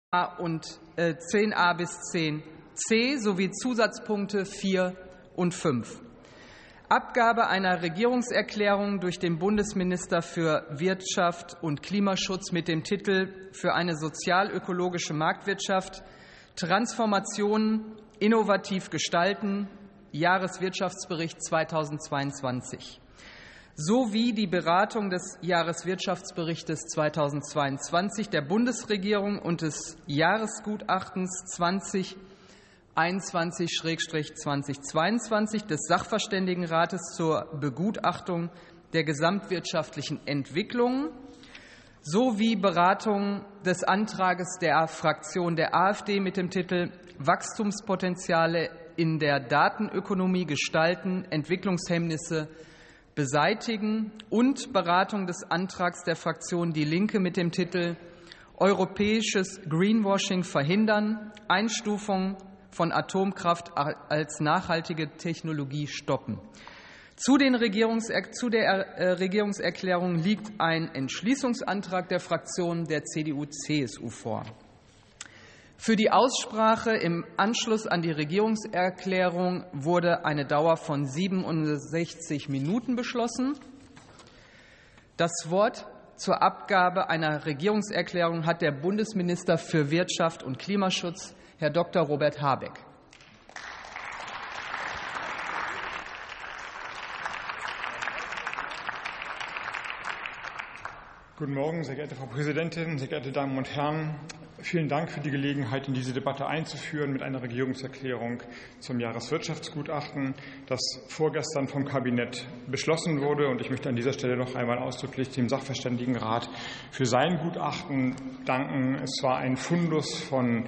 und 10a bis 10c sowie Zusatzpunkte 4 und 5. Abgabe einer Regierungserklärung durch den Bundesminister für Wirtschaft und Klimaschutz mit dem Titel Für eine sozial-ökologische Marktwirtschaft, Transformation innovativ gestalten, Jahreswirtschaftsbericht 2022, sowie die Beratung des Jahreswirtschaftsberichtes 2022 der Bundesregierung und des Jahresgutachtens 2021/2022 des Sachverständigenrates zur Begutachtung der gesamtwirtschaftlichen Entwicklung sowie Beratung des Antrages der Fraktion der AfD mit dem Titel Wachstumspotenziale in der Datenökonomie gestalten, Entwicklungshemmnisse beseitigen und Beratung des Antrags der Fraktion Die Linke mit dem Titel Europäisches Greenwashing verhindern, Einstufung von Atomkraft als nachhaltige Technologie stoppen. Zu der Regierungserklärung liegt ein Entschließungsantrag der Fraktionen der CDU-CSU vor. Für die Aussprache im Anschluss an die Regierungserklärung wurde eine Dauer von 67 Minuten beschlossen. Das Wort zur Abgabe einer Regierungserklärung hat der Bundesminister für Wirtschaft und Klimaschutz, Herr Dr. Robert Habeck. Guten Morgen, sehr geehrte Frau Präsidentin, sehr geehrte Damen und Herren. Vielen Dank für die Gelegenheit, in diese Debatte einzuführen mit einer Regierungserklärung zum Jahreswirtschaftsgutachten, das vorgestern vom Kabinett beschlossen wurde. Und ich möchte an dieser Stelle noch einmal ausdrücklich dem Sachverständigenrat für sein Gutachten danken. Es war ein Fundus von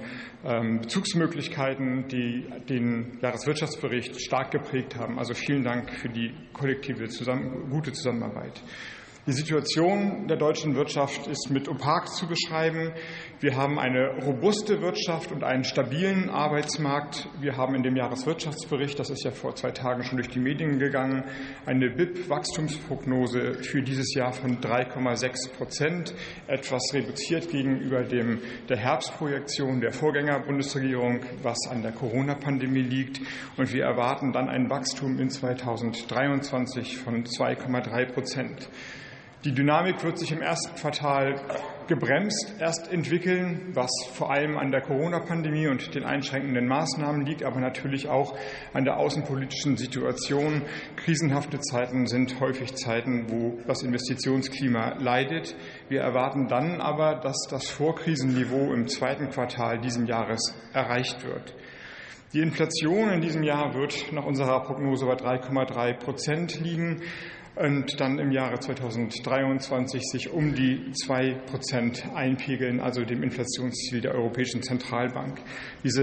Bezugsmöglichkeiten, die den Jahreswirtschaftsbericht stark geprägt haben. Also vielen Dank für die kollektive gute Zusammenarbeit. Die Situation der deutschen Wirtschaft ist mit opak zu beschreiben. Wir haben eine robuste Wirtschaft und einen stabilen Arbeitsmarkt. Wir haben in dem Jahreswirtschaftsbericht, das ist ja vor 2 Tagen schon durch die Medien gegangen, eine BIP-Wachstumsprognose für dieses Jahr von 3,6%, etwas reduziert gegenüber der Herbstprojektion der Vorgänger-Bundesregierung, was an der Corona-Pandemie liegt. Und wir erwarten dann ein Wachstum in 2023 von 2,3%. Die Dynamik wird sich im ersten Quartal gebremst erst entwickeln, was vor allem an der Corona-Pandemie und den einschränkenden Maßnahmen liegt, aber natürlich auch an der außenpolitischen Situation. Krisenhafte Zeiten sind häufig Zeiten, wo das Investitionsklima leidet. Wir erwarten dann aber, dass das Vorkrisenniveau im 2. Quartal dieses Jahres erreicht wird. Die Inflation in diesem Jahr wird nach unserer Prognose bei 3,3% liegen und dann im Jahre 2023 sich um die 2% einpegeln, also dem Inflationsziel der Europäischen Zentralbank. Diese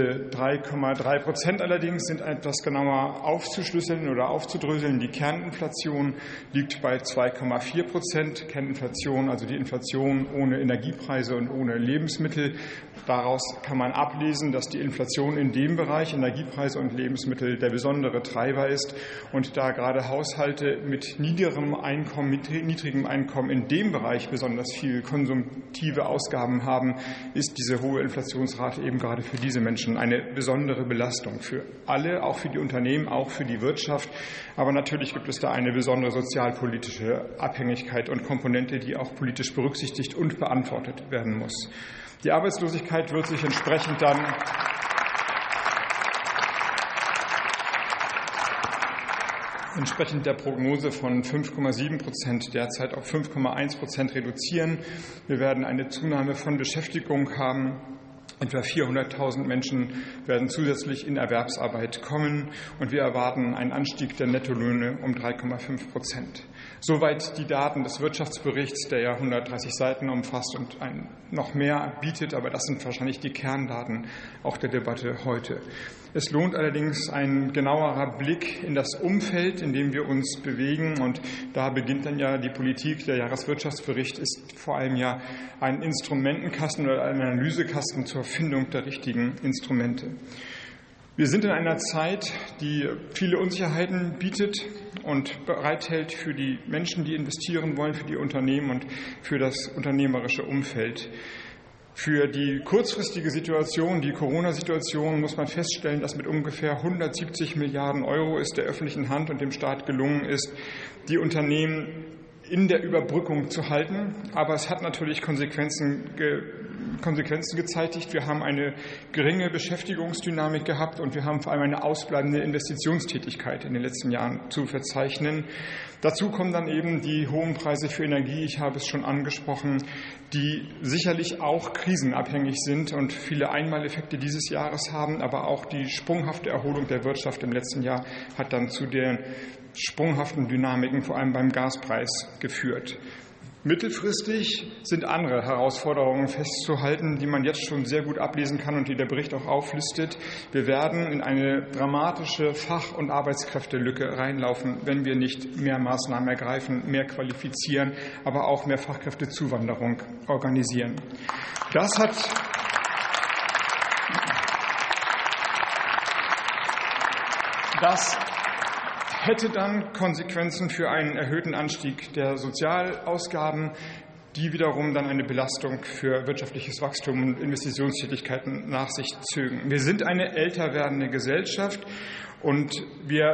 3,3% allerdings sind etwas genauer aufzuschlüsseln oder aufzudröseln. Die Kerninflation liegt bei 2,4%. Kerninflation, also die Inflation ohne Energiepreise und ohne Lebensmittel. Daraus kann man ablesen, dass die Inflation in dem Bereich Energiepreise und Lebensmittel der besondere Treiber ist. Und da gerade Haushalte mit niedrigem Einkommen in dem Bereich besonders viel konsumtive Ausgaben haben, ist diese hohe Inflationsrate eben gerade für diese Menschen eine besondere Belastung für alle, auch für die Unternehmen, auch für die Wirtschaft. Aber natürlich gibt es da eine besondere sozialpolitische Abhängigkeit und Komponente, die auch politisch berücksichtigt und beantwortet werden muss. Die Arbeitslosigkeit wird sich entsprechend dann entsprechend der Prognose von 5,7% derzeit auf 5,1% reduzieren. Wir werden eine Zunahme von Beschäftigung haben. Etwa 400.000 Menschen werden zusätzlich in Erwerbsarbeit kommen, und wir erwarten einen Anstieg der Nettolöhne um 3,5%. Soweit die Daten des Wirtschaftsberichts, der ja 130 Seiten umfasst und noch mehr bietet, aber das sind wahrscheinlich die Kerndaten auch der Debatte heute. Es lohnt allerdings ein genauerer Blick in das Umfeld, in dem wir uns bewegen, und da beginnt dann ja die Politik. Der Jahreswirtschaftsbericht ist vor allem ja ein Instrumentenkasten oder ein Analysekasten zur Findung der richtigen Instrumente. Wir sind in einer Zeit, die viele Unsicherheiten bietet und bereithält für die Menschen, die investieren wollen, für die Unternehmen und für das unternehmerische Umfeld. Für die kurzfristige Situation, die Corona-Situation, muss man feststellen, dass mit ungefähr 170 Milliarden € es der öffentlichen Hand und dem Staat gelungen ist, die Unternehmen in der Überbrückung zu halten. Aber es hat natürlich Konsequenzen gezeitigt. Wir haben eine geringe Beschäftigungsdynamik gehabt und wir haben vor allem eine ausbleibende Investitionstätigkeit in den letzten Jahren zu verzeichnen. Dazu kommen dann eben die hohen Preise für Energie, ich habe es schon angesprochen, die sicherlich auch krisenabhängig sind und viele Einmaleffekte dieses Jahres haben, aber auch die sprunghafte Erholung der Wirtschaft im letzten Jahr hat dann zu den sprunghaften Dynamiken, vor allem beim Gaspreis, geführt. Mittelfristig sind andere Herausforderungen festzuhalten, die man jetzt schon sehr gut ablesen kann und die der Bericht auch auflistet. Wir werden in eine dramatische Fach- und Arbeitskräftelücke reinlaufen, wenn wir nicht mehr Maßnahmen ergreifen, mehr qualifizieren, aber auch mehr Fachkräftezuwanderung organisieren. Das hätte dann Konsequenzen für einen erhöhten Anstieg der Sozialausgaben, die wiederum dann eine Belastung für wirtschaftliches Wachstum und Investitionstätigkeiten nach sich zögen. Wir sind eine älter werdende Gesellschaft und wir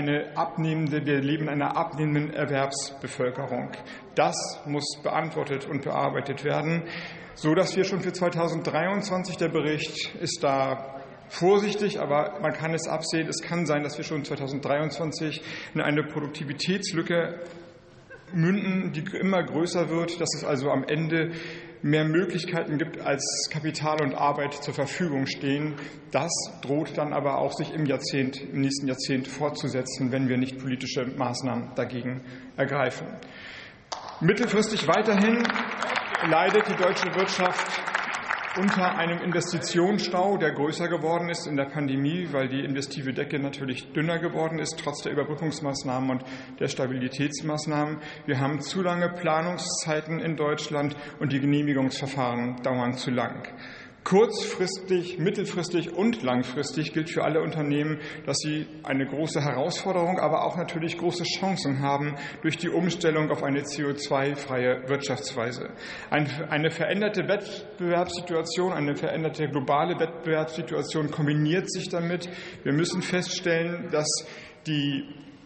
leben in einer abnehmenden Erwerbsbevölkerung. Das muss beantwortet und bearbeitet werden, so dass wir schon für 2023, der Bericht ist da vorsichtig, aber man kann es absehen. Es kann sein, dass wir schon 2023 in eine Produktivitätslücke münden, die immer größer wird, dass es also am Ende mehr Möglichkeiten gibt, als Kapital und Arbeit zur Verfügung stehen. Das droht dann aber auch, sich im nächsten Jahrzehnt fortzusetzen, wenn wir nicht politische Maßnahmen dagegen ergreifen. Mittelfristig weiterhin leidet die deutsche Wirtschaft unter einem Investitionsstau, der größer geworden ist in der Pandemie, weil die investive Decke natürlich dünner geworden ist, trotz der Überbrückungsmaßnahmen und der Stabilitätsmaßnahmen. Wir haben zu lange Planungszeiten in Deutschland und die Genehmigungsverfahren dauern zu lang. Kurzfristig, mittelfristig und langfristig gilt für alle Unternehmen, dass sie eine große Herausforderung, aber auch natürlich große Chancen haben durch die Umstellung auf eine CO2-freie Wirtschaftsweise. Eine veränderte Wettbewerbssituation, eine veränderte globale Wettbewerbssituation kombiniert sich damit. Wir müssen feststellen, dass die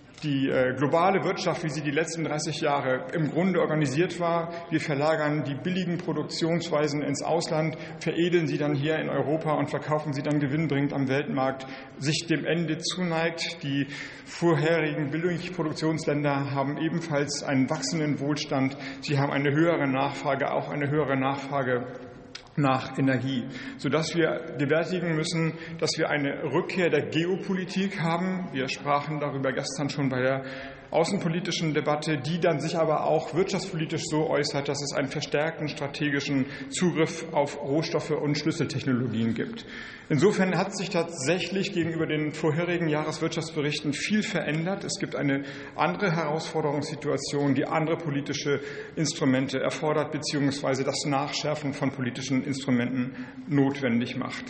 globale Wirtschaft, wie sie die letzten 30 Jahre im Grunde organisiert war. Wir verlagern die billigen Produktionsweisen ins Ausland, veredeln sie dann hier in Europa und verkaufen sie dann gewinnbringend am Weltmarkt, sich dem Ende zuneigt. Die vorherigen Billigproduktionsländer haben ebenfalls einen wachsenden Wohlstand. Sie haben eine höhere Nachfrage, auch eine höhere Nachfrage nach Energie, sodass wir gewärtigen müssen, dass wir eine Rückkehr der Geopolitik haben. Wir sprachen darüber gestern schon bei der außenpolitischen Debatte, die dann sich aber auch wirtschaftspolitisch so äußert, dass es einen verstärkten strategischen Zugriff auf Rohstoffe und Schlüsseltechnologien gibt. Insofern hat sich tatsächlich gegenüber den vorherigen Jahreswirtschaftsberichten viel verändert. Es gibt eine andere Herausforderungssituation, die andere politische Instrumente erfordert, beziehungsweise das Nachschärfen von politischen Instrumenten notwendig macht.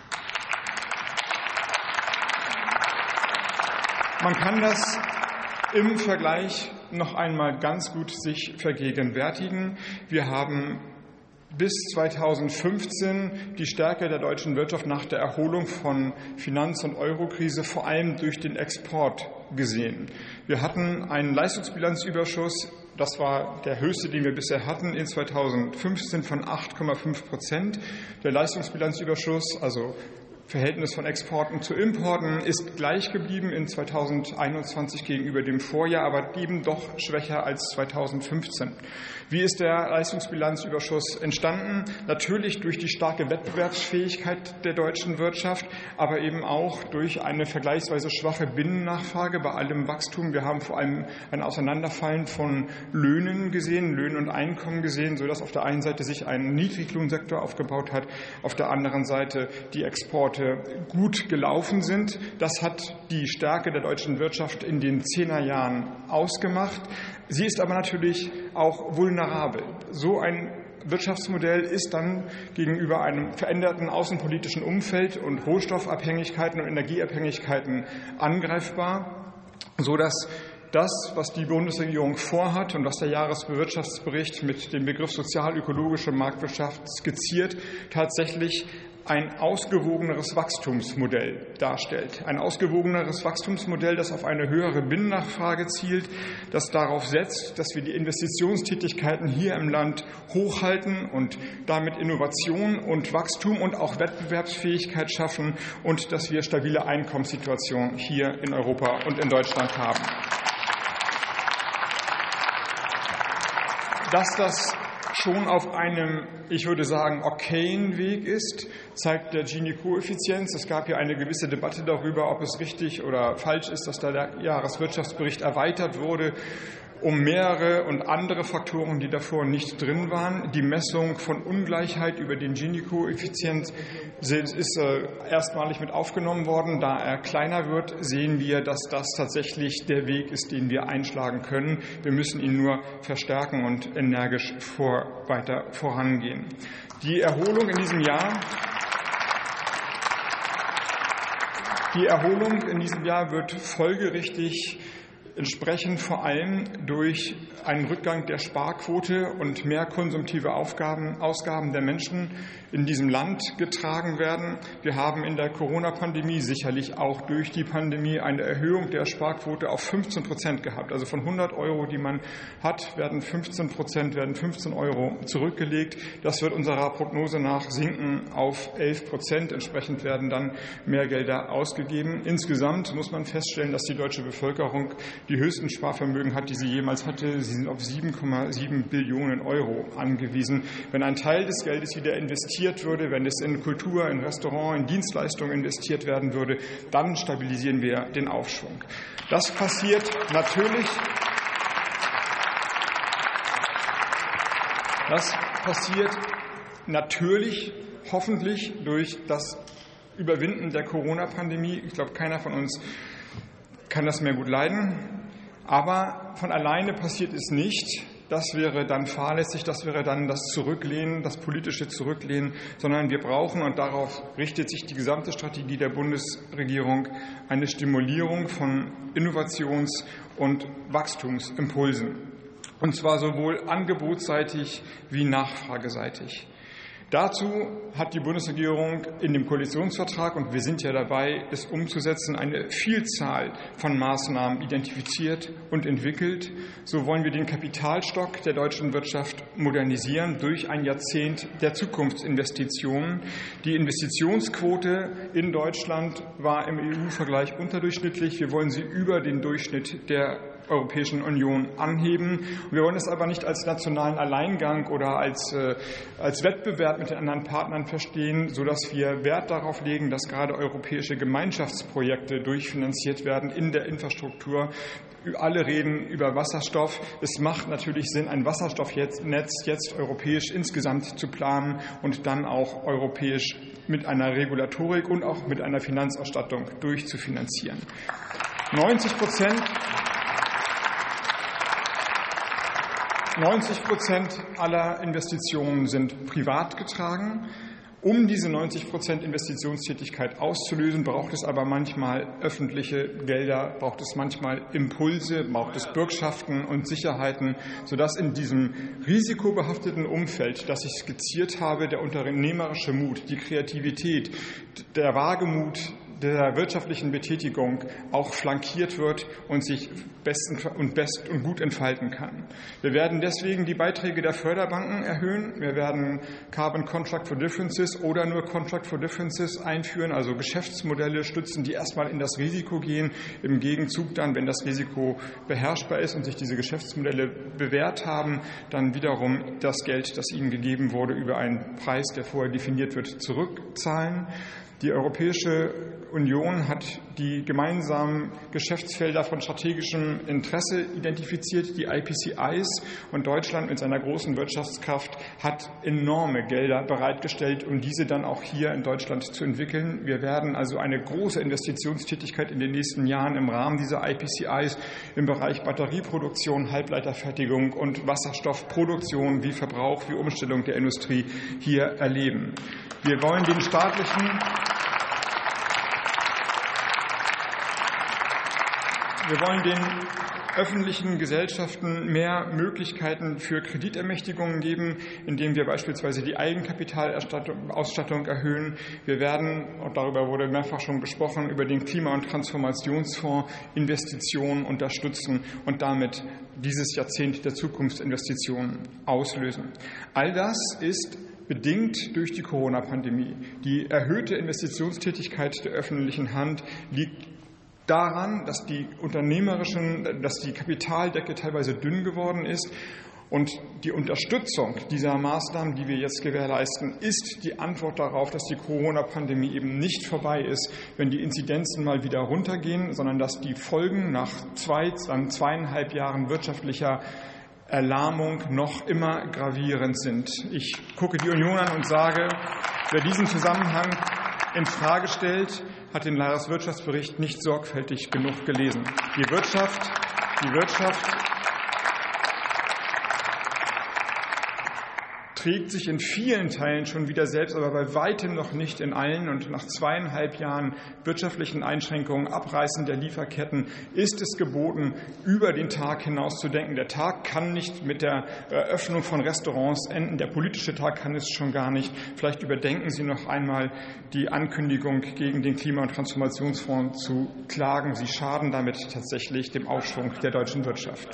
Man kann das im Vergleich noch einmal ganz gut sich vergegenwärtigen. Wir haben bis 2015 die Stärke der deutschen Wirtschaft nach der Erholung von Finanz- und Eurokrise vor allem durch den Export gesehen. Wir hatten einen Leistungsbilanzüberschuss, das war der höchste, den wir bisher hatten, in 2015 von 8,5%. Der Leistungsbilanzüberschuss, also Verhältnis von Exporten zu Importen, ist gleich geblieben in 2021 gegenüber dem Vorjahr, aber eben doch schwächer als 2015. Wie ist der Leistungsbilanzüberschuss entstanden? Natürlich durch die starke Wettbewerbsfähigkeit der deutschen Wirtschaft, aber eben auch durch eine vergleichsweise schwache Binnennachfrage bei allem Wachstum. Wir haben vor allem ein Auseinanderfallen von Löhnen gesehen, Löhnen und Einkommen gesehen, sodass auf der einen Seite sich ein Niedriglohnsektor aufgebaut hat, auf der anderen Seite die Exporte gut gelaufen sind. Das hat die Stärke der deutschen Wirtschaft in den 10er Jahren ausgemacht. Sie ist aber natürlich auch vulnerabel. So ein Wirtschaftsmodell ist dann gegenüber einem veränderten außenpolitischen Umfeld und Rohstoffabhängigkeiten und Energieabhängigkeiten angreifbar, sodass das, was die Bundesregierung vorhat und was der Jahreswirtschaftsbericht mit dem Begriff sozial-ökologische Marktwirtschaft skizziert, tatsächlich ein ausgewogeneres Wachstumsmodell darstellt. Ein ausgewogeneres Wachstumsmodell, das auf eine höhere Binnennachfrage zielt, das darauf setzt, dass wir die Investitionstätigkeiten hier im Land hochhalten und damit Innovation und Wachstum und auch Wettbewerbsfähigkeit schaffen und dass wir stabile Einkommenssituationen hier in Europa und in Deutschland haben. Dass das schon auf einem, ich würde sagen, okayen Weg ist, zeigt der Gini-Koeffizient. Es gab ja eine gewisse Debatte darüber, ob es richtig oder falsch ist, dass der Jahreswirtschaftsbericht erweitert wurde um mehrere und andere Faktoren, die davor nicht drin waren. Die Messung von Ungleichheit über den Gini-Koeffizient ist erstmalig mit aufgenommen worden. Da er kleiner wird, sehen wir, dass das tatsächlich der Weg ist, den wir einschlagen können. Wir müssen ihn nur verstärken und energisch weiter vorangehen. Die Erholung in diesem Jahr wird folgerichtig entsprechend vor allem durch einen Rückgang der Sparquote und mehr konsumtive Ausgaben der Menschen in diesem Land getragen werden. Wir haben in der Corona-Pandemie, sicherlich auch durch die Pandemie, eine Erhöhung der Sparquote auf 15% gehabt. Also von 100 €, die man hat, werden 15 € zurückgelegt. Das wird unserer Prognose nach sinken auf 11%. Entsprechend werden dann mehr Gelder ausgegeben. Insgesamt muss man feststellen, dass die deutsche Bevölkerung die höchsten Sparvermögen hat, die sie jemals hatte. Sie sind auf 7,7 Billionen € angewiesen. Wenn ein Teil des Geldes wieder investiert würde, wenn es in Kultur, in Restaurant, in Dienstleistungen investiert werden würde, dann stabilisieren wir den Aufschwung. Das passiert natürlich hoffentlich durch das Überwinden der Corona-Pandemie. Ich glaube, keiner von uns kann das mehr gut leiden. Aber von alleine passiert es nicht. Das wäre dann fahrlässig, das wäre dann das Zurücklehnen, das politische Zurücklehnen, sondern wir brauchen, und darauf richtet sich die gesamte Strategie der Bundesregierung, eine Stimulierung von Innovations- und Wachstumsimpulsen. Und zwar sowohl angebotsseitig wie nachfrageseitig. Dazu hat die Bundesregierung in dem Koalitionsvertrag, und wir sind ja dabei, es umzusetzen, eine Vielzahl von Maßnahmen identifiziert und entwickelt. So wollen wir den Kapitalstock der deutschen Wirtschaft modernisieren durch ein Jahrzehnt der Zukunftsinvestitionen. Die Investitionsquote in Deutschland war im EU-Vergleich unterdurchschnittlich. Wir wollen sie über den Durchschnitt der Europäischen Union anheben. Wir wollen es aber nicht als nationalen Alleingang oder als Wettbewerb mit den anderen Partnern verstehen, sodass wir Wert darauf legen, dass gerade europäische Gemeinschaftsprojekte durchfinanziert werden in der Infrastruktur. Alle reden über Wasserstoff. Es macht natürlich Sinn, ein Wasserstoffnetz jetzt europäisch insgesamt zu planen und dann auch europäisch mit einer Regulatorik und auch mit einer Finanzausstattung durchzufinanzieren. 90% aller Investitionen sind privat getragen. Um diese 90% Investitionstätigkeit auszulösen, braucht es aber manchmal öffentliche Gelder, braucht es manchmal Impulse, braucht es Bürgschaften und Sicherheiten, sodass in diesem risikobehafteten Umfeld, das ich skizziert habe, der unternehmerische Mut, die Kreativität, der Wagemut der wirtschaftlichen Betätigung auch flankiert wird und sich best und gut entfalten kann. Wir werden deswegen die Beiträge der Förderbanken erhöhen. Wir werden Carbon Contract for Differences oder nur Contract for Differences einführen, also Geschäftsmodelle stützen, die erstmal in das Risiko gehen, im Gegenzug dann, wenn das Risiko beherrschbar ist und sich diese Geschäftsmodelle bewährt haben, dann wiederum das Geld, das ihnen gegeben wurde, über einen Preis, der vorher definiert wird, zurückzahlen. Die Europäische Union hat die gemeinsamen Geschäftsfelder von strategischem Interesse identifiziert, die IPCIs, und Deutschland mit seiner großen Wirtschaftskraft hat enorme Gelder bereitgestellt, um diese dann auch hier in Deutschland zu entwickeln. Wir werden also eine große Investitionstätigkeit in den nächsten Jahren im Rahmen dieser IPCIs im Bereich Batterieproduktion, Halbleiterfertigung und Wasserstoffproduktion wie Verbrauch, wie Umstellung der Industrie hier erleben. Wir wollen den öffentlichen Gesellschaften mehr Möglichkeiten für Kreditermächtigungen geben, indem wir beispielsweise die Eigenkapitalausstattung erhöhen. Wir werden, und darüber wurde mehrfach schon gesprochen, über den Klima- und Transformationsfonds Investitionen unterstützen und damit dieses Jahrzehnt der Zukunftsinvestitionen auslösen. All das ist bedingt durch die Corona-Pandemie. Die erhöhte Investitionstätigkeit der öffentlichen Hand liegt daran, dass die Kapitaldecke teilweise dünn geworden ist. Und die Unterstützung dieser Maßnahmen, die wir jetzt gewährleisten, ist die Antwort darauf, dass die Corona-Pandemie eben nicht vorbei ist, wenn die Inzidenzen mal wieder runtergehen, sondern dass die Folgen nach 2,5 Jahren wirtschaftlicher Erlahmung noch immer gravierend sind. Ich gucke die Union an und sage, wer diesen Zusammenhang in Frage stellt, hat den Jahreswirtschaftsbericht nicht sorgfältig genug gelesen. Die Wirtschaft trägt sich in vielen Teilen schon wieder selbst, aber bei weitem noch nicht in allen. Und nach 2,5 Jahren wirtschaftlichen Einschränkungen, Abreißen der Lieferketten ist es geboten, über den Tag hinaus zu denken. Der Tag kann nicht mit der Eröffnung von Restaurants enden. Der politische Tag kann es schon gar nicht. Vielleicht überdenken Sie noch einmal die Ankündigung, gegen den Klima- und Transformationsfonds zu klagen. Sie schaden damit tatsächlich dem Aufschwung der deutschen Wirtschaft.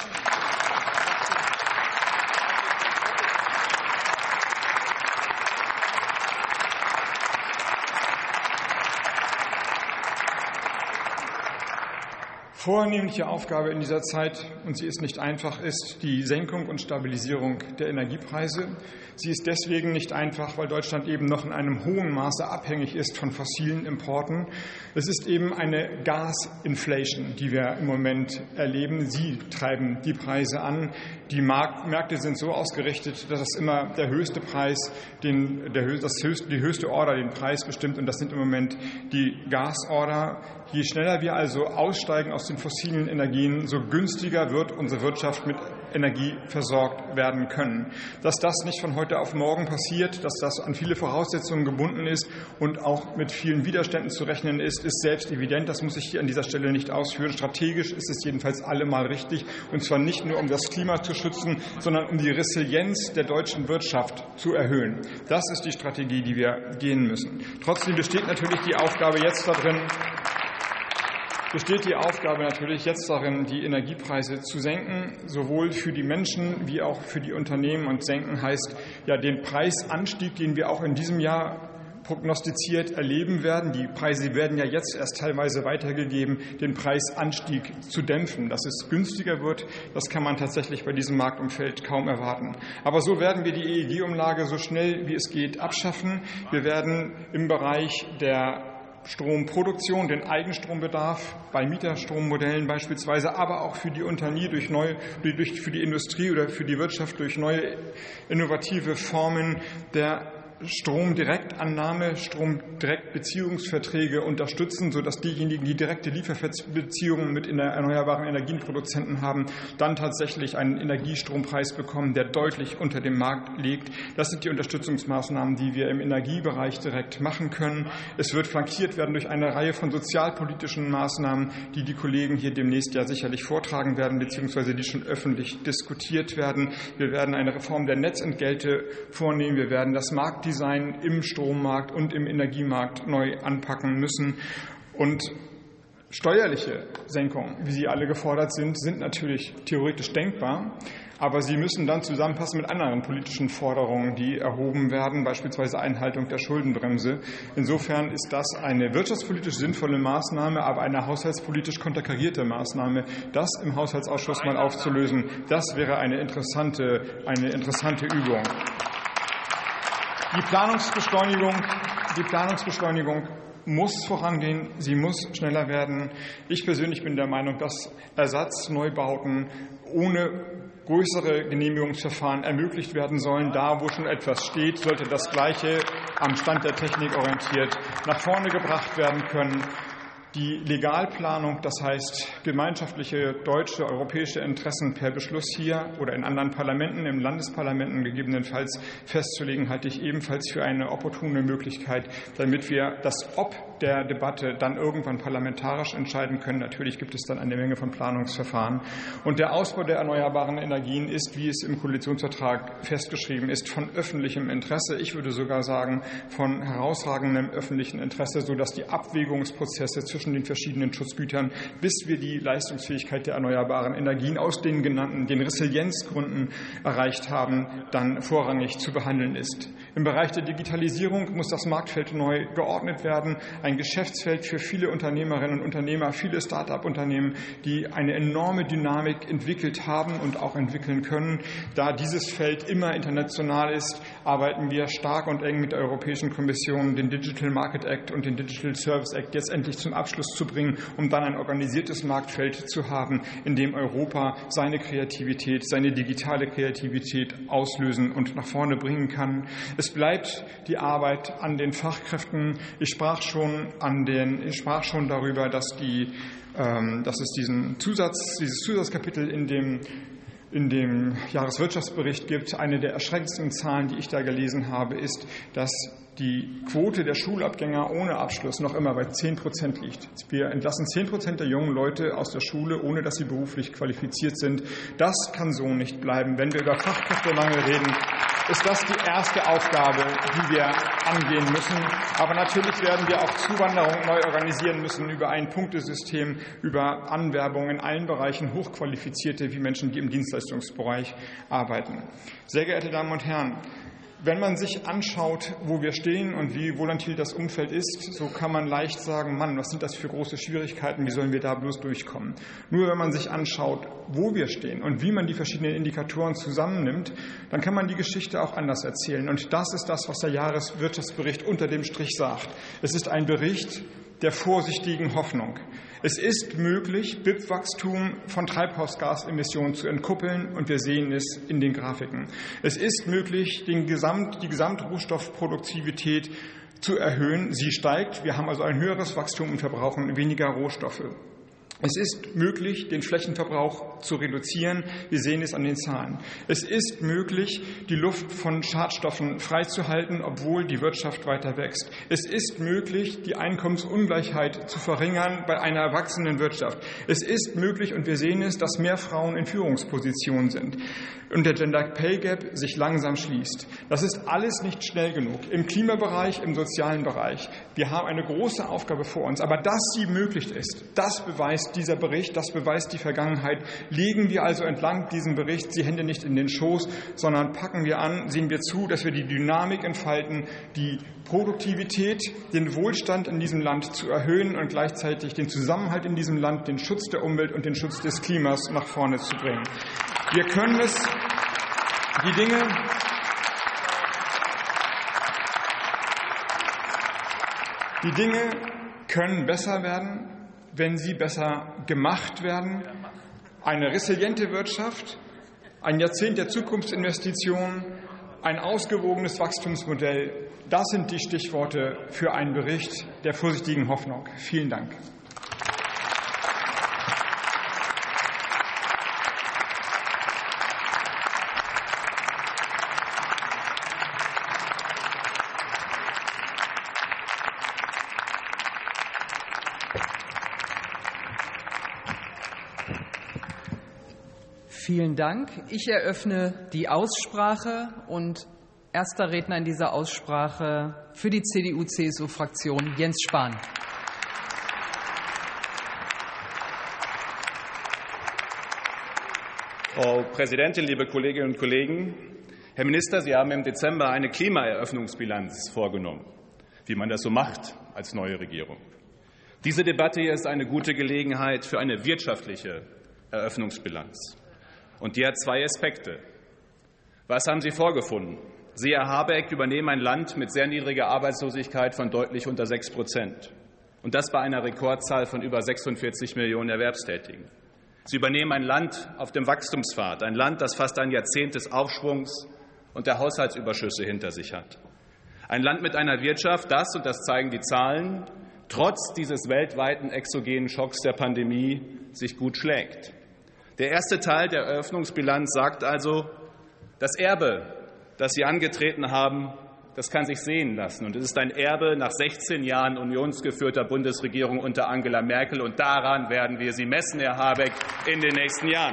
Vornehmliche Aufgabe in dieser Zeit, und sie ist nicht einfach, ist die Senkung und Stabilisierung der Energiepreise. Sie ist deswegen nicht einfach, weil Deutschland eben noch in einem hohen Maße abhängig ist von fossilen Importen. Es ist eben eine Gas-Inflation, die wir im Moment erleben. Sie treiben die Preise an. Die Märkte sind so ausgerichtet, dass es immer der höchste Preis, die höchste Order den Preis bestimmt, und das sind im Moment die Gasorder. Je schneller wir also aussteigen aus den fossilen Energien, so günstiger wird unsere Wirtschaft mit Energie versorgt werden können. Dass das nicht von heute auf morgen passiert, dass das an viele Voraussetzungen gebunden ist und auch mit vielen Widerständen zu rechnen ist, ist selbst evident. Das muss ich hier an dieser Stelle nicht ausführen. Strategisch ist es jedenfalls allemal richtig, und zwar nicht nur, um das Klima zu schützen, sondern um die Resilienz der deutschen Wirtschaft zu erhöhen. Das ist die Strategie, die wir gehen müssen. Trotzdem besteht natürlich die Aufgabe jetzt darin, die Energiepreise zu senken, sowohl für die Menschen wie auch für die Unternehmen. Und senken heißt ja den Preisanstieg, den wir auch in diesem Jahr prognostiziert erleben werden. Die Preise werden ja jetzt erst teilweise weitergegeben, den Preisanstieg zu dämpfen. Dass es günstiger wird, das kann man tatsächlich bei diesem Marktumfeld kaum erwarten. Aber so werden wir die EEG-Umlage so schnell wie es geht abschaffen. Wir werden im Bereich der Stromproduktion, den Eigenstrombedarf bei Mieterstrommodellen beispielsweise, aber auch für die Unternehmen für die Industrie oder für die Wirtschaft durch neue innovative Formen der Stromdirektannahme, Stromdirektbeziehungsverträge unterstützen, sodass diejenigen, die direkte Lieferbeziehungen mit erneuerbaren Energienproduzenten haben, dann tatsächlich einen Energiestrompreis bekommen, der deutlich unter dem Markt liegt. Das sind die Unterstützungsmaßnahmen, die wir im Energiebereich direkt machen können. Es wird flankiert werden durch eine Reihe von sozialpolitischen Maßnahmen, die die Kollegen hier demnächst ja sicherlich vortragen werden, beziehungsweise die schon öffentlich diskutiert werden. Wir werden eine Reform der Netzentgelte vornehmen. Wir werden das Marktdesign im Strommarkt und im Energiemarkt neu anpacken müssen. Und steuerliche Senkungen, wie sie alle gefordert sind, sind natürlich theoretisch denkbar, aber sie müssen dann zusammenpassen mit anderen politischen Forderungen, die erhoben werden, beispielsweise Einhaltung der Schuldenbremse. Insofern ist das eine wirtschaftspolitisch sinnvolle Maßnahme, aber eine haushaltspolitisch konterkarierte Maßnahme. Das im Haushaltsausschuss mal aufzulösen, das wäre eine interessante Übung. Die Planungsbeschleunigung muss vorangehen, sie muss schneller werden. Ich persönlich bin der Meinung, dass Ersatzneubauten ohne größere Genehmigungsverfahren ermöglicht werden sollen. Da, wo schon etwas steht, sollte das Gleiche am Stand der Technik orientiert nach vorne gebracht werden können. Die Legalplanung, das heißt gemeinschaftliche deutsche, europäische Interessen per Beschluss hier oder in anderen Parlamenten, in Landesparlamenten gegebenenfalls festzulegen, halte ich ebenfalls für eine opportune Möglichkeit, damit wir das Ob der Debatte dann irgendwann parlamentarisch entscheiden können. Natürlich gibt es dann eine Menge von Planungsverfahren. Und der Ausbau der erneuerbaren Energien ist, wie es im Koalitionsvertrag festgeschrieben ist, von öffentlichem Interesse. Ich würde sogar sagen, von herausragendem öffentlichen Interesse, sodass die Abwägungsprozesse zwischen den verschiedenen Schutzgütern, bis wir die Leistungsfähigkeit der erneuerbaren Energien aus den genannten, den Resilienzgründen erreicht haben, dann vorrangig zu behandeln ist. Im Bereich der Digitalisierung muss das Marktfeld neu geordnet werden. Ein Geschäftsfeld für viele Unternehmerinnen und Unternehmer, viele Start-up-Unternehmen, die eine enorme Dynamik entwickelt haben und auch entwickeln können. Da dieses Feld immer international ist, arbeiten wir stark und eng mit der Europäischen Kommission, den Digital Market Act und den Digital Service Act jetzt endlich zum Abschluss zu bringen, um dann ein organisiertes Marktfeld zu haben, in dem Europa seine Kreativität, seine digitale Kreativität auslösen und nach vorne bringen kann. Es bleibt die Arbeit an den Fachkräften. Ich sprach schon darüber, dass es dieses Zusatzkapitel in dem Jahreswirtschaftsbericht gibt. Eine der erschreckendsten Zahlen, die ich da gelesen habe, ist, dass die Quote der Schulabgänger ohne Abschluss noch immer bei 10% liegt. Wir entlassen 10% der jungen Leute aus der Schule, ohne dass sie beruflich qualifiziert sind. Das kann so nicht bleiben. Wenn wir über Fachkräftemangel reden, ist das die erste Aufgabe, die wir angehen müssen. Aber natürlich werden wir auch Zuwanderung neu organisieren müssen über ein Punktesystem, über Anwerbung in allen Bereichen, Hochqualifizierte wie Menschen, die im Dienstleistungsbereich arbeiten. Sehr geehrte Damen und Herren, wenn man sich anschaut, wo wir stehen und wie volatil das Umfeld ist, so kann man leicht sagen, Mann, was sind das für große Schwierigkeiten, wie sollen wir da bloß durchkommen? Nur wenn man sich anschaut, wo wir stehen und wie man die verschiedenen Indikatoren zusammennimmt, dann kann man die Geschichte auch anders erzählen. Und das ist das, was der Jahreswirtschaftsbericht unter dem Strich sagt. Es ist ein Bericht der vorsichtigen Hoffnung. Es ist möglich, BIP-Wachstum von Treibhausgasemissionen zu entkoppeln, und wir sehen es in den Grafiken. Es ist möglich, die Gesamtrohstoffproduktivität zu erhöhen. Sie steigt. Wir haben also ein höheres Wachstum und verbrauchen weniger Rohstoffe. Es ist möglich, den Flächenverbrauch zu reduzieren. Wir sehen es an den Zahlen. Es ist möglich, die Luft von Schadstoffen freizuhalten, obwohl die Wirtschaft weiter wächst. Es ist möglich, die Einkommensungleichheit zu verringern bei einer wachsenden Wirtschaft. Es ist möglich, und wir sehen es, dass mehr Frauen in Führungspositionen sind und der Gender Pay Gap sich langsam schließt. Das ist alles nicht schnell genug. Im Klimabereich, im sozialen Bereich. Wir haben eine große Aufgabe vor uns. Aber dass sie möglich ist, das beweist dieser Bericht, das beweist die Vergangenheit. Legen wir also entlang diesem Bericht die Hände nicht in den Schoß, sondern packen wir an, sehen wir zu, dass wir die Dynamik entfalten, die Produktivität, den Wohlstand in diesem Land zu erhöhen und gleichzeitig den Zusammenhalt in diesem Land, den Schutz der Umwelt und den Schutz des Klimas nach vorne zu bringen. Wir können es, die Dinge können besser werden, wenn sie besser gemacht werden. Eine resiliente Wirtschaft, ein Jahrzehnt der Zukunftsinvestitionen, ein ausgewogenes Wachstumsmodell, das sind die Stichworte für einen Bericht der vorsichtigen Hoffnung. Vielen Dank. Vielen Dank. Ich eröffne die Aussprache, und erster Redner in dieser Aussprache für die CDU-CSU-Fraktion Jens Spahn. Frau Präsidentin, liebe Kolleginnen und Kollegen! Herr Minister, Sie haben im Dezember eine Klimaeröffnungsbilanz vorgenommen, wie man das so macht als neue Regierung. Diese Debatte hier ist eine gute Gelegenheit für eine wirtschaftliche Eröffnungsbilanz. Und die hat zwei Aspekte. Was haben Sie vorgefunden? Sie, Herr Habeck, übernehmen ein Land mit sehr niedriger Arbeitslosigkeit von deutlich unter 6%. Und das bei einer Rekordzahl von über 46 Millionen Erwerbstätigen. Sie übernehmen ein Land auf dem Wachstumspfad, ein Land, das fast ein Jahrzehnt des Aufschwungs und der Haushaltsüberschüsse hinter sich hat. Ein Land mit einer Wirtschaft, das, und das zeigen die Zahlen, trotz dieses weltweiten exogenen Schocks der Pandemie sich gut schlägt. Der erste Teil der Eröffnungsbilanz sagt also, das Erbe, das Sie angetreten haben, das kann sich sehen lassen. Und es ist ein Erbe nach 16 Jahren unionsgeführter Bundesregierung unter Angela Merkel. Und daran werden wir Sie messen, Herr Habeck, in den nächsten Jahren.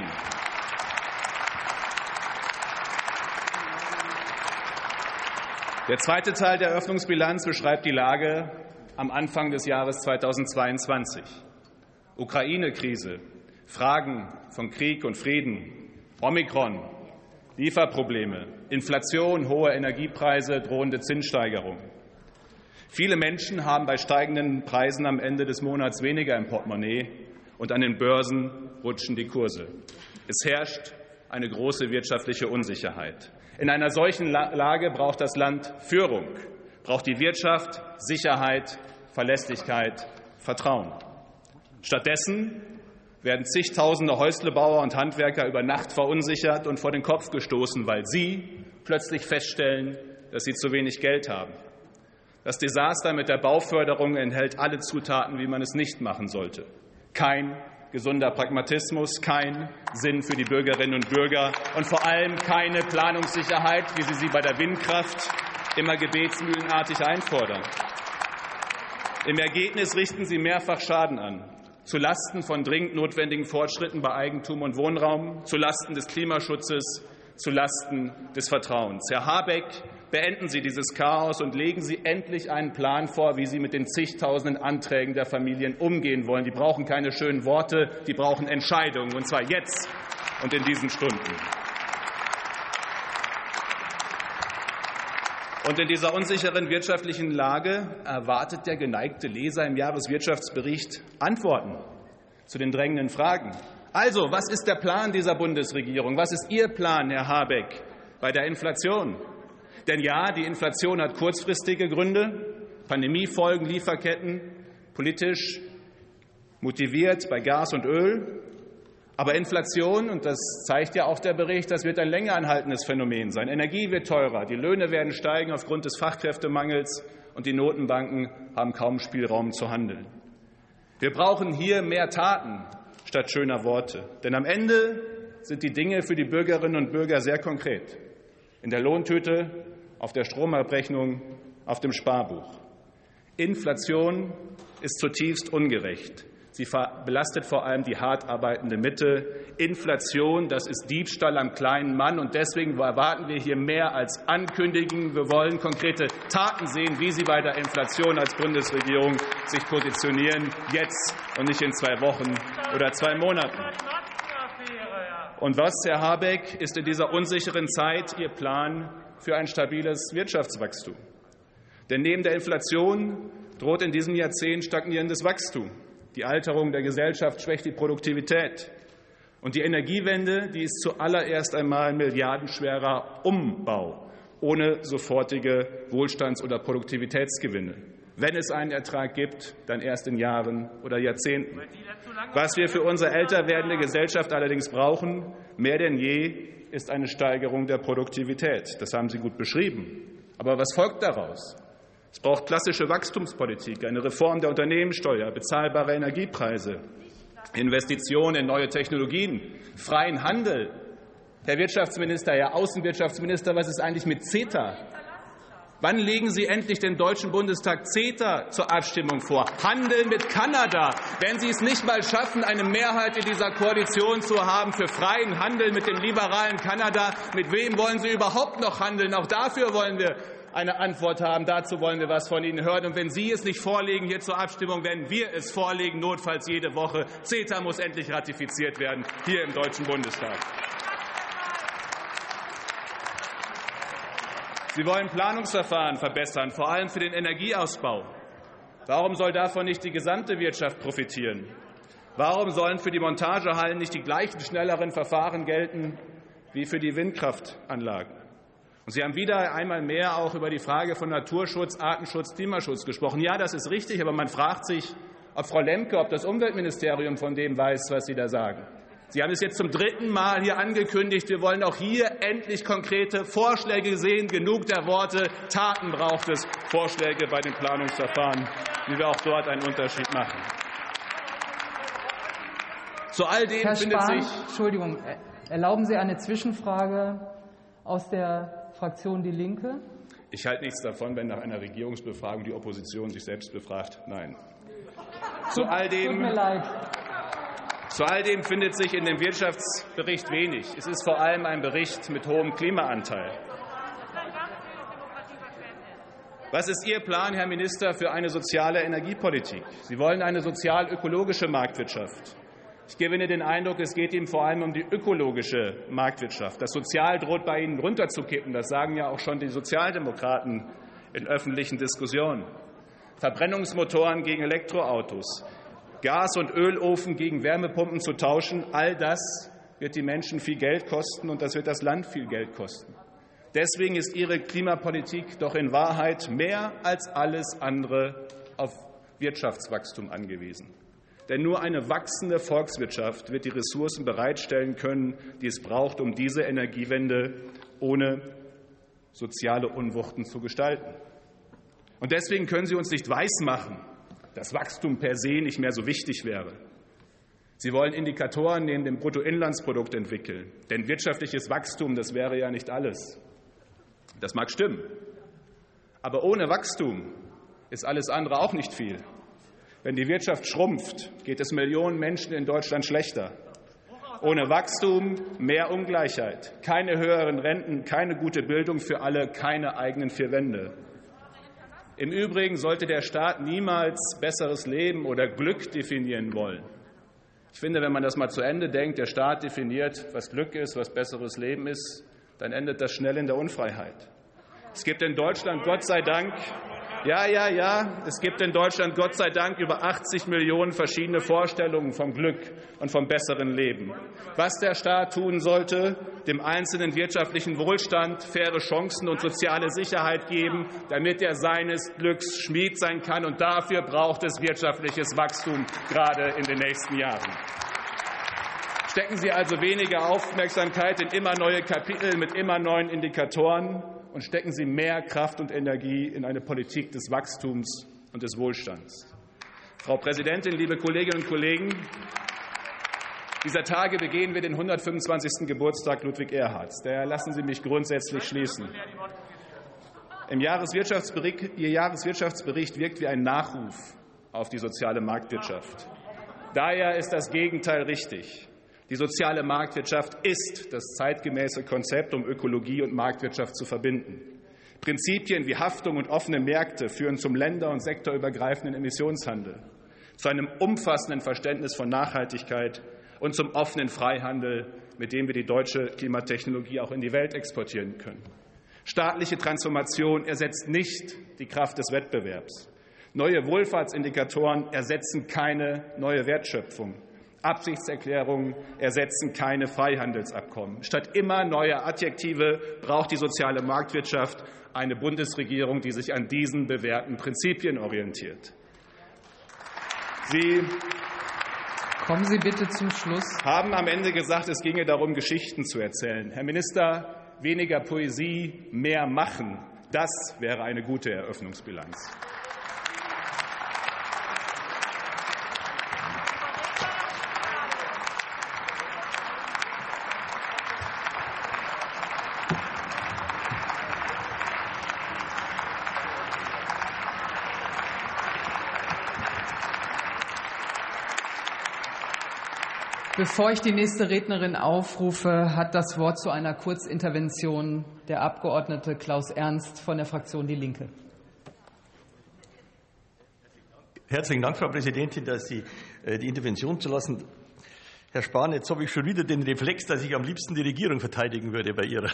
Der zweite Teil der Eröffnungsbilanz beschreibt die Lage am Anfang des Jahres 2022. Ukraine-Krise, Fragen von Krieg und Frieden, Omikron, Lieferprobleme, Inflation, hohe Energiepreise, drohende Zinssteigerungen. Viele Menschen haben bei steigenden Preisen am Ende des Monats weniger im Portemonnaie und an den Börsen rutschen die Kurse. Es herrscht eine große wirtschaftliche Unsicherheit. In einer solchen Lage braucht das Land Führung, braucht die Wirtschaft Sicherheit, Verlässlichkeit, Vertrauen. Stattdessen werden zigtausende Häuslebauer und Handwerker über Nacht verunsichert und vor den Kopf gestoßen, weil sie plötzlich feststellen, dass sie zu wenig Geld haben. Das Desaster mit der Bauförderung enthält alle Zutaten, wie man es nicht machen sollte. Kein gesunder Pragmatismus, kein Sinn für die Bürgerinnen und Bürger und vor allem keine Planungssicherheit, wie Sie bei der Windkraft immer gebetsmühlenartig einfordern. Im Ergebnis richten Sie mehrfach Schaden an, zulasten von dringend notwendigen Fortschritten bei Eigentum und Wohnraum, zulasten des Klimaschutzes, zulasten des Vertrauens. Herr Habeck, beenden Sie dieses Chaos und legen Sie endlich einen Plan vor, wie Sie mit den zigtausenden Anträgen der Familien umgehen wollen. Die brauchen keine schönen Worte, die brauchen Entscheidungen, und zwar jetzt und in diesen Stunden. Und in dieser unsicheren wirtschaftlichen Lage erwartet der geneigte Leser im Jahreswirtschaftsbericht Antworten zu den drängenden Fragen. Also, was ist der Plan dieser Bundesregierung? Was ist Ihr Plan, Herr Habeck, bei der Inflation? Denn ja, die Inflation hat kurzfristige Gründe, Pandemiefolgen, Lieferketten, politisch motiviert bei Gas und Öl. Aber Inflation, und das zeigt ja auch der Bericht, das wird ein länger anhaltendes Phänomen sein. Energie wird teurer, die Löhne werden steigen aufgrund des Fachkräftemangels und die Notenbanken haben kaum Spielraum zu handeln. Wir brauchen hier mehr Taten statt schöner Worte. Denn am Ende sind die Dinge für die Bürgerinnen und Bürger sehr konkret. In der Lohntüte, auf der Stromabrechnung, auf dem Sparbuch. Inflation ist zutiefst ungerecht. Sie belastet vor allem die hart arbeitende Mitte. Inflation, das ist Diebstahl am kleinen Mann. Und deswegen erwarten wir hier mehr als Ankündigungen. Wir wollen konkrete Taten sehen, wie Sie bei der Inflation als Bundesregierung sich positionieren. Jetzt und nicht in 2 Wochen oder 2 Monaten. Und was, Herr Habeck, ist in dieser unsicheren Zeit Ihr Plan für ein stabiles Wirtschaftswachstum? Denn neben der Inflation droht in diesem Jahrzehnt stagnierendes Wachstum. Die Alterung der Gesellschaft schwächt die Produktivität. Und die Energiewende, die ist zuallererst einmal ein milliardenschwerer Umbau ohne sofortige Wohlstands- oder Produktivitätsgewinne. Wenn es einen Ertrag gibt, dann erst in Jahren oder Jahrzehnten. Was wir für unsere älter werdende Gesellschaft allerdings brauchen, mehr denn je, ist eine Steigerung der Produktivität. Das haben Sie gut beschrieben. Aber was folgt daraus? Es braucht klassische Wachstumspolitik, eine Reform der Unternehmenssteuer, bezahlbare Energiepreise, Investitionen in neue Technologien, freien Handel. Herr Wirtschaftsminister, Herr Außenwirtschaftsminister, was ist eigentlich mit CETA? Wann legen Sie endlich dem Deutschen Bundestag CETA zur Abstimmung vor? Handel mit Kanada. Wenn Sie es nicht mal schaffen, eine Mehrheit in dieser Koalition zu haben für freien Handel mit dem liberalen Kanada, mit wem wollen Sie überhaupt noch handeln? Auch dafür wollen wir eine Antwort haben. Dazu wollen wir was von Ihnen hören. Und wenn Sie es nicht vorlegen hier zur Abstimmung, werden wir es vorlegen, notfalls jede Woche. CETA muss endlich ratifiziert werden, hier im Deutschen Bundestag. Sie wollen Planungsverfahren verbessern, vor allem für den Energieausbau. Warum soll davon nicht die gesamte Wirtschaft profitieren? Warum sollen für die Montagehallen nicht die gleichen schnelleren Verfahren gelten wie für die Windkraftanlagen? Und Sie haben wieder einmal mehr auch über die Frage von Naturschutz, Artenschutz, Klimaschutz gesprochen. Ja, das ist richtig, aber man fragt sich, ob Frau Lemke, ob das Umweltministerium von dem weiß, was Sie da sagen. Sie haben es jetzt zum 3. Mal hier angekündigt. Wir wollen auch hier endlich konkrete Vorschläge sehen. Genug der Worte. Taten braucht es. Vorschläge bei den Planungsverfahren, wie wir auch dort einen Unterschied machen. Zu all dem Herr findet Spahn, sich. Entschuldigung, erlauben Sie eine Zwischenfrage aus der Fraktion Die Linke? Ich halte nichts davon, wenn nach einer Regierungsbefragung die Opposition sich selbst befragt. Nein. Zu all dem findet sich in dem Wirtschaftsbericht wenig. Es ist vor allem ein Bericht mit hohem Klimaanteil. Was ist Ihr Plan, Herr Minister, für eine soziale Energiepolitik? Sie wollen eine sozial-ökologische Marktwirtschaft. Ich gewinne den Eindruck, es geht Ihnen vor allem um die ökologische Marktwirtschaft. Das Sozial droht bei Ihnen runterzukippen. Das sagen ja auch schon die Sozialdemokraten in öffentlichen Diskussionen. Verbrennungsmotoren gegen Elektroautos, Gas- und Ölofen gegen Wärmepumpen zu tauschen, all das wird die Menschen viel Geld kosten, und das wird das Land viel Geld kosten. Deswegen ist Ihre Klimapolitik doch in Wahrheit mehr als alles andere auf Wirtschaftswachstum angewiesen. Denn nur eine wachsende Volkswirtschaft wird die Ressourcen bereitstellen können, die es braucht, um diese Energiewende ohne soziale Unwuchten zu gestalten. Und deswegen können Sie uns nicht weismachen, dass Wachstum per se nicht mehr so wichtig wäre. Sie wollen Indikatoren neben dem Bruttoinlandsprodukt entwickeln. Denn wirtschaftliches Wachstum, das wäre ja nicht alles. Das mag stimmen. Aber ohne Wachstum ist alles andere auch nicht viel. Wenn die Wirtschaft schrumpft, geht es Millionen Menschen in Deutschland schlechter. Ohne Wachstum mehr Ungleichheit, keine höheren Renten, keine gute Bildung für alle, keine eigenen vier Wände. Im Übrigen sollte der Staat niemals besseres Leben oder Glück definieren wollen. Ich finde, wenn man das mal zu Ende denkt, der Staat definiert, was Glück ist, was besseres Leben ist, dann endet das schnell in der Unfreiheit. Es gibt in Deutschland Gott sei Dank es gibt in Deutschland Gott sei Dank über 80 Millionen verschiedene Vorstellungen vom Glück und vom besseren Leben. Was der Staat tun sollte, dem einzelnen wirtschaftlichen Wohlstand, faire Chancen und soziale Sicherheit geben, damit er seines Glücks Schmied sein kann. Und dafür braucht es wirtschaftliches Wachstum, gerade in den nächsten Jahren. Stecken Sie also weniger Aufmerksamkeit in immer neue Kapitel mit immer neuen Indikatoren und stecken Sie mehr Kraft und Energie in eine Politik des Wachstums und des Wohlstands. Frau Präsidentin, liebe Kolleginnen und Kollegen, dieser Tage begehen wir den 125. Geburtstag Ludwig Erhards. Daher lassen Sie mich grundsätzlich schließen. Ihr Jahreswirtschaftsbericht wirkt wie ein Nachruf auf die soziale Marktwirtschaft. Daher ist das Gegenteil richtig. Die soziale Marktwirtschaft ist das zeitgemäße Konzept, um Ökologie und Marktwirtschaft zu verbinden. Prinzipien wie Haftung und offene Märkte führen zum länder- und sektorübergreifenden Emissionshandel, zu einem umfassenden Verständnis von Nachhaltigkeit und zum offenen Freihandel, mit dem wir die deutsche Klimatechnologie auch in die Welt exportieren können. Staatliche Transformation ersetzt nicht die Kraft des Wettbewerbs. Neue Wohlfahrtsindikatoren ersetzen keine neue Wertschöpfung. Absichtserklärungen ersetzen keine Freihandelsabkommen. Statt immer neuer Adjektive braucht die soziale Marktwirtschaft eine Bundesregierung, die sich an diesen bewährten Prinzipien orientiert. Sie kommen Sie bitte zum Schluss. Haben am Ende gesagt, es ginge darum, Geschichten zu erzählen. Herr Minister, weniger Poesie, mehr machen. Das wäre eine gute Eröffnungsbilanz. Bevor ich die nächste Rednerin aufrufe, hat das Wort zu einer Kurzintervention der Abgeordnete Klaus Ernst von der Fraktion Die Linke. Herzlichen Dank, Frau Präsidentin, dass Sie die Intervention zulassen. Herr Spahn, jetzt habe ich schon wieder den Reflex, dass ich am liebsten die Regierung verteidigen würde bei dem,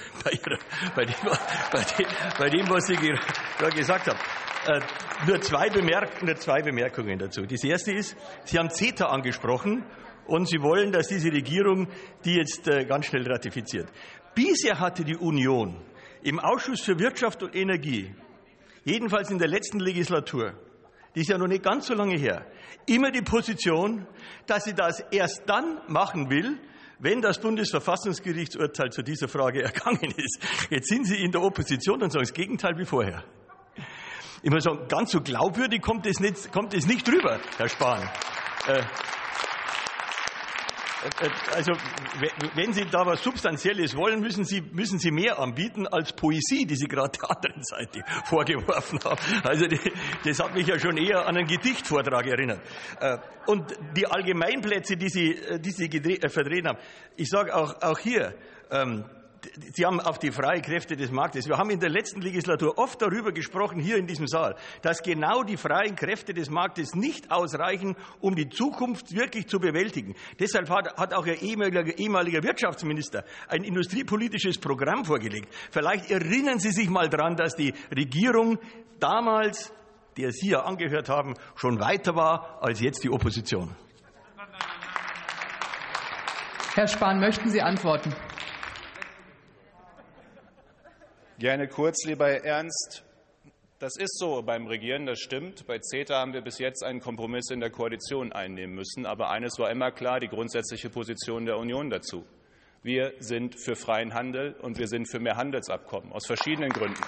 was Sie gerade gesagt haben. Nur zwei Bemerkungen dazu. Das erste ist, Sie haben CETA angesprochen. Und Sie wollen, dass diese Regierung die jetzt ganz schnell ratifiziert. Bisher hatte die Union im Ausschuss für Wirtschaft und Energie, jedenfalls in der letzten Legislatur, die ist ja noch nicht ganz so lange her, immer die Position, dass sie das erst dann machen will, wenn das Bundesverfassungsgerichtsurteil zu dieser Frage ergangen ist. Jetzt sind Sie in der Opposition und sagen das Gegenteil wie vorher. Ich muss sagen, ganz so glaubwürdig kommt es nicht drüber, Herr Spahn. Also, wenn Sie da was Substanzielles wollen, müssen Sie mehr anbieten als Poesie, die Sie gerade der anderen Seite vorgeworfen haben. Also, das hat mich ja schon eher an einen Gedichtvortrag erinnert. Und die Allgemeinplätze, die Sie verdreht haben, ich sage auch hier, Sie haben auf die freien Kräfte des Marktes. Wir haben in der letzten Legislatur oft darüber gesprochen, hier in diesem Saal, dass genau die freien Kräfte des Marktes nicht ausreichen, um die Zukunft wirklich zu bewältigen. Deshalb hat auch Ihr ehemaliger Wirtschaftsminister ein industriepolitisches Programm vorgelegt. Vielleicht erinnern Sie sich mal daran, dass die Regierung damals, der Sie ja angehört haben, schon weiter war als jetzt die Opposition. Herr Spahn, möchten Sie antworten? Gerne kurz, lieber Herr Ernst. Das ist so beim Regieren, das stimmt. Bei CETA haben wir bis jetzt einen Kompromiss in der Koalition einnehmen müssen. Aber eines war immer klar, die grundsätzliche Position der Union dazu. Wir sind für freien Handel und wir sind für mehr Handelsabkommen, aus verschiedenen Gründen.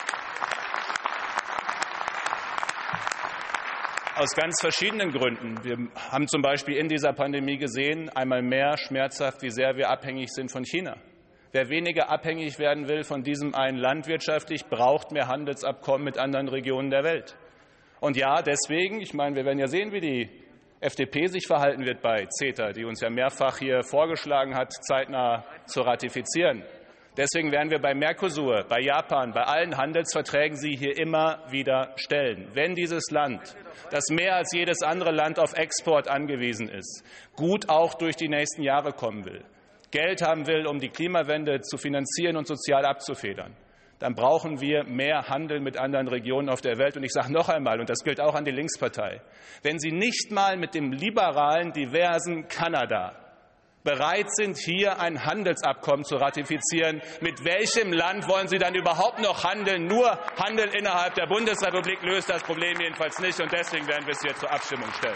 Aus ganz verschiedenen Gründen. Wir haben zum Beispiel in dieser Pandemie gesehen, einmal mehr schmerzhaft, wie sehr wir abhängig sind von China. Wer weniger abhängig werden will von diesem einen Land wirtschaftlich, braucht mehr Handelsabkommen mit anderen Regionen der Welt. Und ja, deswegen, ich meine, wir werden ja sehen, wie die FDP sich verhalten wird bei CETA, die uns ja mehrfach hier vorgeschlagen hat, zeitnah zu ratifizieren. Deswegen werden wir bei Mercosur, bei Japan, bei allen Handelsverträgen sie hier immer wieder stellen. Wenn dieses Land, das mehr als jedes andere Land auf Export angewiesen ist, gut auch durch die nächsten Jahre kommen will, Geld haben will, um die Klimawende zu finanzieren und sozial abzufedern, dann brauchen wir mehr Handel mit anderen Regionen auf der Welt. Und ich sage noch einmal, und das gilt auch an die Linkspartei, wenn Sie nicht mal mit dem liberalen, diversen Kanada bereit sind, hier ein Handelsabkommen zu ratifizieren, mit welchem Land wollen Sie dann überhaupt noch handeln? Nur Handel innerhalb der Bundesrepublik löst das Problem jedenfalls nicht. Und deswegen werden wir es hier zur Abstimmung stellen.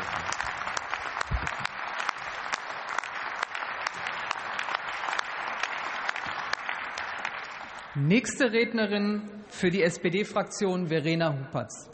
Nächste Rednerin für die SPD-Fraktion, Verena Huppertz.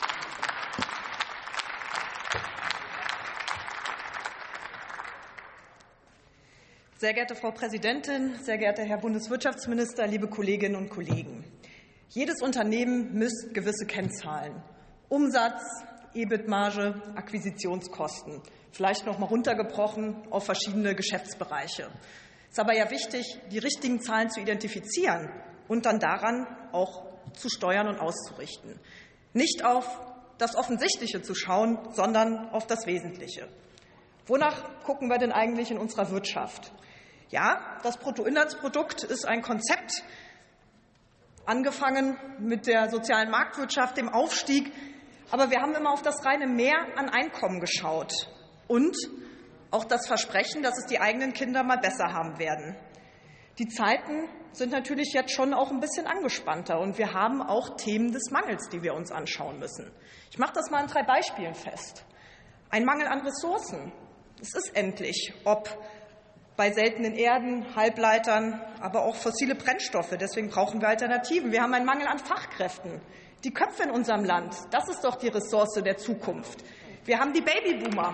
Sehr geehrte Frau Präsidentin, sehr geehrter Herr Bundeswirtschaftsminister, liebe Kolleginnen und Kollegen! Jedes Unternehmen misst gewisse Kennzahlen: Umsatz, EBIT-Marge, Akquisitionskosten, vielleicht noch mal runtergebrochen auf verschiedene Geschäftsbereiche. Es ist aber ja wichtig, die richtigen Zahlen zu identifizieren und dann daran auch zu steuern und auszurichten. Nicht auf das Offensichtliche zu schauen, sondern auf das Wesentliche. Wonach gucken wir denn eigentlich in unserer Wirtschaft? Ja, das Bruttoinlandsprodukt ist ein Konzept, angefangen mit der sozialen Marktwirtschaft, dem Aufstieg. Aber wir haben immer auf das reine Mehr an Einkommen geschaut und auch das Versprechen, dass es die eigenen Kinder mal besser haben werden. Die Zeiten sind natürlich jetzt schon auch ein bisschen angespannter, und wir haben auch Themen des Mangels, die wir uns anschauen müssen. Ich mache das mal an 3 Beispielen fest. Ein Mangel an Ressourcen. Es ist endlich, ob bei seltenen Erden, Halbleitern, aber auch fossile Brennstoffe. Deswegen brauchen wir Alternativen. Wir haben einen Mangel an Fachkräften. Die Köpfe in unserem Land, das ist doch die Ressource der Zukunft. Wir haben die Babyboomer,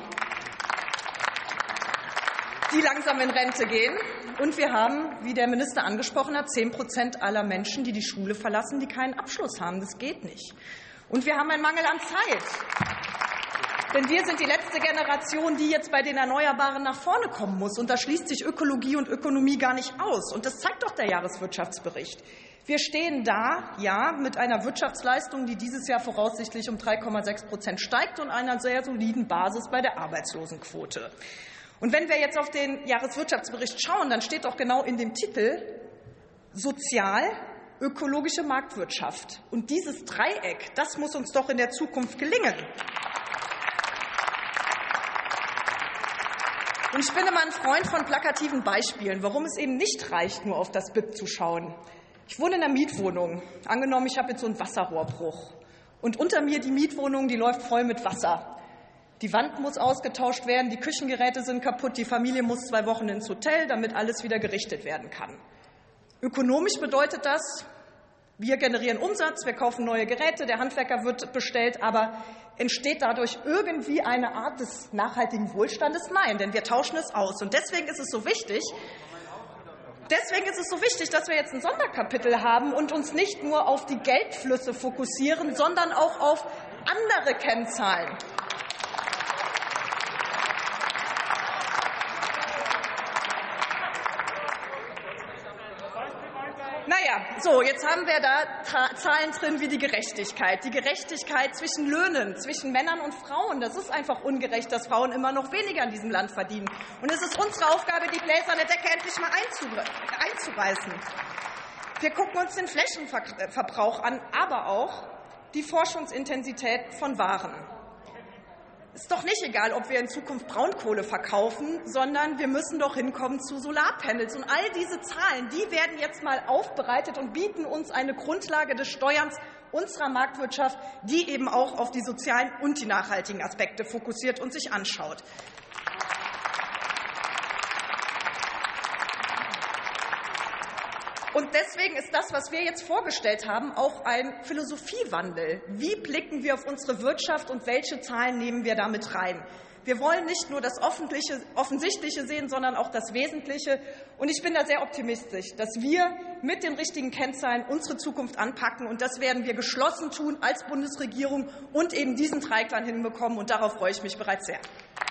die langsam in Rente gehen. Und wir haben, wie der Minister angesprochen hat, 10% aller Menschen, die die Schule verlassen, die keinen Abschluss haben. Das geht nicht. Und wir haben einen Mangel an Zeit. Denn wir sind die letzte Generation, die jetzt bei den Erneuerbaren nach vorne kommen muss. Und da schließt sich Ökologie und Ökonomie gar nicht aus. Und das zeigt doch der Jahreswirtschaftsbericht. Wir stehen da, ja, mit einer Wirtschaftsleistung, die dieses Jahr voraussichtlich um 3,6% steigt, und einer sehr soliden Basis bei der Arbeitslosenquote. Und wenn wir jetzt auf den Jahreswirtschaftsbericht schauen, dann steht doch genau in dem Titel sozial-ökologische Marktwirtschaft. Und dieses Dreieck, das muss uns doch in der Zukunft gelingen. Und ich bin immer ein Freund von plakativen Beispielen, warum es eben nicht reicht, nur auf das BIP zu schauen. Ich wohne in einer Mietwohnung. Angenommen, ich habe jetzt so einen Wasserrohrbruch. Und unter mir die Mietwohnung, die läuft voll mit Wasser. Die Wand muss ausgetauscht werden, die Küchengeräte sind kaputt, die Familie muss 2 Wochen ins Hotel, damit alles wieder gerichtet werden kann. Ökonomisch bedeutet das, Wir generieren Umsatz, wir kaufen neue Geräte, der Handwerker wird bestellt, aber entsteht dadurch irgendwie eine Art des nachhaltigen Wohlstandes? Nein, denn wir tauschen es aus. Und deswegen ist es so wichtig, dass wir jetzt ein Sonderkapitel haben und uns nicht nur auf die Geldflüsse fokussieren, sondern auch auf andere Kennzahlen. Jetzt haben wir da Zahlen drin wie die Gerechtigkeit zwischen Löhnen, zwischen Männern und Frauen. Das ist einfach ungerecht, dass Frauen immer noch weniger in diesem Land verdienen. Und es ist unsere Aufgabe, die gläserne Decke endlich mal einzureißen. Wir gucken uns den Flächenverbrauch an, aber auch die Forschungsintensität von Waren. Es ist doch nicht egal, ob wir in Zukunft Braunkohle verkaufen, sondern wir müssen doch hinkommen zu Solarpanels. Und all diese Zahlen, die werden jetzt mal aufbereitet und bieten uns eine Grundlage des Steuerns unserer Marktwirtschaft, die eben auch auf die sozialen und die nachhaltigen Aspekte fokussiert und sich anschaut. Und deswegen ist das, was wir jetzt vorgestellt haben, auch ein Philosophiewandel. Wie blicken wir auf unsere Wirtschaft und welche Zahlen nehmen wir damit rein? Wir wollen nicht nur das Offensichtliche sehen, sondern auch das Wesentliche. Und ich bin da sehr optimistisch, dass wir mit den richtigen Kennzahlen unsere Zukunft anpacken. Und das werden wir geschlossen tun als Bundesregierung und eben diesen Dreiklang hinbekommen. Und darauf freue ich mich bereits sehr.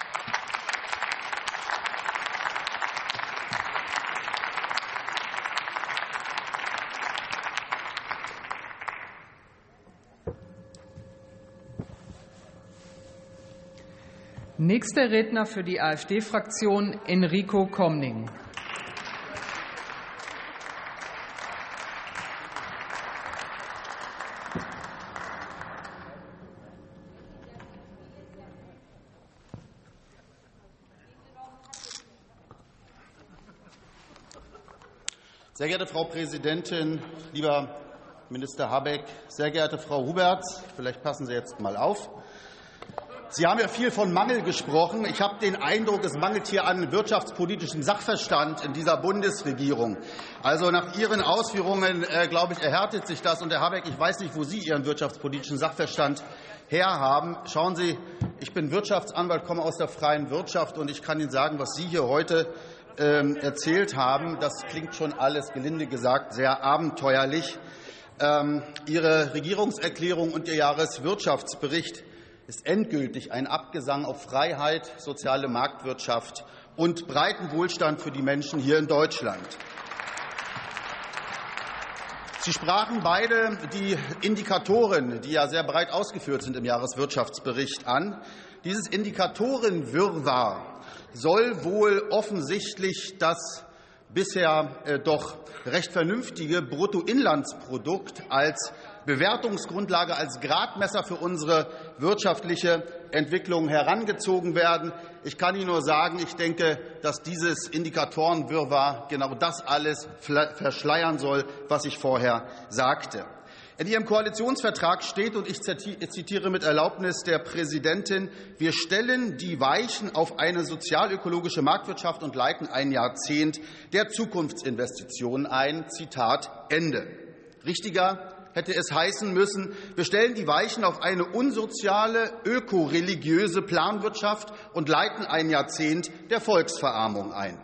Nächster Redner für die AfD-Fraktion, Enrico Comning. Sehr geehrte Frau Präsidentin, lieber Minister Habeck, sehr geehrte Frau Huberts, vielleicht passen Sie jetzt mal auf. Sie haben ja viel von Mangel gesprochen. Ich habe den Eindruck, es mangelt hier an wirtschaftspolitischem Sachverstand in dieser Bundesregierung. Also nach Ihren Ausführungen, glaube ich, erhärtet sich das. Und Herr Habeck, ich weiß nicht, wo Sie Ihren wirtschaftspolitischen Sachverstand herhaben. Schauen Sie, ich bin Wirtschaftsanwalt, komme aus der freien Wirtschaft, und ich kann Ihnen sagen, was Sie hier heute erzählt haben, das klingt schon alles, gelinde gesagt, sehr abenteuerlich. Ihre Regierungserklärung und Ihr Jahreswirtschaftsbericht ist endgültig ein Abgesang auf Freiheit, soziale Marktwirtschaft und breiten Wohlstand für die Menschen hier in Deutschland. Sie sprachen beide die Indikatoren, die ja sehr breit ausgeführt sind im Jahreswirtschaftsbericht, an. Dieses Indikatorenwirrwarr soll wohl offensichtlich das bisher doch recht vernünftige Bruttoinlandsprodukt als Bewertungsgrundlage, als Gradmesser für unsere wirtschaftliche Entwicklung herangezogen werden. Ich kann Ihnen nur sagen, ich denke, dass dieses Indikatorenwirrwarr genau das alles verschleiern soll, was ich vorher sagte. In Ihrem Koalitionsvertrag steht, und ich zitiere mit Erlaubnis der Präsidentin: Wir stellen die Weichen auf eine sozialökologische Marktwirtschaft und leiten ein Jahrzehnt der Zukunftsinvestitionen ein. Zitat Ende. Richtiger hätte es heißen müssen, wir stellen die Weichen auf eine unsoziale, ökoreligiöse Planwirtschaft und leiten ein Jahrzehnt der Volksverarmung ein.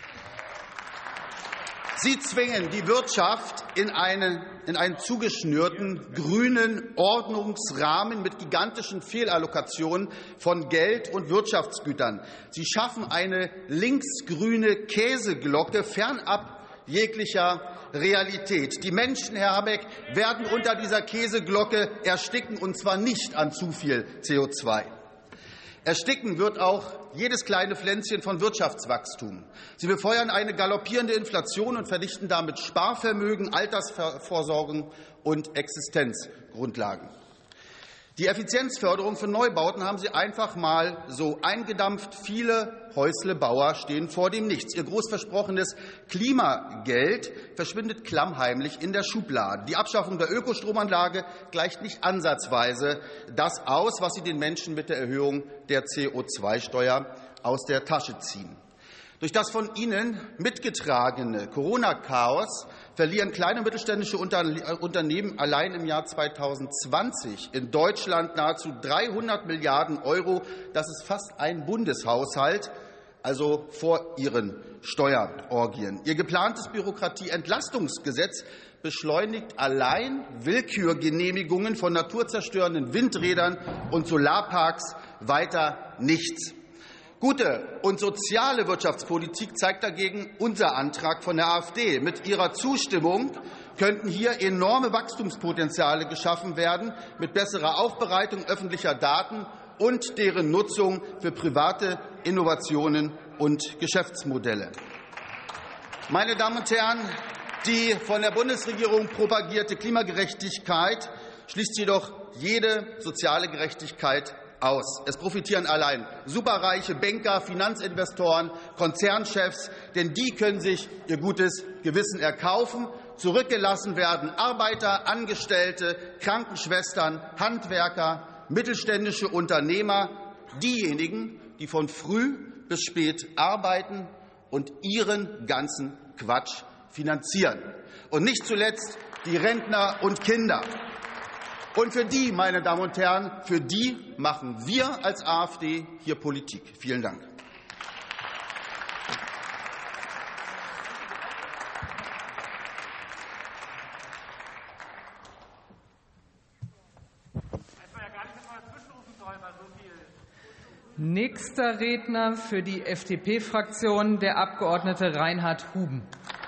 Sie zwingen die Wirtschaft in einen zugeschnürten grünen Ordnungsrahmen mit gigantischen Fehlallokationen von Geld und Wirtschaftsgütern. Sie schaffen eine linksgrüne Käseglocke fernab jeglicher Realität. Die Menschen, Herr Habeck, werden unter dieser Käseglocke ersticken, und zwar nicht an zu viel CO2. Ersticken wird auch jedes kleine Pflänzchen von Wirtschaftswachstum. Sie befeuern eine galoppierende Inflation und verdichten damit Sparvermögen, Altersvorsorgung und Existenzgrundlagen. Die Effizienzförderung für Neubauten haben Sie einfach mal so eingedampft. Viele Häuslebauer stehen vor dem Nichts. Ihr groß versprochenes Klimageld verschwindet klammheimlich in der Schublade. Die Abschaffung der Ökostromanlage gleicht nicht ansatzweise das aus, was Sie den Menschen mit der Erhöhung der CO2-Steuer aus der Tasche ziehen. Durch das von Ihnen mitgetragene Corona-Chaos verlieren kleine und mittelständische Unternehmen allein im Jahr 2020 in Deutschland nahezu 300 Milliarden €. Das ist fast ein Bundeshaushalt, also vor ihren Steuerorgien. Ihr geplantes Bürokratieentlastungsgesetz beschleunigt allein Willkürgenehmigungen von naturzerstörenden Windrädern und Solarparks weiter nichts. Gute und soziale Wirtschaftspolitik zeigt dagegen unser Antrag von der AfD. Mit ihrer Zustimmung könnten hier enorme Wachstumspotenziale geschaffen werden, mit besserer Aufbereitung öffentlicher Daten und deren Nutzung für private Innovationen und Geschäftsmodelle. Meine Damen und Herren, die von der Bundesregierung propagierte Klimagerechtigkeit schließt jedoch jede soziale Gerechtigkeit aus. Es profitieren allein superreiche Banker, Finanzinvestoren, Konzernchefs, denn die können sich ihr gutes Gewissen erkaufen. Zurückgelassen werden Arbeiter, Angestellte, Krankenschwestern, Handwerker, mittelständische Unternehmer, diejenigen, die von früh bis spät arbeiten und ihren ganzen Quatsch finanzieren. Und nicht zuletzt die Rentner und Kinder. Und für die, meine Damen und Herren, für die machen wir als AfD hier Politik. Vielen Dank. Nächster Redner für die FDP-Fraktion, der Abgeordnete Reinhard Huben.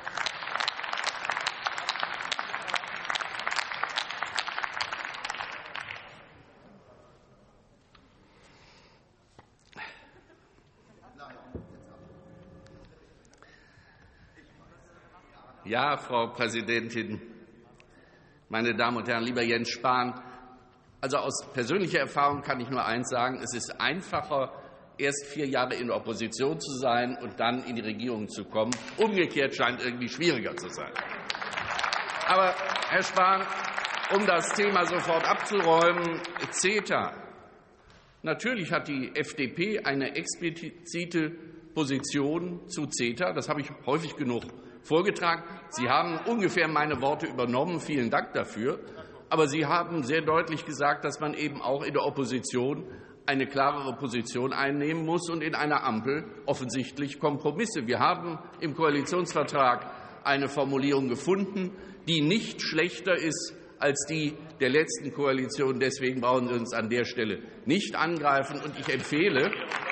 Ja, Frau Präsidentin, meine Damen und Herren, lieber Jens Spahn, also aus persönlicher Erfahrung kann ich nur eins sagen, es ist einfacher, erst 4 Jahre in der Opposition zu sein und dann in die Regierung zu kommen. Umgekehrt scheint irgendwie schwieriger zu sein. Aber, Herr Spahn, um das Thema sofort abzuräumen, CETA. Natürlich hat die FDP eine explizite Position zu CETA. Das habe ich häufig genug vorgetragen. Sie haben ungefähr meine Worte übernommen. Vielen Dank dafür. Aber Sie haben sehr deutlich gesagt, dass man eben auch in der Opposition eine klarere Position einnehmen muss und in einer Ampel offensichtlich Kompromisse. Wir haben im Koalitionsvertrag eine Formulierung gefunden, die nicht schlechter ist als die der letzten Koalition. Deswegen brauchen Sie uns an der Stelle nicht angreifen. Und ich empfehle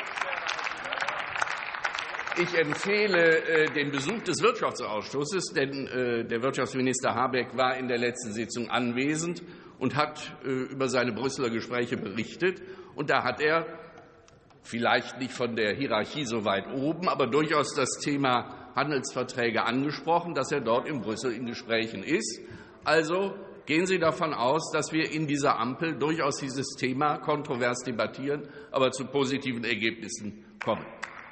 den Besuch des Wirtschaftsausschusses, denn der Wirtschaftsminister Habeck war in der letzten Sitzung anwesend und hat über seine Brüsseler Gespräche berichtet. Und da hat er vielleicht nicht von der Hierarchie so weit oben, aber durchaus das Thema Handelsverträge angesprochen, dass er dort in Brüssel in Gesprächen ist. Also gehen Sie davon aus, dass wir in dieser Ampel durchaus dieses Thema kontrovers debattieren, aber zu positiven Ergebnissen kommen.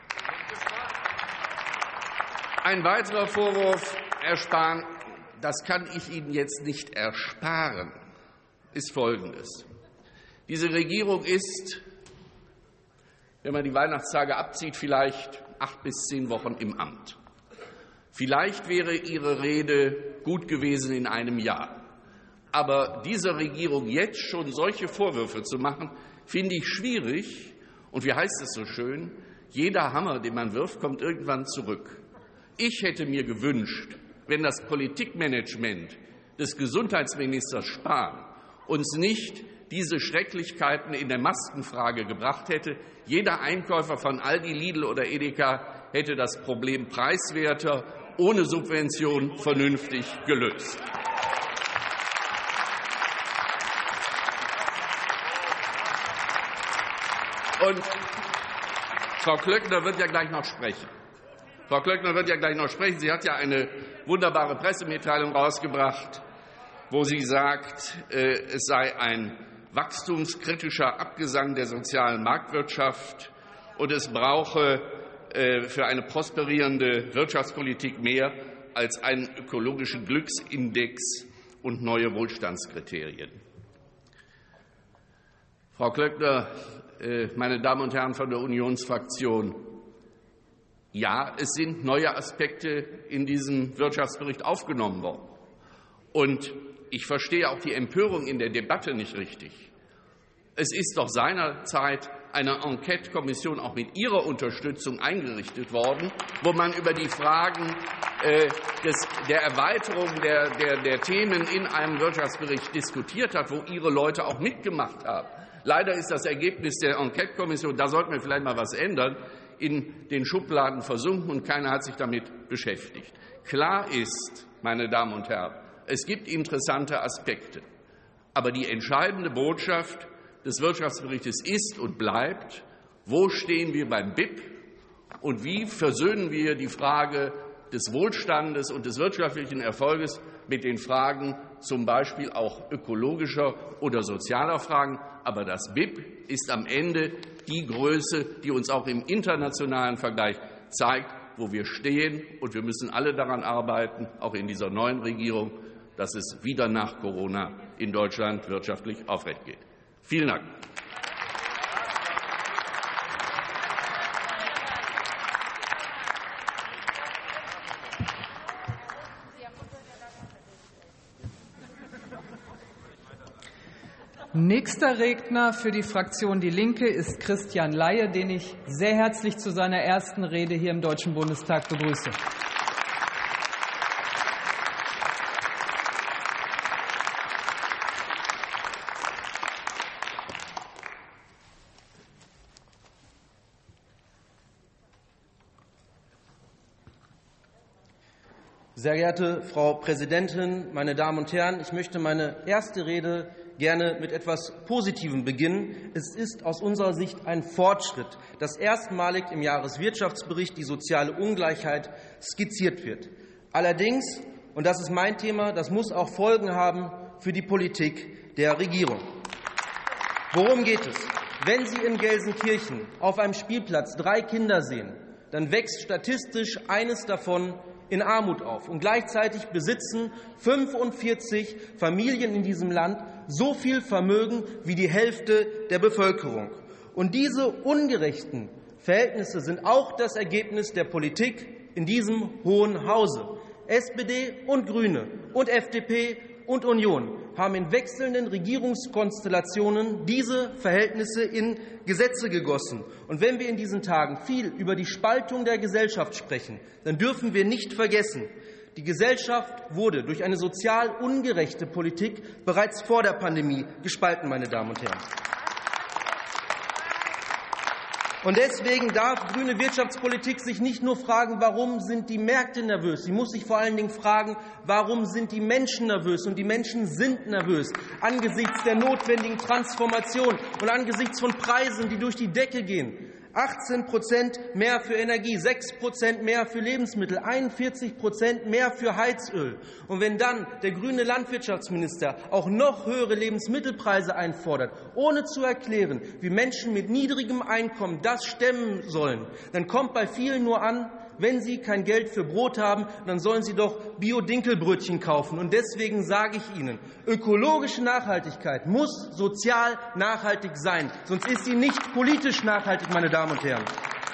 Ein weiterer Vorwurf, Herr Spahn, das kann ich Ihnen jetzt nicht ersparen, ist Folgendes. Diese Regierung ist, wenn man die Weihnachtstage abzieht, vielleicht 8 bis 10 Wochen im Amt. Vielleicht wäre Ihre Rede gut gewesen in einem Jahr. Aber dieser Regierung jetzt schon solche Vorwürfe zu machen, finde ich schwierig. Und wie heißt es so schön? Jeder Hammer, den man wirft, kommt irgendwann zurück. Ich hätte mir gewünscht, wenn das Politikmanagement des Gesundheitsministers Spahn uns nicht diese Schrecklichkeiten in der Maskenfrage gebracht hätte. Jeder Einkäufer von Aldi, Lidl oder Edeka hätte das Problem preiswerter, ohne Subvention vernünftig gelöst. Und Frau Klöckner wird ja gleich noch sprechen. Sie hat ja eine wunderbare Pressemitteilung herausgebracht, wo sie sagt, es sei ein wachstumskritischer Abgesang der sozialen Marktwirtschaft und es brauche für eine prosperierende Wirtschaftspolitik mehr als einen ökologischen Glücksindex und neue Wohlstandskriterien. Frau Klöckner, meine Damen und Herren von der Unionsfraktion, Ja, es sind neue Aspekte in diesen Wirtschaftsbericht aufgenommen worden. Und ich verstehe auch die Empörung in der Debatte nicht richtig. Es ist doch seinerzeit eine Enquete-Kommission auch mit Ihrer Unterstützung eingerichtet worden, wo man über die Fragen der Erweiterung der Themen in einem Wirtschaftsbericht diskutiert hat, wo Ihre Leute auch mitgemacht haben. Leider ist das Ergebnis der Enquete-Kommission, da sollten wir vielleicht mal was ändern, in den Schubladen versunken und keiner hat sich damit beschäftigt. Klar ist, meine Damen und Herren, es gibt interessante Aspekte. Aber die entscheidende Botschaft des Wirtschaftsberichts ist und bleibt, wo stehen wir beim BIP und wie versöhnen wir die Frage des Wohlstandes und des wirtschaftlichen Erfolges mit den Fragen zum Beispiel auch ökologischer oder sozialer Fragen. Aber das BIP ist am Ende die Größe, die uns auch im internationalen Vergleich zeigt, wo wir stehen. Und wir müssen alle daran arbeiten, auch in dieser neuen Regierung, dass es wieder nach Corona in Deutschland wirtschaftlich aufrecht geht. Vielen Dank. Nächster Redner für die Fraktion Die Linke ist Christian Laie, den ich sehr herzlich zu seiner ersten Rede hier im Deutschen Bundestag begrüße. Sehr geehrte Frau Präsidentin, meine Damen und Herren! Ich möchte meine erste Rede gerne mit etwas Positivem beginnen. Es ist aus unserer Sicht ein Fortschritt, dass erstmalig im Jahreswirtschaftsbericht die soziale Ungleichheit skizziert wird. Allerdings, und das ist mein Thema, das muss auch Folgen haben für die Politik der Regierung. Worum geht es? Wenn Sie in Gelsenkirchen auf einem Spielplatz 3 Kinder sehen, dann wächst statistisch eines davon in Armut auf. Und gleichzeitig besitzen 45 Familien in diesem Land so viel Vermögen wie die Hälfte der Bevölkerung. Und diese ungerechten Verhältnisse sind auch das Ergebnis der Politik in diesem Hohen Hause. SPD und Grüne und FDP und Union haben in wechselnden Regierungskonstellationen diese Verhältnisse in Gesetze gegossen. Und wenn wir in diesen Tagen viel über die Spaltung der Gesellschaft sprechen, dann dürfen wir nicht vergessen, die Gesellschaft wurde durch eine sozial ungerechte Politik bereits vor der Pandemie gespalten, meine Damen und Herren. Und deswegen darf grüne Wirtschaftspolitik sich nicht nur fragen, warum sind die Märkte nervös? Sie muss sich vor allen Dingen fragen, warum sind die Menschen nervös? Und die Menschen sind nervös angesichts der notwendigen Transformation und angesichts von Preisen, die durch die Decke gehen. 18% mehr für Energie, 6% mehr für Lebensmittel, 41% mehr für Heizöl. Und wenn dann der grüne Landwirtschaftsminister auch noch höhere Lebensmittelpreise einfordert, ohne zu erklären, wie Menschen mit niedrigem Einkommen das stemmen sollen, dann kommt bei vielen nur an, wenn Sie kein Geld für Brot haben, dann sollen Sie doch Bio-Dinkelbrötchen kaufen. Und deswegen sage ich Ihnen, ökologische Nachhaltigkeit muss sozial nachhaltig sein. Sonst ist sie nicht politisch nachhaltig, meine Damen und Herren.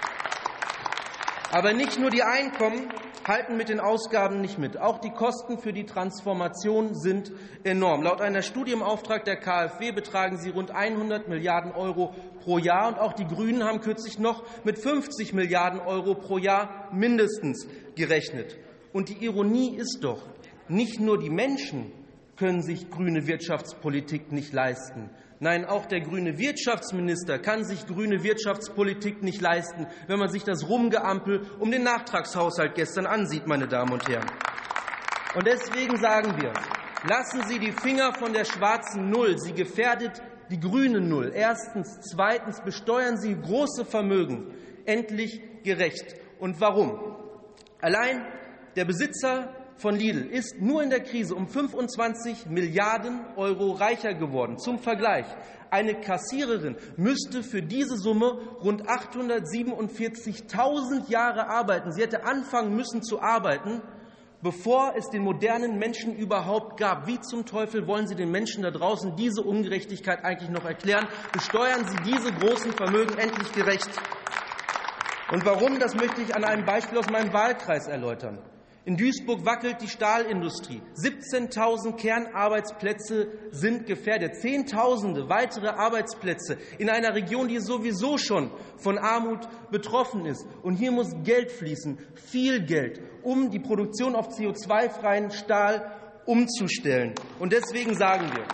Aber nicht nur die Einkommen halten mit den Ausgaben nicht mit. Auch die Kosten für die Transformation sind enorm. Laut einer Studie im Auftrag der KfW betragen sie rund 100 Milliarden € pro Jahr. Und auch die Grünen haben kürzlich noch mit 50 Milliarden € pro Jahr mindestens gerechnet. Und die Ironie ist doch, nicht nur die Menschen können sich grüne Wirtschaftspolitik nicht leisten. Nein, auch der grüne Wirtschaftsminister kann sich grüne Wirtschaftspolitik nicht leisten, wenn man sich das Rumgeampel um den Nachtragshaushalt gestern ansieht, meine Damen und Herren. Und deswegen sagen wir, lassen Sie die Finger von der schwarzen Null. Sie gefährdet die grüne Null. Erstens. Zweitens, besteuern Sie große Vermögen endlich gerecht. Und warum? Allein der Besitzer von Lidl ist nur in der Krise um 25 Milliarden € reicher geworden. Zum Vergleich, eine Kassiererin müsste für diese Summe rund 847.000 Jahre arbeiten. Sie hätte anfangen müssen zu arbeiten, bevor es den modernen Menschen überhaupt gab. Wie zum Teufel wollen Sie den Menschen da draußen diese Ungerechtigkeit eigentlich noch erklären? Besteuern Sie diese großen Vermögen endlich gerecht. Und warum, das möchte ich an einem Beispiel aus meinem Wahlkreis erläutern. In Duisburg wackelt die Stahlindustrie. 17.000 Kernarbeitsplätze sind gefährdet. Zehntausende weitere Arbeitsplätze in einer Region, die sowieso schon von Armut betroffen ist. Und hier muss Geld fließen, viel Geld, um die Produktion auf CO2-freien Stahl umzustellen. Und deswegen sagen wir,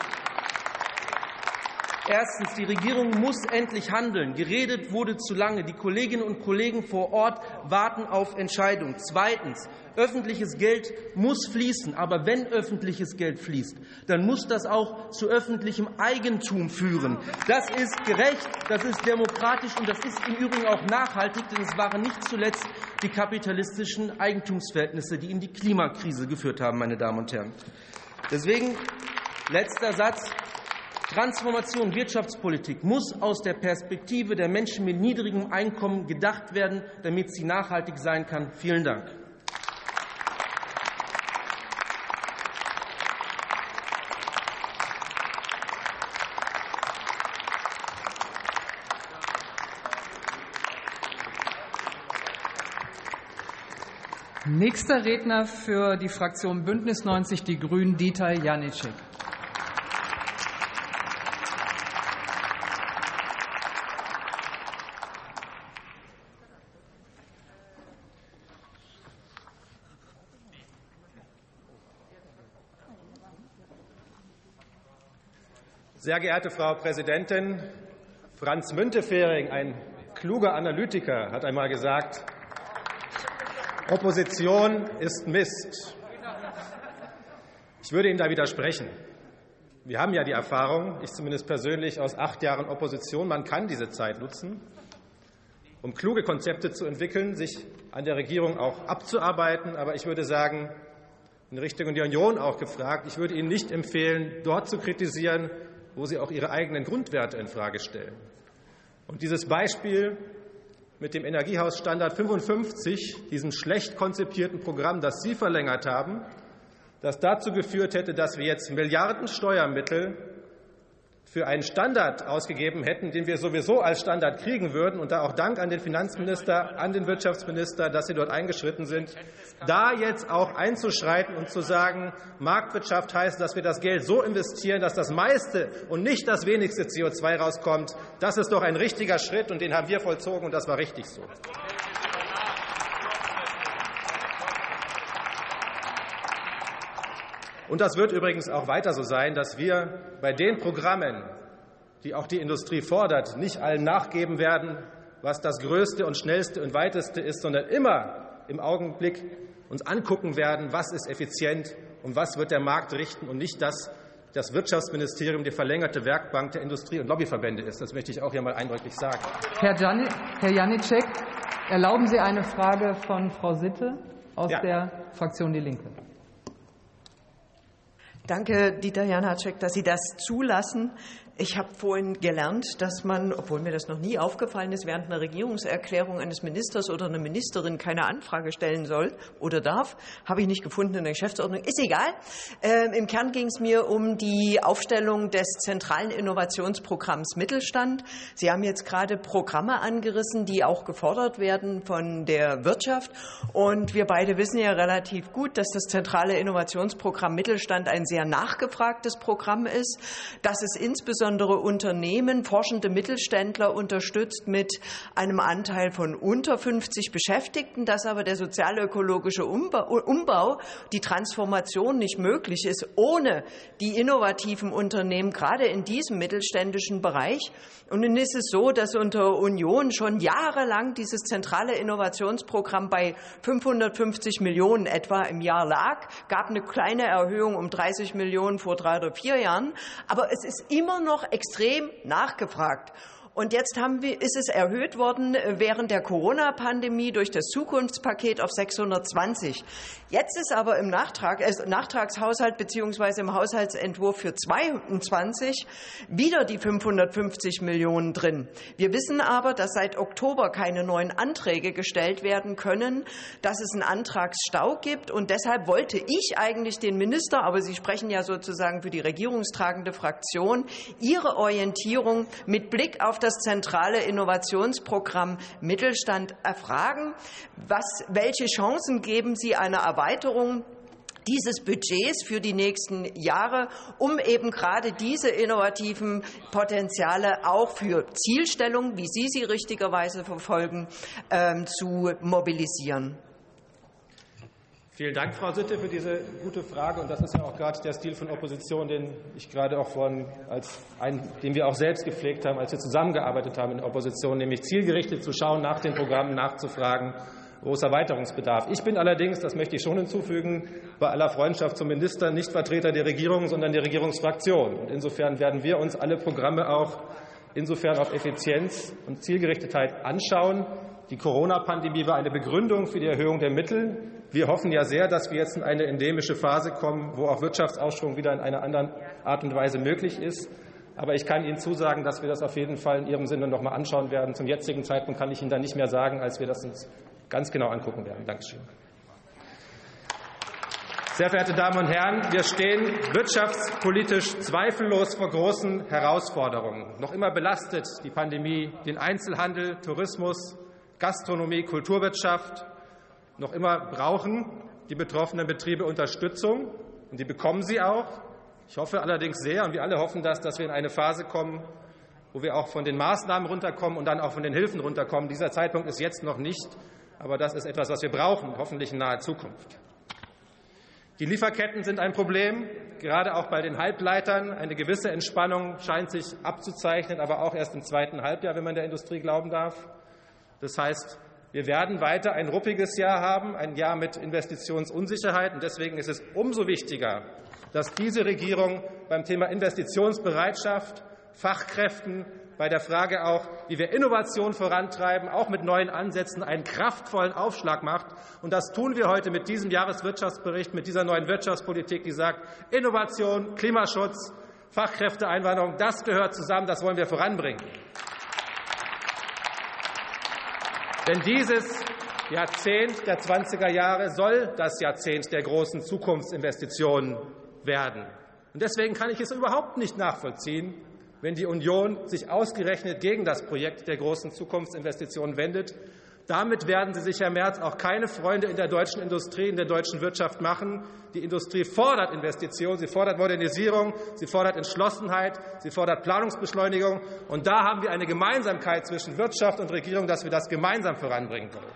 erstens, die Regierung muss endlich handeln. Geredet wurde zu lange. Die Kolleginnen und Kollegen vor Ort warten auf Entscheidungen. Zweitens, öffentliches Geld muss fließen. Aber wenn öffentliches Geld fließt, dann muss das auch zu öffentlichem Eigentum führen. Das ist gerecht, das ist demokratisch und das ist im Übrigen auch nachhaltig, denn es waren nicht zuletzt die kapitalistischen Eigentumsverhältnisse, die in die Klimakrise geführt haben, meine Damen und Herren. Deswegen, letzter Satz. Transformation Wirtschaftspolitik muss aus der Perspektive der Menschen mit niedrigem Einkommen gedacht werden, damit sie nachhaltig sein kann. Vielen Dank. Nächster Redner für die Fraktion Bündnis 90 Die Grünen, Dieter Janicek. Sehr geehrte Frau Präsidentin, Franz Müntefering, ein kluger Analytiker, hat einmal gesagt, Opposition ist Mist. Ich würde ihm da widersprechen. Wir haben ja die Erfahrung, ich zumindest persönlich aus 8 Jahren Opposition, man kann diese Zeit nutzen, um kluge Konzepte zu entwickeln, sich an der Regierung auch abzuarbeiten. Aber ich würde sagen, in Richtung der Union auch gefragt, ich würde Ihnen nicht empfehlen, dort zu kritisieren, wo Sie auch Ihre eigenen Grundwerte infrage stellen. Und dieses Beispiel mit dem Energiehausstandard 55, diesem schlecht konzipierten Programm, das Sie verlängert haben, das dazu geführt hätte, dass wir jetzt Milliarden Steuermittel für einen Standard ausgegeben hätten, den wir sowieso als Standard kriegen würden. Und da auch Dank an den Finanzminister, an den Wirtschaftsminister, dass Sie dort eingeschritten sind, da jetzt auch einzuschreiten und zu sagen, Marktwirtschaft heißt, dass wir das Geld so investieren, dass das meiste und nicht das wenigste CO2 rauskommt. Das ist doch ein richtiger Schritt, und den haben wir vollzogen, und das war richtig so. Und das wird übrigens auch weiter so sein, dass wir bei den Programmen, die auch die Industrie fordert, nicht allen nachgeben werden, was das Größte und Schnellste und Weiteste ist, sondern immer im Augenblick uns angucken werden, was ist effizient und was wird der Markt richten, und nicht, dass das Wirtschaftsministerium die verlängerte Werkbank der Industrie- und Lobbyverbände ist. Das möchte ich auch hier mal eindrücklich sagen. Herr Janicek, erlauben Sie eine Frage von Frau Sitte aus der Fraktion Die Linke? Danke, Dieter Janicek, dass Sie das zulassen. Ich habe vorhin gelernt, dass man, obwohl mir das noch nie aufgefallen ist, während einer Regierungserklärung eines Ministers oder einer Ministerin keine Anfrage stellen soll oder darf. Habe ich nicht gefunden in der Geschäftsordnung. Ist egal. Im Kern ging es mir um die Aufstellung des zentralen Innovationsprogramms Mittelstand. Sie haben jetzt gerade Programme angerissen, die auch gefordert werden von der Wirtschaft. Und wir beide wissen ja relativ gut, dass das zentrale Innovationsprogramm Mittelstand ein sehr nachgefragtes Programm ist, dass es insbesondere Unternehmen, forschende Mittelständler unterstützt mit einem Anteil von unter 50 Beschäftigten, dass aber der sozial-ökologische Umbau, die Transformation nicht möglich ist ohne die innovativen Unternehmen, gerade in diesem mittelständischen Bereich. Und nun ist es so, dass unter Union schon jahrelang dieses zentrale Innovationsprogramm bei 550 Millionen etwa im Jahr lag. Gab eine kleine Erhöhung um 30 Millionen vor 3 oder 4 Jahren. Aber es ist immer noch extrem nachgefragt. Und jetzt ist es erhöht worden während der Corona-Pandemie durch das Zukunftspaket auf 620. Jetzt ist aber im Nachtragshaushalt bzw. im Haushaltsentwurf für 22 wieder die 550 Millionen drin. Wir wissen aber, dass seit Oktober keine neuen Anträge gestellt werden können, dass es einen Antragsstau gibt. Und deshalb wollte ich eigentlich den Minister, aber Sie sprechen ja sozusagen für die regierungstragende Fraktion, Ihre Orientierung mit Blick auf das zentrale Innovationsprogramm Mittelstand erfragen. Welche Chancen geben Sie einer Erweiterung dieses Budgets für die nächsten Jahre, um eben gerade diese innovativen Potenziale auch für Zielstellungen, wie Sie sie richtigerweise verfolgen, zu mobilisieren? Vielen Dank, Frau Sitte, für diese gute Frage. Und das ist ja auch gerade der Stil von Opposition, den ich gerade auch den wir auch selbst gepflegt haben, als wir zusammengearbeitet haben in der Opposition, nämlich zielgerichtet zu schauen, nach den Programmen nachzufragen, wo ist Erweiterungsbedarf. Ich bin allerdings, das möchte ich schon hinzufügen, bei aller Freundschaft zum Minister nicht Vertreter der Regierung, sondern der Regierungsfraktion. Und insofern werden wir uns alle Programme auch insofern auf Effizienz und Zielgerichtetheit anschauen. Die Corona-Pandemie war eine Begründung für die Erhöhung der Mittel. Wir hoffen ja sehr, dass wir jetzt in eine endemische Phase kommen, wo auch Wirtschaftsaufschwung wieder in einer anderen Art und Weise möglich ist. Aber ich kann Ihnen zusagen, dass wir das auf jeden Fall in Ihrem Sinne noch mal anschauen werden. Zum jetzigen Zeitpunkt kann ich Ihnen da nicht mehr sagen, als wir das uns ganz genau angucken werden. Dankeschön. Sehr verehrte Damen und Herren, wir stehen wirtschaftspolitisch zweifellos vor großen Herausforderungen. Noch immer belastet die Pandemie den Einzelhandel, Tourismus, Gastronomie, Kulturwirtschaft. Noch immer brauchen die betroffenen Betriebe Unterstützung, und die bekommen sie auch. Ich hoffe allerdings sehr, und wir alle hoffen das, dass wir in eine Phase kommen, wo wir auch von den Maßnahmen runterkommen und dann auch von den Hilfen runterkommen. Dieser Zeitpunkt ist jetzt noch nicht, aber das ist etwas, was wir brauchen, hoffentlich in naher Zukunft. Die Lieferketten sind ein Problem, gerade auch bei den Halbleitern. Eine gewisse Entspannung scheint sich abzuzeichnen, aber auch erst im zweiten Halbjahr, wenn man der Industrie glauben darf. Das heißt, wir werden weiter ein ruppiges Jahr haben, ein Jahr mit Investitionsunsicherheit. Und deswegen ist es umso wichtiger, dass diese Regierung beim Thema Investitionsbereitschaft, Fachkräften, bei der Frage auch, wie wir Innovation vorantreiben, auch mit neuen Ansätzen einen kraftvollen Aufschlag macht. Und das tun wir heute mit diesem Jahreswirtschaftsbericht, mit dieser neuen Wirtschaftspolitik, die sagt, Innovation, Klimaschutz, Fachkräfteeinwanderung, das gehört zusammen, das wollen wir voranbringen. Denn dieses Jahrzehnt der 20er Jahre soll das Jahrzehnt der großen Zukunftsinvestitionen werden. Und deswegen kann ich es überhaupt nicht nachvollziehen, wenn die Union sich ausgerechnet gegen das Projekt der großen Zukunftsinvestitionen wendet. Damit werden Sie sich, Herr Merz, auch keine Freunde in der deutschen Industrie, in der deutschen Wirtschaft machen. Die Industrie fordert Investitionen, sie fordert Modernisierung, sie fordert Entschlossenheit, sie fordert Planungsbeschleunigung. Und da haben wir eine Gemeinsamkeit zwischen Wirtschaft und Regierung, dass wir das gemeinsam voranbringen wollen.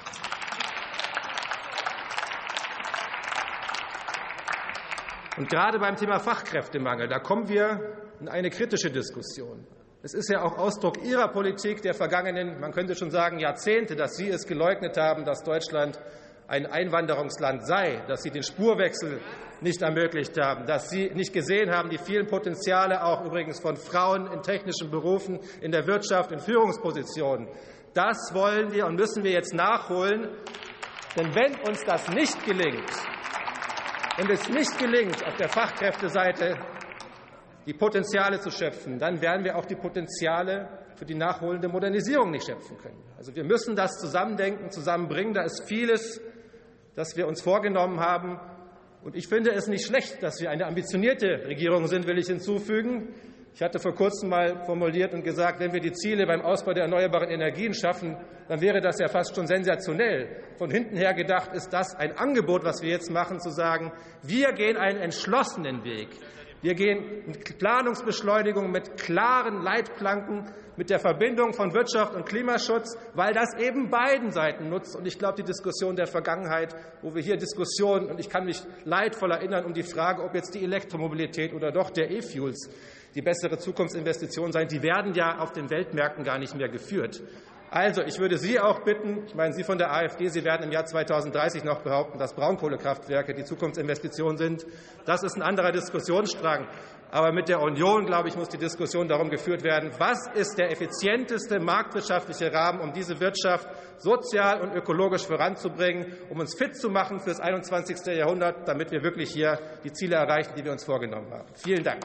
Und gerade beim Thema Fachkräftemangel, da kommen wir in eine kritische Diskussion. Es ist ja auch Ausdruck Ihrer Politik der vergangenen, man könnte schon sagen, Jahrzehnte, dass Sie es geleugnet haben, dass Deutschland ein Einwanderungsland sei, dass Sie den Spurwechsel nicht ermöglicht haben, dass Sie nicht gesehen haben, die vielen Potenziale auch übrigens von Frauen in technischen Berufen, in der Wirtschaft, in Führungspositionen. Das wollen wir und müssen wir jetzt nachholen. Denn wenn uns das nicht gelingt, wenn es nicht gelingt, auf der Fachkräfteseite die Potenziale zu schöpfen, dann werden wir auch die Potenziale für die nachholende Modernisierung nicht schöpfen können. Also wir müssen das zusammendenken, zusammenbringen. Da ist vieles, das wir uns vorgenommen haben. Und ich finde es nicht schlecht, dass wir eine ambitionierte Regierung sind, will ich hinzufügen. Ich hatte vor kurzem mal formuliert und gesagt, wenn wir die Ziele beim Ausbau der erneuerbaren Energien schaffen, dann wäre das ja fast schon sensationell. Von hinten her gedacht ist das ein Angebot, was wir jetzt machen, zu sagen, wir gehen einen entschlossenen Weg. Wir gehen mit Planungsbeschleunigung, mit klaren Leitplanken, mit der Verbindung von Wirtschaft und Klimaschutz, weil das eben beiden Seiten nutzt. Und ich glaube, die Diskussion der Vergangenheit, wo wir hier Diskussionen, und ich kann mich leidvoll erinnern um die Frage, ob jetzt die Elektromobilität oder doch der E-Fuels die bessere Zukunftsinvestition sein, die werden ja auf den Weltmärkten gar nicht mehr geführt. Also, ich würde Sie auch bitten, ich meine, Sie von der AfD, Sie werden im Jahr 2030 noch behaupten, dass Braunkohlekraftwerke die Zukunftsinvestitionen sind. Das ist ein anderer Diskussionsstrang. Aber mit der Union, glaube ich, muss die Diskussion darum geführt werden, was ist der effizienteste marktwirtschaftliche Rahmen, um diese Wirtschaft sozial und ökologisch voranzubringen, um uns fit zu machen für das 21. Jahrhundert, damit wir wirklich hier die Ziele erreichen, die wir uns vorgenommen haben. Vielen Dank.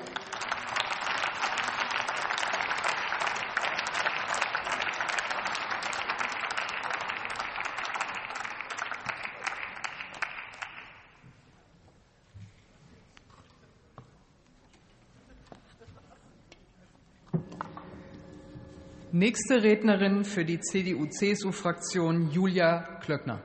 Nächste Rednerin für die CDU-CSU-Fraktion, Julia Klöckner.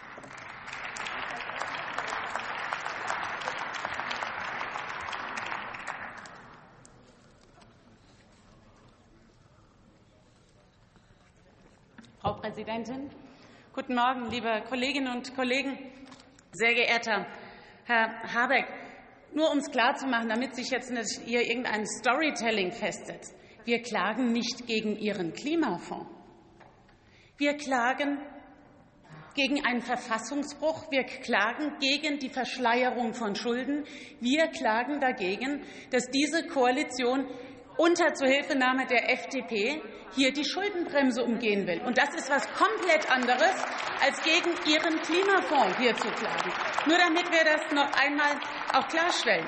Frau Präsidentin, guten Morgen, liebe Kolleginnen und Kollegen, sehr geehrter Herr Habeck. Nur um es klarzumachen, damit sich jetzt nicht hier irgendein Storytelling festsetzt. Wir klagen nicht gegen Ihren Klimafonds. Wir klagen gegen einen Verfassungsbruch. Wir klagen gegen die Verschleierung von Schulden. Wir klagen dagegen, dass diese Koalition unter Zuhilfenahme der FDP hier die Schuldenbremse umgehen will. Und das ist etwas komplett anderes, als gegen Ihren Klimafonds hier zu klagen. Nur damit wir das noch einmal auch klarstellen.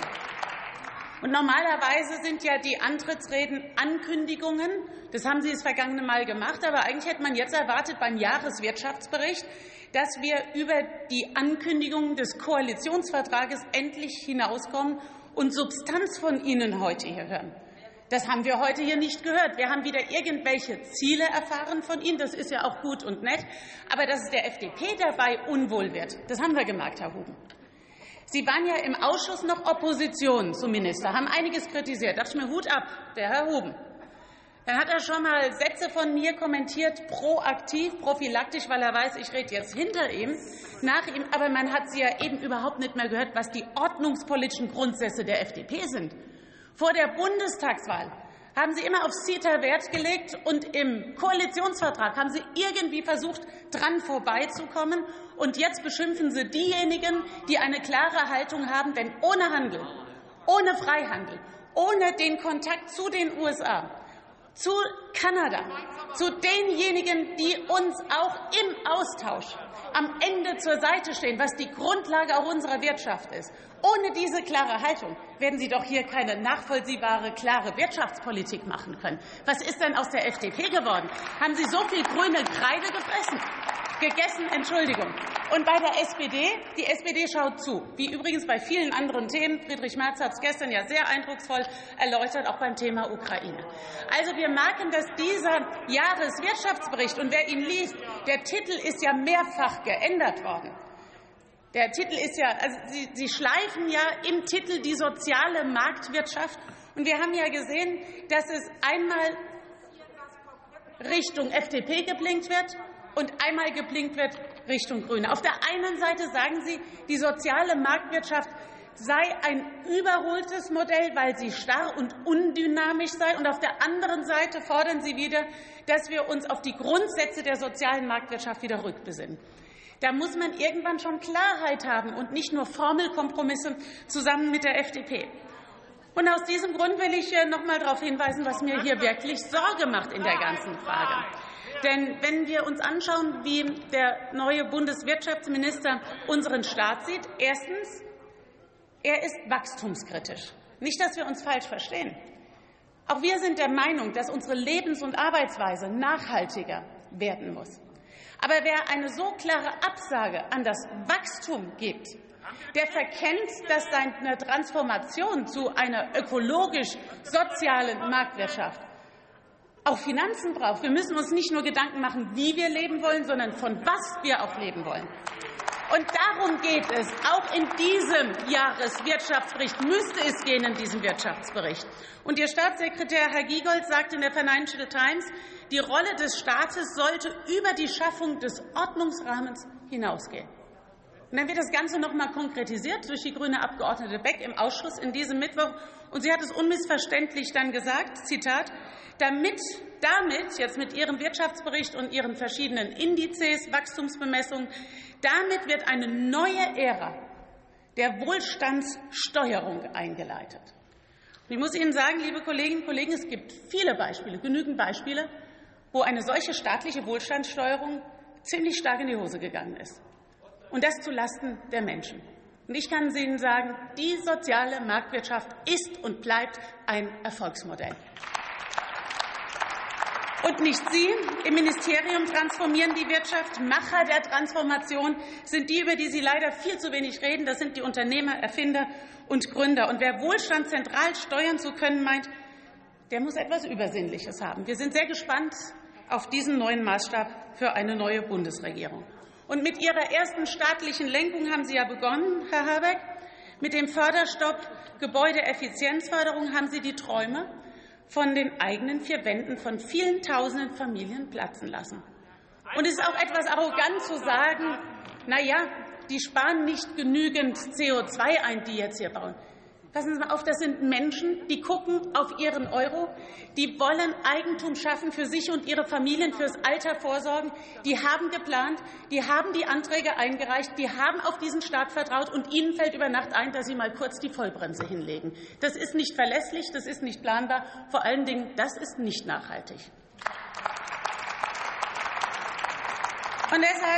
Und normalerweise sind ja die Antrittsreden Ankündigungen. Das haben Sie das vergangene Mal gemacht. Aber eigentlich hätte man jetzt erwartet beim Jahreswirtschaftsbericht, dass wir über die Ankündigungen des Koalitionsvertrages endlich hinauskommen und Substanz von Ihnen heute hier hören. Das haben wir heute hier nicht gehört. Wir haben wieder irgendwelche Ziele erfahren von Ihnen. Das ist ja auch gut und nett. Aber dass es der FDP dabei unwohl wird, das haben wir gemerkt, Herr Huben. Sie waren ja im Ausschuss noch Opposition zum Minister, haben einiges kritisiert. Da dachte ich mir, Hut ab, der Herr Huben. Dann hat er schon mal Sätze von mir kommentiert, proaktiv, prophylaktisch, weil er weiß, ich rede jetzt hinter ihm, nach ihm. Aber man hat sie ja eben überhaupt nicht mehr gehört, was die ordnungspolitischen Grundsätze der FDP sind. Vor der Bundestagswahl haben Sie immer auf CETA Wert gelegt, und im Koalitionsvertrag haben Sie irgendwie versucht, dran vorbeizukommen. Und jetzt beschimpfen Sie diejenigen, die eine klare Haltung haben, denn ohne Handel, ohne Freihandel, ohne den Kontakt zu den USA, zu Kanada, zu denjenigen, die uns auch im Austausch am Ende zur Seite stehen, was die Grundlage auch unserer Wirtschaft ist. Ohne diese klare Haltung werden Sie doch hier keine nachvollziehbare, klare Wirtschaftspolitik machen können. Was ist denn aus der FDP geworden? Haben Sie so viel grüne Kreide gegessen? Entschuldigung. Und bei der SPD, die SPD schaut zu, wie übrigens bei vielen anderen Themen. Friedrich Merz hat es gestern ja sehr eindrucksvoll erläutert, auch beim Thema Ukraine. Also wir merken, dass dieser Jahreswirtschaftsbericht, und wer ihn liest, der Titel ist ja mehrfach geändert worden. Der Titel ist ja, also Sie schleifen ja im Titel die soziale Marktwirtschaft. Und wir haben ja gesehen, dass es einmal Richtung FDP geblinkt wird und einmal geblinkt wird Richtung Grüne. Auf der einen Seite sagen Sie, die soziale Marktwirtschaft sei ein überholtes Modell, weil sie starr und undynamisch sei. Und auf der anderen Seite fordern Sie wieder, dass wir uns auf die Grundsätze der sozialen Marktwirtschaft wieder rückbesinnen. Da muss man irgendwann schon Klarheit haben und nicht nur Formelkompromisse zusammen mit der FDP. Und aus diesem Grund will ich noch einmal darauf hinweisen, was mir hier wirklich Sorge macht in der ganzen Frage. Denn wenn wir uns anschauen, wie der neue Bundeswirtschaftsminister unseren Staat sieht, erstens, er ist wachstumskritisch. Nicht, dass wir uns falsch verstehen. Auch wir sind der Meinung, dass unsere Lebens- und Arbeitsweise nachhaltiger werden muss. Aber wer eine so klare Absage an das Wachstum gibt, der verkennt, dass seine Transformation zu einer ökologisch-sozialen Marktwirtschaft auch Finanzen braucht. Wir müssen uns nicht nur Gedanken machen, wie wir leben wollen, sondern von was wir auch leben wollen. Und darum geht es. Auch in diesem Jahreswirtschaftsbericht müsste es gehen, in diesem Wirtschaftsbericht. Und Ihr Staatssekretär Herr Giegold sagt in der Financial Times, die Rolle des Staates sollte über die Schaffung des Ordnungsrahmens hinausgehen. Und dann wird das Ganze noch einmal konkretisiert durch die grüne Abgeordnete Beck im Ausschuss in diesem Mittwoch. Und sie hat es unmissverständlich dann gesagt, Zitat, damit jetzt mit Ihrem Wirtschaftsbericht und Ihren verschiedenen Indizes, Wachstumsbemessungen, damit wird eine neue Ära der Wohlstandssteuerung eingeleitet. Und ich muss Ihnen sagen, liebe Kolleginnen und Kollegen, es gibt viele Beispiele, genügend Beispiele, wo eine solche staatliche Wohlstandssteuerung ziemlich stark in die Hose gegangen ist. Und das zulasten der Menschen. Und ich kann Ihnen sagen, die soziale Marktwirtschaft ist und bleibt ein Erfolgsmodell. Und nicht Sie im Ministerium transformieren die Wirtschaft. Macher der Transformation sind die, über die Sie leider viel zu wenig reden. Das sind die Unternehmer, Erfinder und Gründer. Und wer Wohlstand zentral steuern zu können meint, der muss etwas Übersinnliches haben. Wir sind sehr gespannt auf diesen neuen Maßstab für eine neue Bundesregierung. Und mit Ihrer ersten staatlichen Lenkung haben Sie ja begonnen, Herr Habeck. Mit dem Förderstopp Gebäudeeffizienzförderung haben Sie die Träume von den eigenen vier Wänden von vielen tausenden Familien platzen lassen. Und es ist auch etwas arrogant zu sagen, na ja, die sparen nicht genügend CO2 ein, die jetzt hier bauen. Passen Sie mal auf, das sind Menschen, die gucken auf ihren Euro, die wollen Eigentum schaffen für sich und ihre Familien, fürs Alter vorsorgen. Die haben geplant, die haben die Anträge eingereicht, die haben auf diesen Staat vertraut und ihnen fällt über Nacht ein, dass sie mal kurz die Vollbremse hinlegen. Das ist nicht verlässlich, das ist nicht planbar, vor allen Dingen, das ist nicht nachhaltig. Und deshalb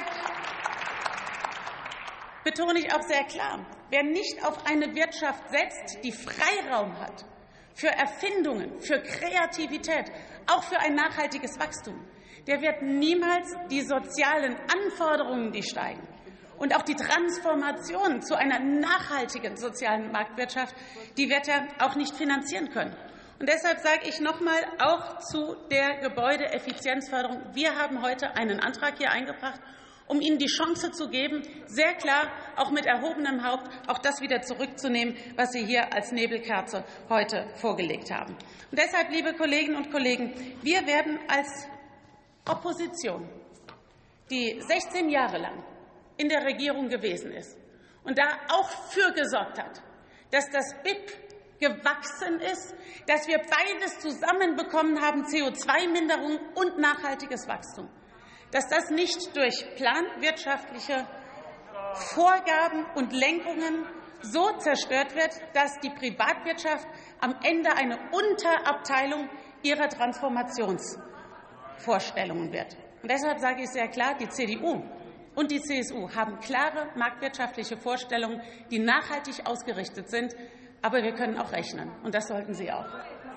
betone ich auch sehr klar, wer nicht auf eine Wirtschaft setzt, die Freiraum hat für Erfindungen, für Kreativität, auch für ein nachhaltiges Wachstum, der wird niemals die sozialen Anforderungen, die steigen, und auch die Transformation zu einer nachhaltigen sozialen Marktwirtschaft, die wird er auch nicht finanzieren können. Und deshalb sage ich noch einmal auch zu der Gebäudeeffizienzförderung, wir haben heute einen Antrag hier eingebracht, um Ihnen die Chance zu geben, sehr klar, auch mit erhobenem Haupt, auch das wieder zurückzunehmen, was Sie hier als Nebelkerze heute vorgelegt haben. Und deshalb, liebe Kolleginnen und Kollegen, wir werden als Opposition, die 16 Jahre lang in der Regierung gewesen ist und da auch für gesorgt hat, dass das BIP gewachsen ist, dass wir beides zusammenbekommen haben, CO2-Minderung und nachhaltiges Wachstum, dass das nicht durch planwirtschaftliche Vorgaben und Lenkungen so zerstört wird, dass die Privatwirtschaft am Ende eine Unterabteilung ihrer Transformationsvorstellungen wird. Und deshalb sage ich sehr klar, die CDU und die CSU haben klare marktwirtschaftliche Vorstellungen, die nachhaltig ausgerichtet sind. Aber wir können auch rechnen, und das sollten Sie auch.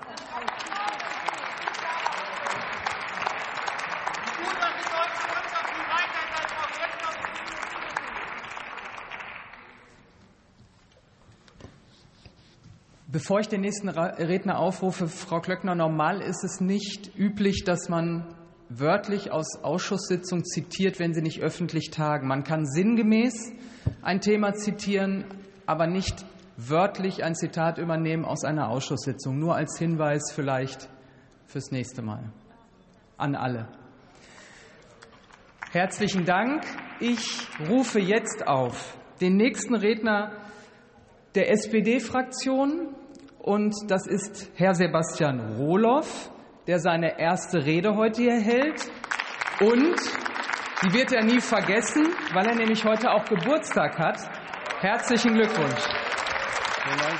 Bevor ich den nächsten Redner aufrufe, Frau Klöckner, normal ist es nicht üblich, dass man wörtlich aus Ausschusssitzungen zitiert, wenn sie nicht öffentlich tagen. Man kann sinngemäß ein Thema zitieren, aber nicht wörtlich ein Zitat übernehmen aus einer Ausschusssitzung. Nur als Hinweis vielleicht fürs nächste Mal an alle. Herzlichen Dank. Ich rufe jetzt auf den nächsten Redner der SPD-Fraktion, und das ist Herr Sebastian Rohloff, der seine erste Rede heute hier hält. Und die wird er nie vergessen, weil er nämlich heute auch Geburtstag hat. Herzlichen Glückwunsch. Vielen Dank.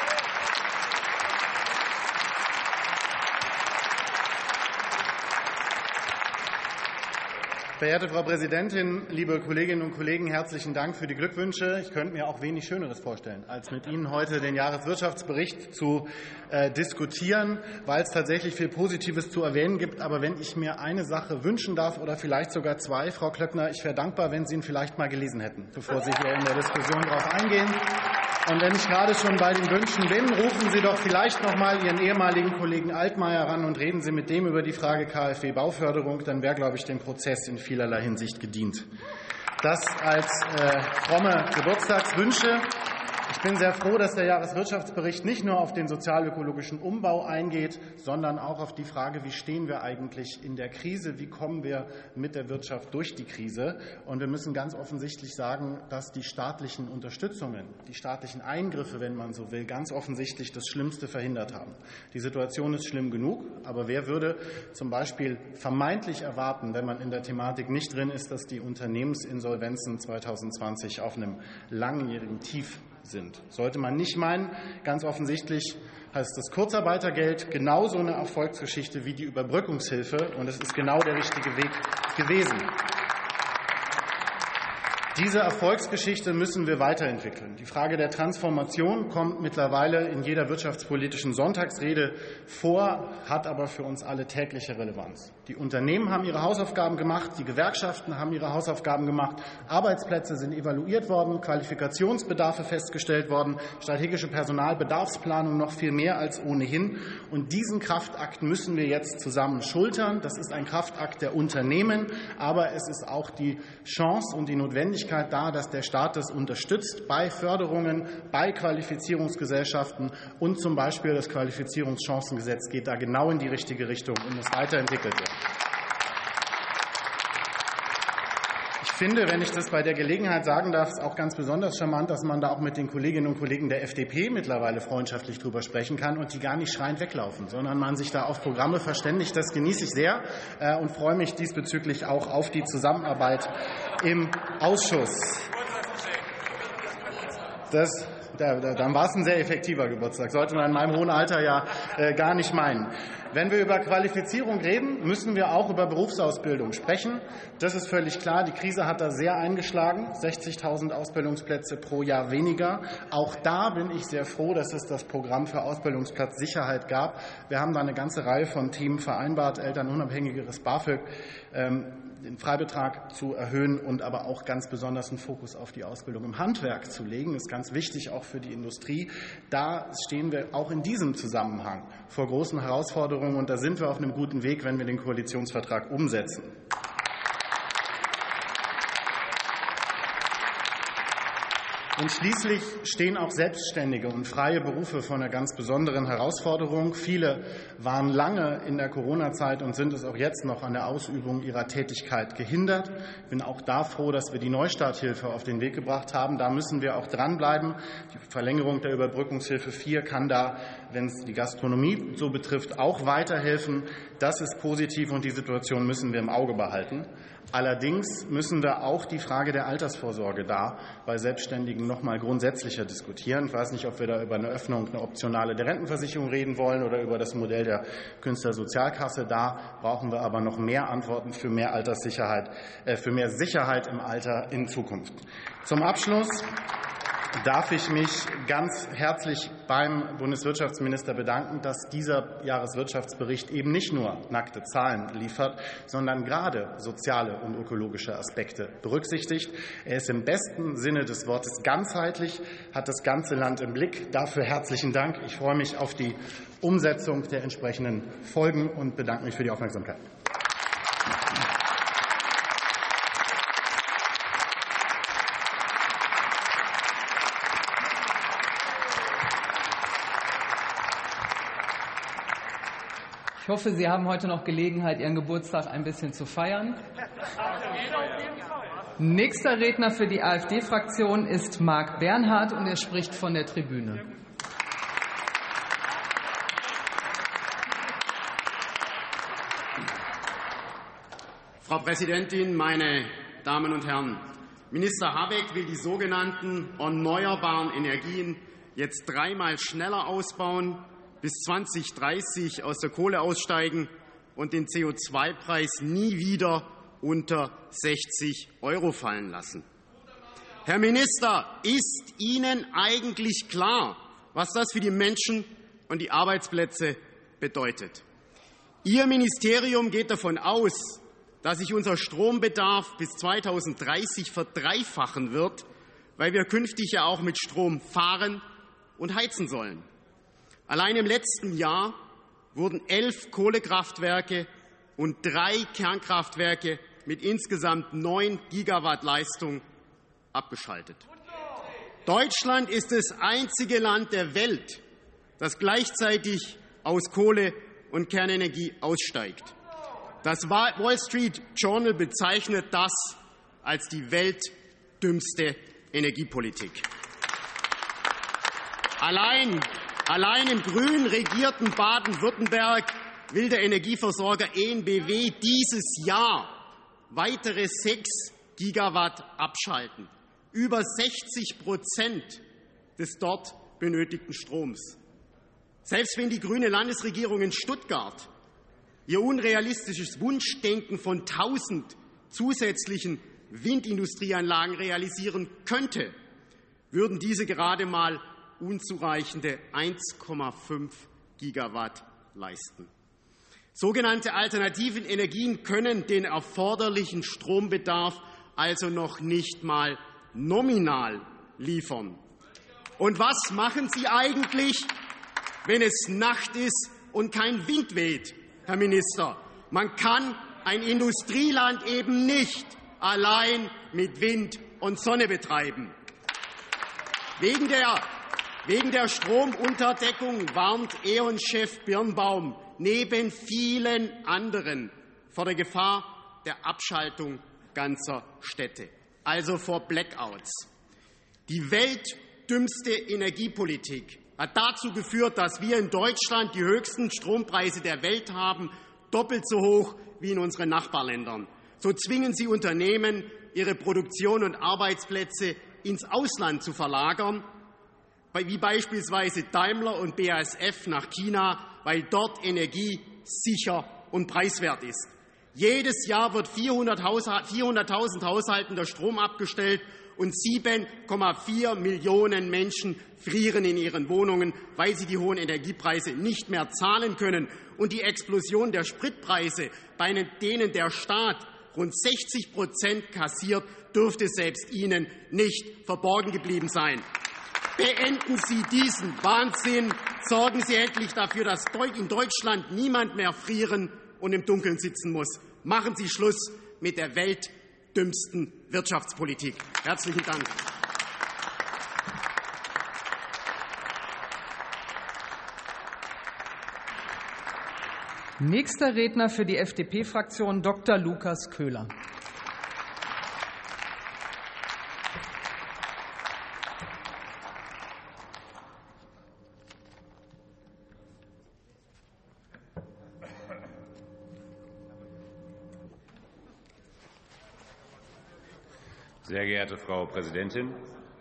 Verehrte Frau Präsidentin, liebe Kolleginnen und Kollegen, herzlichen Dank für die Glückwünsche. Ich könnte mir auch wenig Schöneres vorstellen, als mit Ihnen heute den Jahreswirtschaftsbericht zu diskutieren, weil es tatsächlich viel Positives zu erwähnen gibt. Aber wenn ich mir eine Sache wünschen darf oder vielleicht sogar zwei, Frau Klöckner, ich wäre dankbar, wenn Sie ihn vielleicht mal gelesen hätten, bevor Sie hier in der Diskussion darauf eingehen. Und wenn ich gerade schon bei den Wünschen bin, rufen Sie doch vielleicht noch mal Ihren ehemaligen Kollegen Altmaier ran und reden Sie mit dem über die Frage KfW-Bauförderung. Dann wäre, glaube ich, dem Prozess in vielerlei Hinsicht gedient. Das als fromme Geburtstagswünsche. Ich bin sehr froh, dass der Jahreswirtschaftsbericht nicht nur auf den sozialökologischen Umbau eingeht, sondern auch auf die Frage, wie stehen wir eigentlich in der Krise, wie kommen wir mit der Wirtschaft durch die Krise. Und wir müssen ganz offensichtlich sagen, dass die staatlichen Unterstützungen, die staatlichen Eingriffe, wenn man so will, ganz offensichtlich das Schlimmste verhindert haben. Die Situation ist schlimm genug, aber wer würde zum Beispiel vermeintlich erwarten, wenn man in der Thematik nicht drin ist, dass die Unternehmensinsolvenzen 2020 auf einem langjährigen Tief sind. Sollte man nicht meinen. Ganz offensichtlich heißt das Kurzarbeitergeld genauso eine Erfolgsgeschichte wie die Überbrückungshilfe, und es ist genau der richtige Weg gewesen. Diese Erfolgsgeschichte müssen wir weiterentwickeln. Die Frage der Transformation kommt mittlerweile in jeder wirtschaftspolitischen Sonntagsrede vor, hat aber für uns alle tägliche Relevanz. Die Unternehmen haben ihre Hausaufgaben gemacht, die Gewerkschaften haben ihre Hausaufgaben gemacht, Arbeitsplätze sind evaluiert worden, Qualifikationsbedarfe festgestellt worden, strategische Personalbedarfsplanung noch viel mehr als ohnehin. Und diesen Kraftakt müssen wir jetzt zusammen schultern. Das ist ein Kraftakt der Unternehmen, aber es ist auch die Chance und die Notwendigkeit da, dass der Staat das unterstützt bei Förderungen, bei Qualifizierungsgesellschaften, und zum Beispiel das Qualifizierungschancengesetz geht da genau in die richtige Richtung und muss weiterentwickelt werden. Ich finde, wenn ich das bei der Gelegenheit sagen darf, ist auch ganz besonders charmant, dass man da auch mit den Kolleginnen und Kollegen der FDP mittlerweile freundschaftlich drüber sprechen kann und die gar nicht schreiend weglaufen, sondern man sich da auf Programme verständigt. Das genieße ich sehr und freue mich diesbezüglich auch auf die Zusammenarbeit im Ausschuss. Dann war es ein sehr effektiver Geburtstag. Sollte man in meinem hohen Alter ja gar nicht meinen. Wenn wir über Qualifizierung reden, müssen wir auch über Berufsausbildung sprechen. Das ist völlig klar. Die Krise hat da sehr eingeschlagen. 60.000 Ausbildungsplätze pro Jahr weniger. Auch da bin ich sehr froh, dass es das Programm für Ausbildungsplatzsicherheit gab. Wir haben da eine ganze Reihe von Themen vereinbart, elternunabhängigeres BAföG, den Freibetrag zu erhöhen und aber auch ganz besonders einen Fokus auf die Ausbildung im Handwerk zu legen. Das ist ganz wichtig, auch für die Industrie. Da stehen wir auch in diesem Zusammenhang vor großen Herausforderungen, und da sind wir auf einem guten Weg, wenn wir den Koalitionsvertrag umsetzen. Und schließlich stehen auch selbstständige und freie Berufe vor einer ganz besonderen Herausforderung. Viele waren lange in der Corona-Zeit und sind es auch jetzt noch an der Ausübung ihrer Tätigkeit gehindert. Ich bin auch da froh, dass wir die Neustarthilfe auf den Weg gebracht haben. Da müssen wir auch dranbleiben. Die Verlängerung der Überbrückungshilfe 4 kann da, wenn es die Gastronomie so betrifft, auch weiterhelfen. Das ist positiv, und die Situation müssen wir im Auge behalten. Allerdings müssen wir auch die Frage der Altersvorsorge da bei Selbstständigen noch mal grundsätzlicher diskutieren. Ich weiß nicht, ob wir da über eine Öffnung, eine optionale der Rentenversicherung reden wollen oder über das Modell der Künstlersozialkasse. Da brauchen wir aber noch mehr Antworten für mehr Alterssicherheit, für mehr Sicherheit im Alter in Zukunft. Zum Abschluss darf ich mich ganz herzlich beim Bundeswirtschaftsminister bedanken, dass dieser Jahreswirtschaftsbericht eben nicht nur nackte Zahlen liefert, sondern gerade soziale und ökologische Aspekte berücksichtigt. Er ist im besten Sinne des Wortes ganzheitlich, hat das ganze Land im Blick. Dafür herzlichen Dank. Ich freue mich auf die Umsetzung der entsprechenden Folgen und bedanke mich für die Aufmerksamkeit. Ich hoffe, Sie haben heute noch Gelegenheit, Ihren Geburtstag ein bisschen zu feiern. Nächster Redner für die AfD-Fraktion ist Marc Bernhard, und er spricht von der Tribüne. Frau Präsidentin, meine Damen und Herren! Minister Habeck will die sogenannten erneuerbaren Energien jetzt 3-mal schneller ausbauen, bis 2030 aus der Kohle aussteigen und den CO2-Preis nie wieder unter 60 € fallen lassen. Herr Minister, ist Ihnen eigentlich klar, was das für die Menschen und die Arbeitsplätze bedeutet? Ihr Ministerium geht davon aus, dass sich unser Strombedarf bis 2030 verdreifachen wird, weil wir künftig ja auch mit Strom fahren und heizen sollen. Allein im letzten Jahr wurden 11 Kohlekraftwerke und 3 Kernkraftwerke mit insgesamt 9 Gigawatt Leistung abgeschaltet. Deutschland ist das einzige Land der Welt, das gleichzeitig aus Kohle und Kernenergie aussteigt. Das Wall Street Journal bezeichnet das als die weltdümmste Energiepolitik. Allein im grün regierten Baden-Württemberg will der Energieversorger EnBW dieses Jahr weitere 6 Gigawatt abschalten, über 60% des dort benötigten Stroms. Selbst wenn die grüne Landesregierung in Stuttgart ihr unrealistisches Wunschdenken von 1.000 zusätzlichen Windindustrieanlagen realisieren könnte, würden diese gerade mal unzureichende 1,5 Gigawatt leisten. Sogenannte alternativen Energien können den erforderlichen Strombedarf also noch nicht mal nominal liefern. Und was machen Sie eigentlich, wenn es Nacht ist und kein Wind weht, Herr Minister? Man kann ein Industrieland eben nicht allein mit Wind und Sonne betreiben. Wegen der Stromunterdeckung warnt E.ON-Chef Birnbaum neben vielen anderen vor der Gefahr der Abschaltung ganzer Städte, also vor Blackouts. Die weltdümmste Energiepolitik hat dazu geführt, dass wir in Deutschland die höchsten Strompreise der Welt haben, doppelt so hoch wie in unseren Nachbarländern. So zwingen sie Unternehmen, ihre Produktion und Arbeitsplätze ins Ausland zu verlagern, wie beispielsweise Daimler und BASF nach China, weil dort Energie sicher und preiswert ist. Jedes Jahr wird 400.000 Haushalten der Strom abgestellt und 7,4 Millionen Menschen frieren in ihren Wohnungen, weil sie die hohen Energiepreise nicht mehr zahlen können. Und die Explosion der Spritpreise, bei denen der Staat rund 60% kassiert, dürfte selbst Ihnen nicht verborgen geblieben sein. Beenden Sie diesen Wahnsinn. Sorgen Sie endlich dafür, dass in Deutschland niemand mehr frieren und im Dunkeln sitzen muss. Machen Sie Schluss mit der weltdümmsten Wirtschaftspolitik. Herzlichen Dank. Nächster Redner für die FDP-Fraktion Dr. Lukas Köhler. Sehr geehrte Frau Präsidentin,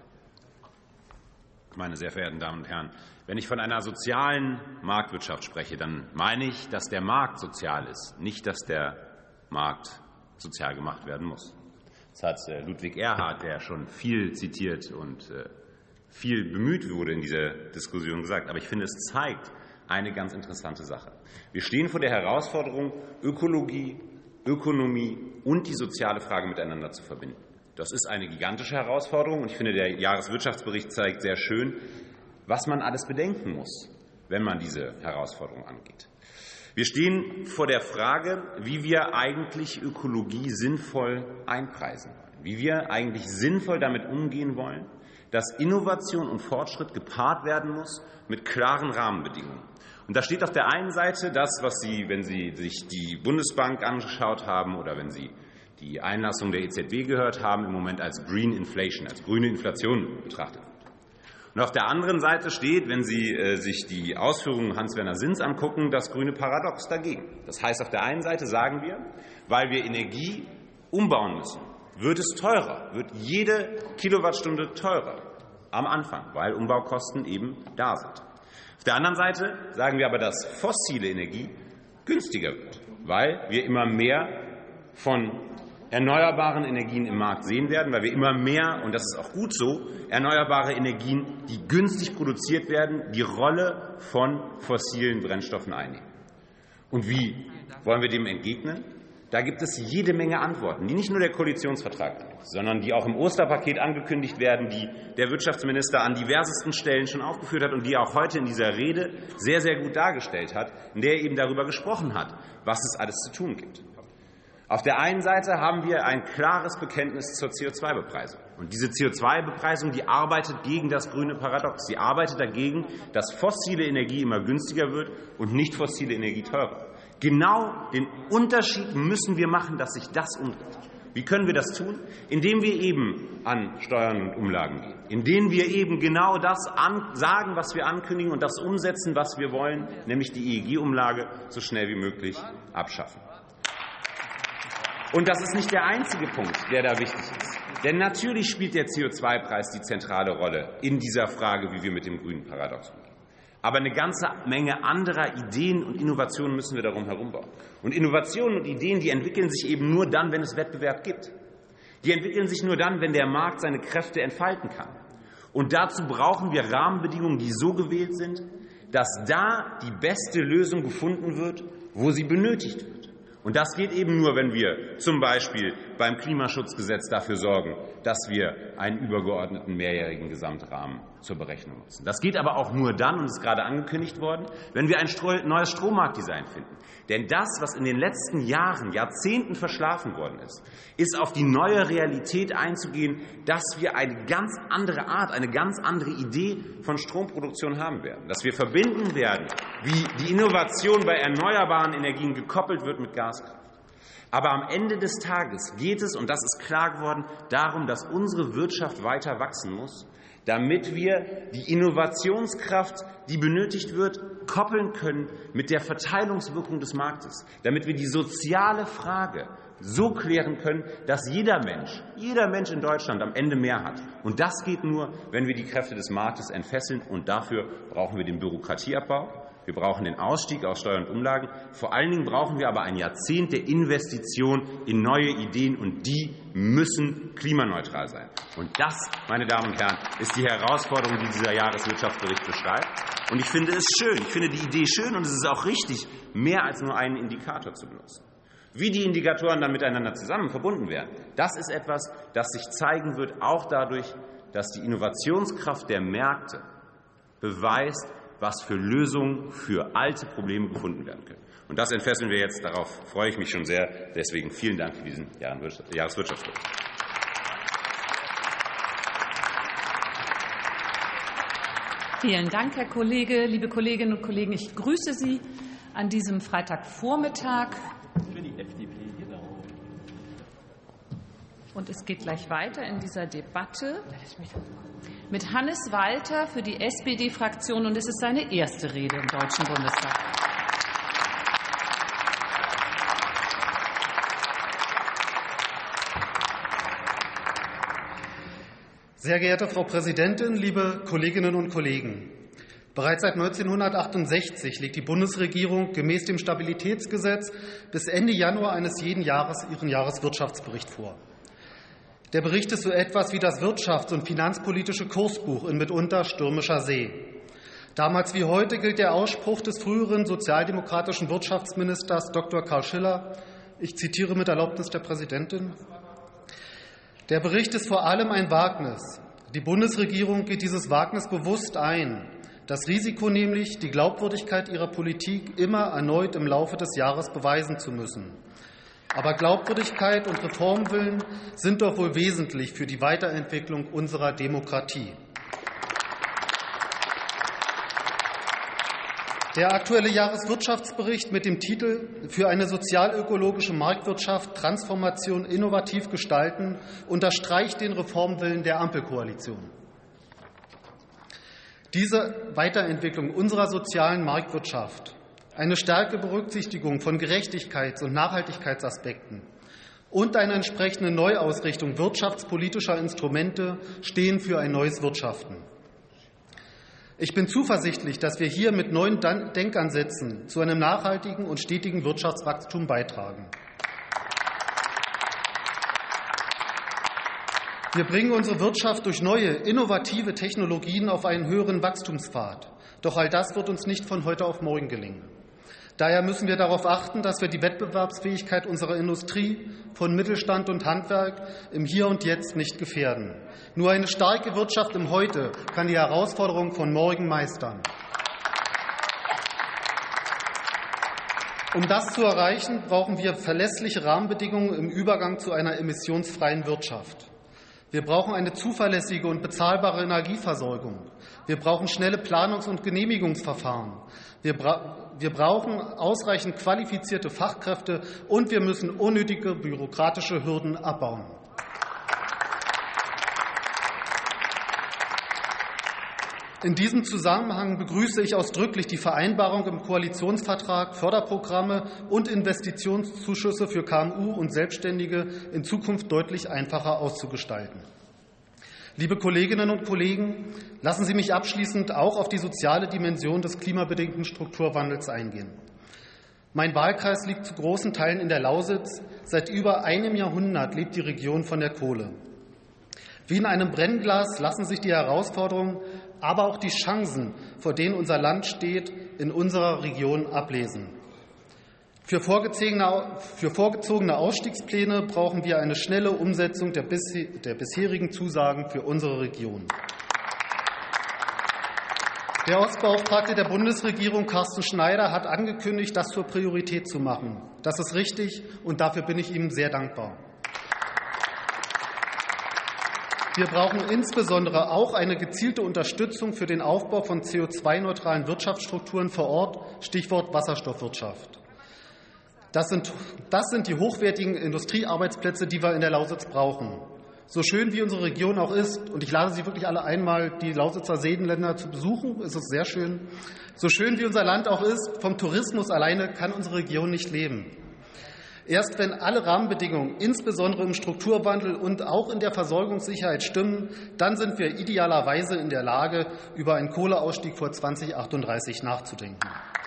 meine sehr verehrten Damen und Herren! Wenn ich von einer sozialen Marktwirtschaft spreche, dann meine ich, dass der Markt sozial ist, nicht dass der Markt sozial gemacht werden muss. Das hat Ludwig Erhard, der schon viel zitiert und viel bemüht wurde in dieser Diskussion, gesagt. Aber ich finde, es zeigt eine ganz interessante Sache. Wir stehen vor der Herausforderung, Ökologie, Ökonomie und die soziale Frage miteinander zu verbinden. Das ist eine gigantische Herausforderung, und ich finde, der Jahreswirtschaftsbericht zeigt sehr schön, was man alles bedenken muss, wenn man diese Herausforderung angeht. Wir stehen vor der Frage, wie wir eigentlich Ökologie sinnvoll einpreisen wollen, wie wir eigentlich sinnvoll damit umgehen wollen, dass Innovation und Fortschritt gepaart werden muss mit klaren Rahmenbedingungen. Und da steht auf der einen Seite das, was Sie, wenn Sie sich die Bundesbank angeschaut haben oder wenn Sie die Einlassung der EZB gehört haben, im Moment als Green Inflation, als grüne Inflation betrachtet wird. Und auf der anderen Seite steht, wenn Sie sich die Ausführungen Hans-Werner Sinns angucken, das grüne Paradox dagegen. Das heißt, auf der einen Seite sagen wir, weil wir Energie umbauen müssen, wird es teurer, wird jede Kilowattstunde teurer am Anfang, weil Umbaukosten eben da sind. Auf der anderen Seite sagen wir aber, dass fossile Energie günstiger wird, weil wir immer mehr von erneuerbaren Energien im Markt sehen werden, weil wir immer mehr, und das ist auch gut so, erneuerbare Energien, die günstig produziert werden, die Rolle von fossilen Brennstoffen einnehmen. Und wie wollen wir dem entgegnen? Da gibt es jede Menge Antworten, die nicht nur der Koalitionsvertrag gibt, sondern die auch im Osterpaket angekündigt werden, die der Wirtschaftsminister an diversesten Stellen schon aufgeführt hat und die er auch heute in dieser Rede sehr, sehr gut dargestellt hat, in der er eben darüber gesprochen hat, was es alles zu tun gibt. Auf der einen Seite haben wir ein klares Bekenntnis zur CO2-Bepreisung. Und diese CO2-Bepreisung, die arbeitet gegen das grüne Paradox. Sie arbeitet dagegen, dass fossile Energie immer günstiger wird und nicht fossile Energie teurer. Genau den Unterschied müssen wir machen, dass sich das umdreht. Wie können wir das tun? Indem wir eben an Steuern und Umlagen gehen. Indem wir eben genau das sagen, was wir ankündigen, und das umsetzen, was wir wollen, nämlich die EEG-Umlage so schnell wie möglich abschaffen. Und das ist nicht der einzige Punkt, der da wichtig ist. Denn natürlich spielt der CO2-Preis die zentrale Rolle in dieser Frage, wie wir mit dem grünen Paradox umgehen. Aber eine ganze Menge anderer Ideen und Innovationen müssen wir darum herum bauen. Und Innovationen und Ideen, die entwickeln sich eben nur dann, wenn es Wettbewerb gibt. Die entwickeln sich nur dann, wenn der Markt seine Kräfte entfalten kann. Und dazu brauchen wir Rahmenbedingungen, die so gewählt sind, dass da die beste Lösung gefunden wird, wo sie benötigt wird. Und das geht eben nur, wenn wir zum Beispiel beim Klimaschutzgesetz dafür sorgen, dass wir einen übergeordneten mehrjährigen Gesamtrahmen zur Berechnung nutzen. Das geht aber auch nur dann, und ist gerade angekündigt worden, wenn wir ein neues Strommarktdesign finden. Denn das, was in den letzten Jahren, Jahrzehnten verschlafen worden ist, ist auf die neue Realität einzugehen, dass wir eine ganz andere Art, eine ganz andere Idee von Stromproduktion haben werden. Dass wir verbinden werden, wie die Innovation bei erneuerbaren Energien gekoppelt wird mit Gaskraft. Aber am Ende des Tages geht es, und das ist klar geworden, darum, dass unsere Wirtschaft weiter wachsen muss, damit wir die Innovationskraft, die benötigt wird, koppeln können mit der Verteilungswirkung des Marktes, damit wir die soziale Frage so klären können, dass jeder Mensch in Deutschland am Ende mehr hat. Und das geht nur, wenn wir die Kräfte des Marktes entfesseln. Und dafür brauchen wir den Bürokratieabbau. Wir brauchen den Ausstieg aus Steuern und Umlagen. Vor allen Dingen brauchen wir aber ein Jahrzehnt der Investition in neue Ideen, und die müssen klimaneutral sein. Und das, meine Damen und Herren, ist die Herausforderung, die dieser Jahreswirtschaftsbericht beschreibt. Und ich finde es schön, ich finde die Idee schön, und es ist auch richtig, mehr als nur einen Indikator zu benutzen. Wie die Indikatoren dann miteinander zusammen verbunden werden, das ist etwas, das sich zeigen wird, auch dadurch, dass die Innovationskraft der Märkte beweist, was für Lösungen für alte Probleme gefunden werden können. Und das entfesseln wir jetzt. Darauf freue ich mich schon sehr. Deswegen vielen Dank für diesen Jahreswirtschaftsbericht. Vielen Dank, Herr Kollege. Liebe Kolleginnen und Kollegen, ich grüße Sie an diesem Freitagvormittag. Und es geht gleich weiter in dieser Debatte mit Hannes Walter für die SPD-Fraktion, und es ist seine erste Rede im Deutschen Bundestag. Sehr geehrte Frau Präsidentin, liebe Kolleginnen und Kollegen! Bereits seit 1968 legt die Bundesregierung gemäß dem Stabilitätsgesetz bis Ende Januar eines jeden Jahres ihren Jahreswirtschaftsbericht vor. Der Bericht ist so etwas wie das wirtschafts- und finanzpolitische Kursbuch in mitunter stürmischer See. Damals wie heute gilt der Ausspruch des früheren sozialdemokratischen Wirtschaftsministers Dr. Karl Schiller. Ich zitiere mit Erlaubnis der Präsidentin. Der Bericht ist vor allem ein Wagnis. Die Bundesregierung geht dieses Wagnis bewusst ein. Das Risiko nämlich, die Glaubwürdigkeit ihrer Politik immer erneut im Laufe des Jahres beweisen zu müssen. Aber Glaubwürdigkeit und Reformwillen sind doch wohl wesentlich für die Weiterentwicklung unserer Demokratie. Der aktuelle Jahreswirtschaftsbericht mit dem Titel »Für eine sozialökologische Marktwirtschaft Transformation innovativ gestalten« unterstreicht den Reformwillen der Ampelkoalition. Diese Weiterentwicklung unserer sozialen Marktwirtschaft, eine stärkere Berücksichtigung von Gerechtigkeits- und Nachhaltigkeitsaspekten und eine entsprechende Neuausrichtung wirtschaftspolitischer Instrumente stehen für ein neues Wirtschaften. Ich bin zuversichtlich, dass wir hier mit neuen Denkansätzen zu einem nachhaltigen und stetigen Wirtschaftswachstum beitragen. Wir bringen unsere Wirtschaft durch neue, innovative Technologien auf einen höheren Wachstumspfad. Doch all das wird uns nicht von heute auf morgen gelingen. Daher müssen wir darauf achten, dass wir die Wettbewerbsfähigkeit unserer Industrie, von Mittelstand und Handwerk im Hier und Jetzt nicht gefährden. Nur eine starke Wirtschaft im Heute kann die Herausforderungen von morgen meistern. Um das zu erreichen, brauchen wir verlässliche Rahmenbedingungen im Übergang zu einer emissionsfreien Wirtschaft. Wir brauchen eine zuverlässige und bezahlbare Energieversorgung. Wir brauchen schnelle Planungs- und Genehmigungsverfahren. Wir brauchen ausreichend qualifizierte Fachkräfte, und wir müssen unnötige bürokratische Hürden abbauen. In diesem Zusammenhang begrüße ich ausdrücklich die Vereinbarung im Koalitionsvertrag, Förderprogramme und Investitionszuschüsse für KMU und Selbstständige in Zukunft deutlich einfacher auszugestalten. Liebe Kolleginnen und Kollegen, lassen Sie mich abschließend auch auf die soziale Dimension des klimabedingten Strukturwandels eingehen. Mein Wahlkreis liegt zu großen Teilen in der Lausitz. Seit über einem Jahrhundert lebt die Region von der Kohle. Wie in einem Brennglas lassen sich die Herausforderungen, aber auch die Chancen, vor denen unser Land steht, in unserer Region ablesen. Für vorgezogene Ausstiegspläne brauchen wir eine schnelle Umsetzung der bisherigen Zusagen für unsere Region. Der Ostbeauftragte der Bundesregierung, Carsten Schneider, hat angekündigt, das zur Priorität zu machen. Das ist richtig, und dafür bin ich ihm sehr dankbar. Wir brauchen insbesondere auch eine gezielte Unterstützung für den Aufbau von CO2-neutralen Wirtschaftsstrukturen vor Ort, Stichwort Wasserstoffwirtschaft. Das sind die hochwertigen Industriearbeitsplätze, die wir in der Lausitz brauchen. So schön wie unsere Region auch ist, und ich lade Sie wirklich alle einmal, die Lausitzer Seenländer zu besuchen, ist es sehr schön. So schön wie unser Land auch ist, vom Tourismus alleine kann unsere Region nicht leben. Erst wenn alle Rahmenbedingungen, insbesondere im Strukturwandel und auch in der Versorgungssicherheit stimmen, dann sind wir idealerweise in der Lage, über einen Kohleausstieg vor 2038 nachzudenken.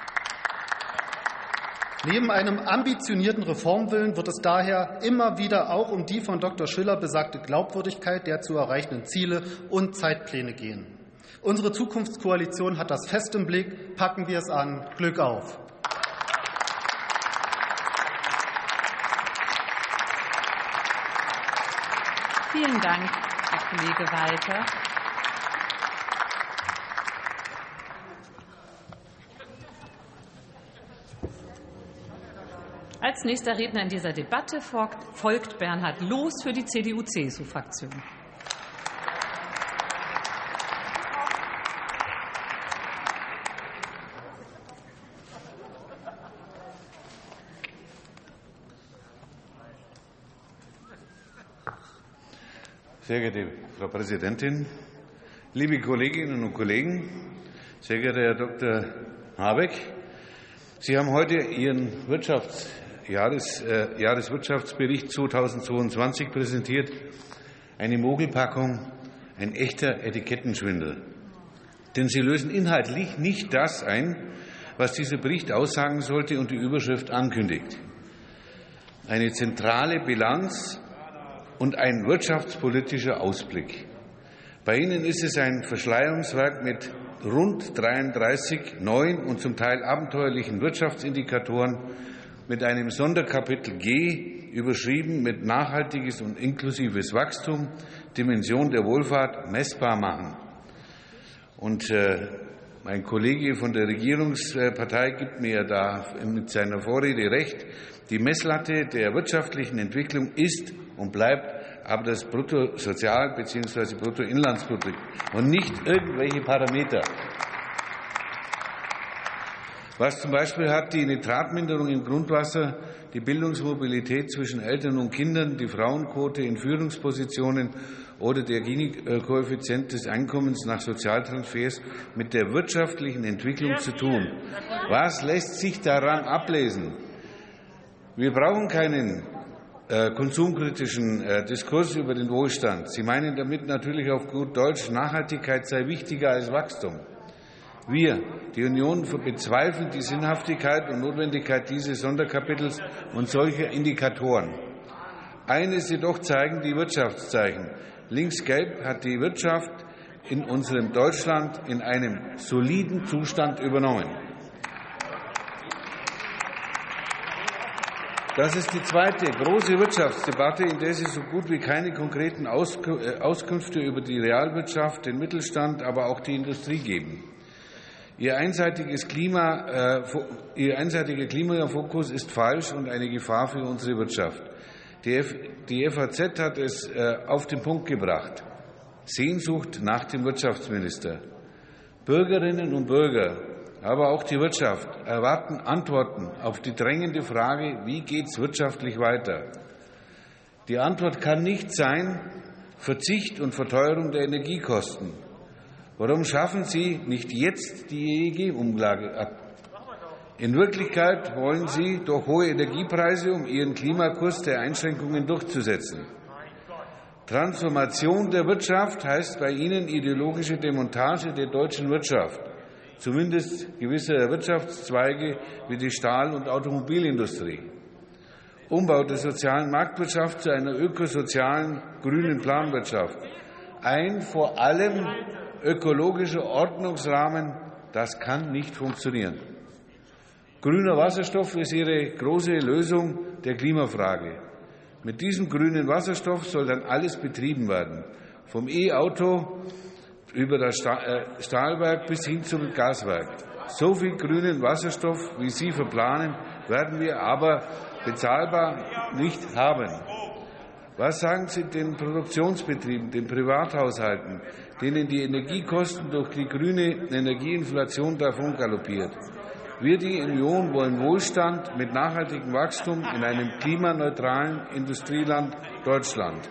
Neben einem ambitionierten Reformwillen wird es daher immer wieder auch um die von Dr. Schiller besagte Glaubwürdigkeit der zu erreichenden Ziele und Zeitpläne gehen. Unsere Zukunftskoalition hat das fest im Blick. Packen wir es an. Glück auf! Vielen Dank, Herr Kollege Walter. Als nächster Redner in dieser Debatte folgt Bernhard Loos für die CDU-CSU-Fraktion. Sehr geehrte Frau Präsidentin, liebe Kolleginnen und Kollegen, sehr geehrter Herr Dr. Habeck! Sie haben heute Ihren Jahreswirtschaftsbericht 2022 präsentiert. Eine Mogelpackung, ein echter Etikettenschwindel. Denn Sie lösen inhaltlich nicht das ein, was dieser Bericht aussagen sollte und die Überschrift ankündigt. Eine zentrale Bilanz und ein wirtschaftspolitischer Ausblick. Bei Ihnen ist es ein Verschleierungswerk mit rund 33 neuen und zum Teil abenteuerlichen Wirtschaftsindikatoren, mit einem Sonderkapitel G, überschrieben mit nachhaltiges und inklusives Wachstum, Dimension der Wohlfahrt messbar machen. Und mein Kollege von der Regierungspartei gibt mir da mit seiner Vorrede recht. Die Messlatte der wirtschaftlichen Entwicklung ist und bleibt aber das Bruttosozial- bzw. Bruttoinlandsprodukt und nicht irgendwelche Parameter. Was zum Beispiel hat die Nitratminderung im Grundwasser, die Bildungsmobilität zwischen Eltern und Kindern, die Frauenquote in Führungspositionen oder der Gini-Koeffizient des Einkommens nach Sozialtransfers mit der wirtschaftlichen Entwicklung zu tun? Was lässt sich daran ablesen? Wir brauchen keinen konsumkritischen Diskurs über den Wohlstand. Sie meinen damit natürlich auf gut Deutsch, Nachhaltigkeit sei wichtiger als Wachstum. Wir, die Union, bezweifeln die Sinnhaftigkeit und Notwendigkeit dieses Sonderkapitels und solcher Indikatoren. Eines jedoch zeigen die Wirtschaftszeichen. Links-Gelb hat die Wirtschaft in unserem Deutschland in einem soliden Zustand übernommen. Das ist die zweite große Wirtschaftsdebatte, in der Sie so gut wie keine konkreten Auskünfte über die Realwirtschaft, den Mittelstand, aber auch die Industrie geben. Ihr einseitiger Klimafokus ist falsch und eine Gefahr für unsere Wirtschaft. Die FAZ hat es auf den Punkt gebracht. Sehnsucht nach dem Wirtschaftsminister. Bürgerinnen und Bürger, aber auch die Wirtschaft erwarten Antworten auf die drängende Frage, wie geht es wirtschaftlich weiter? Die Antwort kann nicht sein, Verzicht und Verteuerung der Energiekosten. Warum schaffen Sie nicht jetzt die EEG-Umlage ab? In Wirklichkeit wollen Sie durch hohe Energiepreise, um Ihren Klimakurs der Einschränkungen durchzusetzen. Transformation der Wirtschaft heißt bei Ihnen ideologische Demontage der deutschen Wirtschaft. zumindest gewisser Wirtschaftszweige wie die Stahl- und Automobilindustrie. Umbau der sozialen Marktwirtschaft zu einer ökosozialen grünen Planwirtschaft. Ein vor allem ökologischer Ordnungsrahmen, das kann nicht funktionieren. Grüner Wasserstoff ist Ihre große Lösung der Klimafrage. Mit diesem grünen Wasserstoff soll dann alles betrieben werden, vom E-Auto über das Stahlwerk bis hin zum Gaswerk. So viel grünen Wasserstoff, wie Sie verplanen, werden wir aber bezahlbar nicht haben. Was sagen Sie den Produktionsbetrieben, den Privathaushalten, denen die Energiekosten durch die grüne Energieinflation davongaloppiert? Wir, die Union, wollen Wohlstand mit nachhaltigem Wachstum in einem klimaneutralen Industrieland Deutschland.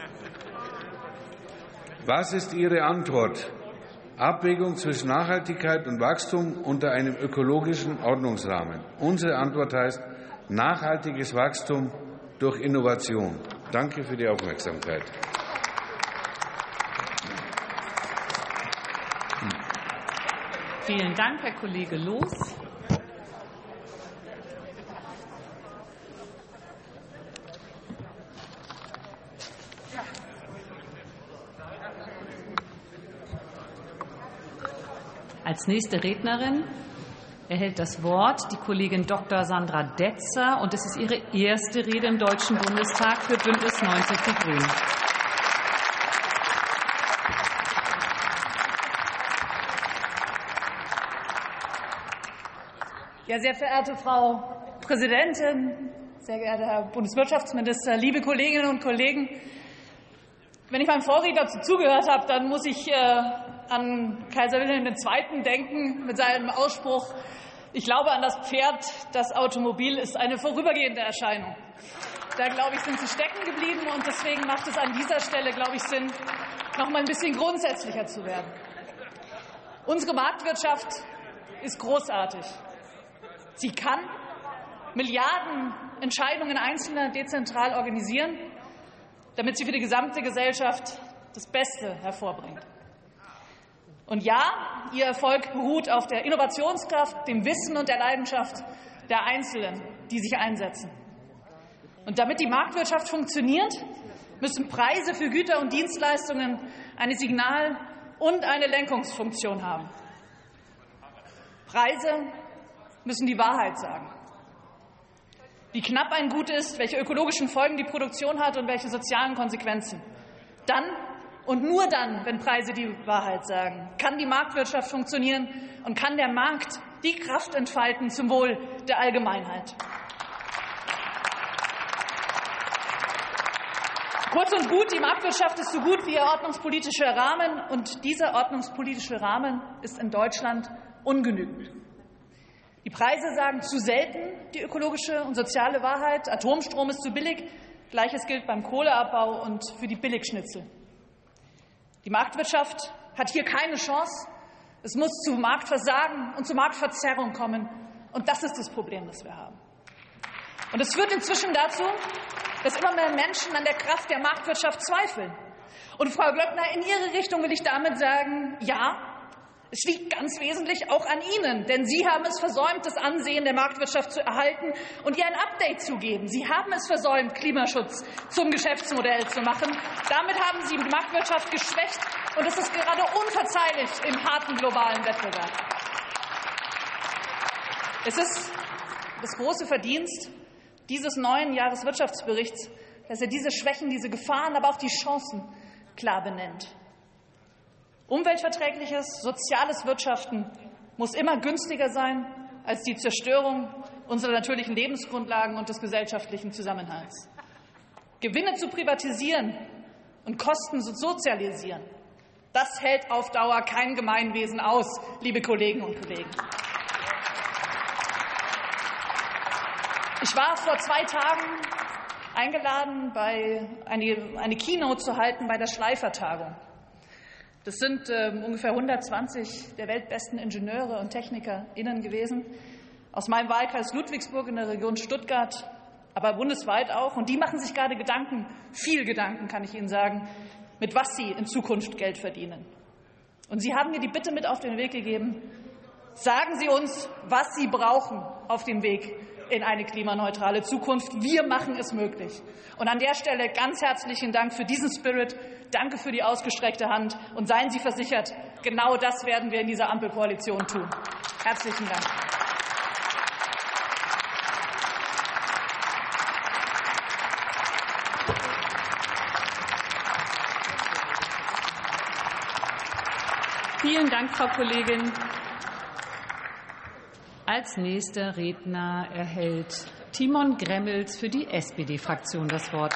Was ist Ihre Antwort? Abwägung zwischen Nachhaltigkeit und Wachstum unter einem ökologischen Ordnungsrahmen. Unsere Antwort heißt nachhaltiges Wachstum durch Innovation. Danke für die Aufmerksamkeit. Vielen Dank, Herr Kollege Loos. Als nächste Rednerin erhält das Wort die Kollegin Dr. Sandra Detzer, und es ist ihre erste Rede im Deutschen Bundestag für Bündnis 90 Die Grünen. Ja, sehr verehrte Frau Präsidentin, sehr geehrter Herr Bundeswirtschaftsminister, liebe Kolleginnen und Kollegen! Wenn ich meinem Vorredner zugehört habe, dann muss ich an Kaiser Wilhelm II. Denken mit seinem Ausspruch: Ich glaube an das Pferd, das Automobil ist eine vorübergehende Erscheinung. Da, glaube ich, sind Sie stecken geblieben, und deswegen macht es an dieser Stelle, glaube ich, Sinn, noch mal ein bisschen grundsätzlicher zu werden. Unsere Marktwirtschaft ist großartig. Sie kann Milliarden Entscheidungen Einzelner dezentral organisieren, damit sie für die gesamte Gesellschaft das Beste hervorbringt. Und ja, ihr Erfolg beruht auf der Innovationskraft, dem Wissen und der Leidenschaft der Einzelnen, die sich einsetzen. Und damit die Marktwirtschaft funktioniert, müssen Preise für Güter und Dienstleistungen eine Signal- und eine Lenkungsfunktion haben. Preise müssen die Wahrheit sagen. Wie knapp ein Gut ist, welche ökologischen Folgen die Produktion hat und welche sozialen Konsequenzen. Dann und nur dann, wenn Preise die Wahrheit sagen, kann die Marktwirtschaft funktionieren und kann der Markt die Kraft entfalten zum Wohl der Allgemeinheit. Kurz und gut, die Marktwirtschaft ist so gut wie ihr ordnungspolitischer Rahmen, und dieser ordnungspolitische Rahmen ist in Deutschland ungenügend. Die Preise sagen zu selten die ökologische und soziale Wahrheit. Atomstrom ist zu billig. Gleiches gilt beim Kohleabbau und für die Billigschnitzel. Die Marktwirtschaft hat hier keine Chance. Es muss zu Marktversagen und zu Marktverzerrung kommen. Und das ist das Problem, das wir haben. Und es führt inzwischen dazu, dass immer mehr Menschen an der Kraft der Marktwirtschaft zweifeln. Und Frau Glöckner, in Ihre Richtung will ich damit sagen, ja, es liegt ganz wesentlich auch an Ihnen, denn Sie haben es versäumt, das Ansehen der Marktwirtschaft zu erhalten und ihr ein Update zu geben. Sie haben es versäumt, Klimaschutz zum Geschäftsmodell zu machen. Damit haben Sie die Marktwirtschaft geschwächt, und es ist gerade unverzeihlich im harten globalen Wettbewerb. Es ist das große Verdienst dieses neuen Jahreswirtschaftsberichts, dass er diese Schwächen, diese Gefahren, aber auch die Chancen klar benennt. Umweltverträgliches, soziales Wirtschaften muss immer günstiger sein als die Zerstörung unserer natürlichen Lebensgrundlagen und des gesellschaftlichen Zusammenhalts. Gewinne zu privatisieren und Kosten zu sozialisieren, das hält auf Dauer kein Gemeinwesen aus, liebe Kolleginnen und Kollegen. Ich war vor 2 Tagen eingeladen, eine Keynote zu halten bei der Schleifer-Tagung. Das sind ungefähr 120 der weltbesten Ingenieure und TechnikerInnen gewesen, aus meinem Wahlkreis Ludwigsburg in der Region Stuttgart, aber bundesweit auch. Und die machen sich gerade Gedanken, viel Gedanken, kann ich Ihnen sagen, mit was sie in Zukunft Geld verdienen. Und sie haben mir die Bitte mit auf den Weg gegeben, Sagen Sie uns, was Sie brauchen auf dem Weg in eine klimaneutrale Zukunft. Wir machen es möglich. Und an der Stelle ganz herzlichen Dank für diesen Spirit. Danke für die ausgestreckte Hand. Und seien Sie versichert, genau das werden wir in dieser Ampelkoalition tun. Herzlichen Dank. Vielen Dank, Frau Kollegin. Als nächster Redner erhält Timon Gremmels für die SPD-Fraktion das Wort.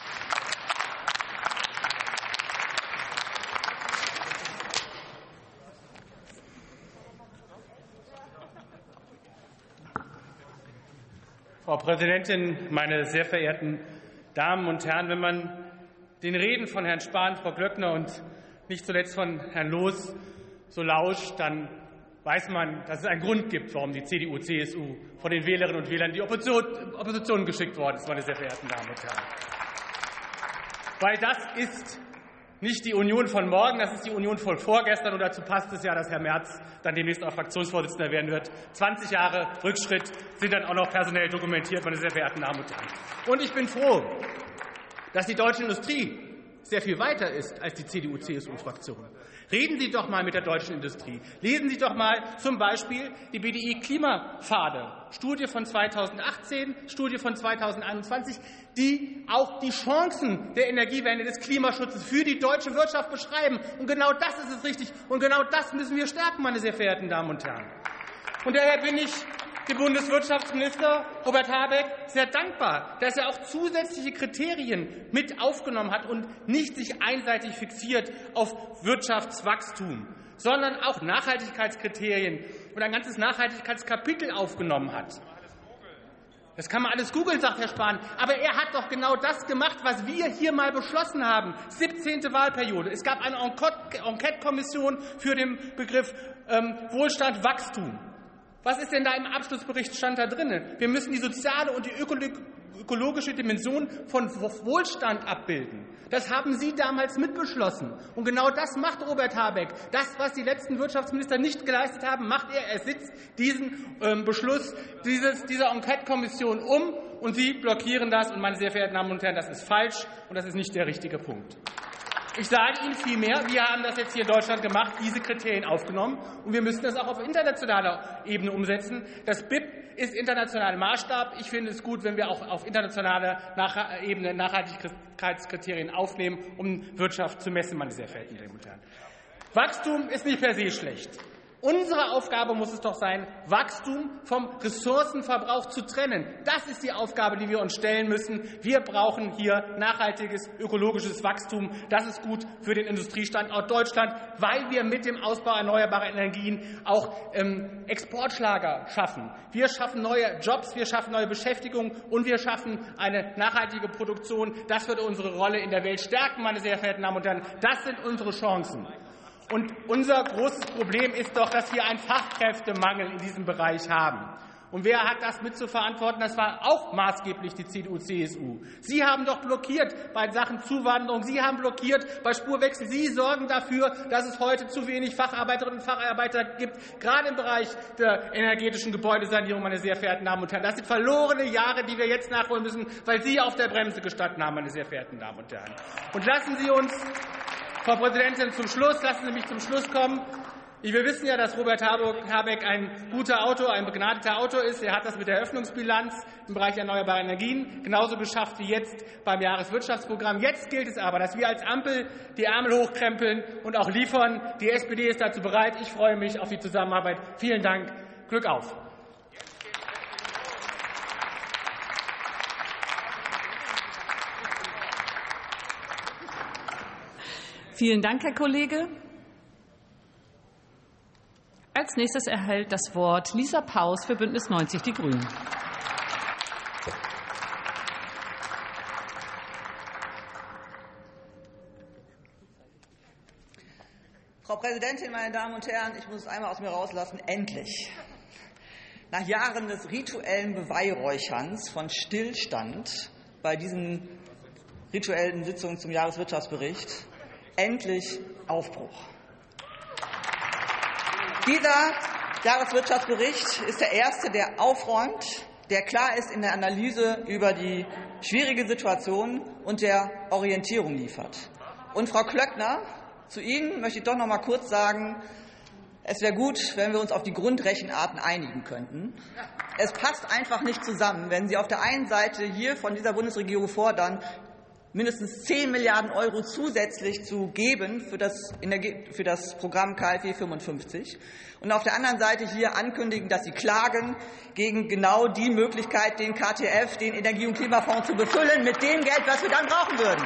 Frau Präsidentin, meine sehr verehrten Damen und Herren! Wenn man den Reden von Herrn Spahn, Frau Glöckner und nicht zuletzt von Herrn Loos so lauscht, dann weiß man, dass es einen Grund gibt, warum die CDU, CSU von den Wählerinnen und Wählern in die Opposition geschickt worden ist, meine sehr verehrten Damen und Herren. Weil das ist nicht die Union von morgen, das ist die Union von vorgestern. Und dazu passt es ja, dass Herr Merz dann demnächst auch Fraktionsvorsitzender werden wird. 20 Jahre Rückschritt sind dann auch noch personell dokumentiert, meine sehr verehrten Damen und Herren. Und ich bin froh, dass die deutsche Industrie sehr viel weiter ist als die CDU-CSU-Fraktion. Reden Sie doch mal mit der deutschen Industrie. Lesen Sie doch mal zum Beispiel die BDI-Klimapfade, Studie von 2018, Studie von 2021, die auch die Chancen der Energiewende des Klimaschutzes für die deutsche Wirtschaft beschreiben. Und genau das ist es richtig. Und genau das müssen wir stärken, meine sehr verehrten Damen und Herren. Und daher bin ich dem Bundeswirtschaftsminister Robert Habeck sehr dankbar, dass er auch zusätzliche Kriterien mit aufgenommen hat und nicht sich einseitig fixiert auf Wirtschaftswachstum, sondern auch Nachhaltigkeitskriterien und ein ganzes Nachhaltigkeitskapitel aufgenommen hat. Das kann man alles googeln, sagt Herr Spahn. Aber er hat doch genau das gemacht, was wir hier mal beschlossen haben. 17. Wahlperiode. Es gab eine Enquete-Kommission für den Begriff Wohlstand, Wachstum. Was ist denn da im Abschlussbericht stand da drin? Wir müssen die soziale und die ökologische Dimension von Wohlstand abbilden. Das haben Sie damals mitbeschlossen. Und genau das macht Robert Habeck. Das, was die letzten Wirtschaftsminister nicht geleistet haben, macht er. Er setzt diesen Beschluss dieser Enquete-Kommission um, und Sie blockieren das. Und meine sehr verehrten Damen und Herren, das ist falsch und das ist nicht der richtige Punkt. Ich sage Ihnen vielmehr, wir haben das jetzt hier in Deutschland gemacht, diese Kriterien aufgenommen, und wir müssen das auch auf internationaler Ebene umsetzen. Das BIP ist internationaler Maßstab. Ich finde es gut, wenn wir auch auf internationaler Ebene Nachhaltigkeitskriterien aufnehmen, um Wirtschaft zu messen, meine sehr verehrten Damen und Herren. Wachstum ist nicht per se schlecht. Unsere Aufgabe muss es doch sein, Wachstum vom Ressourcenverbrauch zu trennen. Das ist die Aufgabe, die wir uns stellen müssen. Wir brauchen hier nachhaltiges, ökologisches Wachstum. Das ist gut für den Industriestandort Deutschland, weil wir mit dem Ausbau erneuerbarer Energien auch Exportschlager schaffen. Wir schaffen neue Jobs, wir schaffen neue Beschäftigung und wir schaffen eine nachhaltige Produktion. Das wird unsere Rolle in der Welt stärken, meine sehr verehrten Damen und Herren. Das sind unsere Chancen. Und unser großes Problem ist doch, dass wir einen Fachkräftemangel in diesem Bereich haben. Und wer hat das mit zu verantworten? Das war auch maßgeblich die CDU-CSU. Sie haben doch blockiert bei Sachen Zuwanderung. Sie haben blockiert bei Spurwechsel. Sie sorgen dafür, dass es heute zu wenig Facharbeiterinnen und Facharbeiter gibt, gerade im Bereich der energetischen Gebäudesanierung, meine sehr verehrten Damen und Herren. Das sind verlorene Jahre, die wir jetzt nachholen müssen, weil Sie auf der Bremse gestanden haben, meine sehr verehrten Damen und Herren. Und lassen Sie uns, Frau Präsidentin, lassen Sie mich zum Schluss kommen. Wir wissen ja, dass Robert Habeck ein guter Autor, ein begnadeter Autor ist. Er hat das mit der Öffnungsbilanz im Bereich erneuerbarer Energien genauso geschafft wie jetzt beim Jahreswirtschaftsprogramm. Jetzt gilt es aber, dass wir als Ampel die Ärmel hochkrempeln und auch liefern. Die SPD ist dazu bereit. Ich freue mich auf die Zusammenarbeit. Vielen Dank. Glück auf. Vielen Dank, Herr Kollege. Als nächstes erhält das Wort Lisa Paus für Bündnis 90 Die Grünen. Frau Präsidentin, meine Damen und Herren! Ich muss es einmal aus mir rauslassen. Endlich! Nach Jahren des rituellen Beweihräucherns von Stillstand bei diesen rituellen Sitzungen zum Jahreswirtschaftsbericht endlich Aufbruch. Jahreswirtschaftsbericht ist der erste, der aufräumt, der klar ist in der Analyse über die schwierige Situation und der Orientierung liefert. Und Frau Klöckner, zu Ihnen möchte ich doch noch mal kurz sagen, es wäre gut, wenn wir uns auf die Grundrechenarten einigen könnten. Es passt einfach nicht zusammen, wenn Sie auf der einen Seite hier von dieser Bundesregierung fordern, mindestens 10 Milliarden € zusätzlich zu geben für das Programm KfW 55 und auf der anderen Seite hier ankündigen, dass Sie klagen gegen genau die Möglichkeit, den KTF, den Energie- und Klimafonds, zu befüllen mit dem Geld, was wir dann brauchen würden.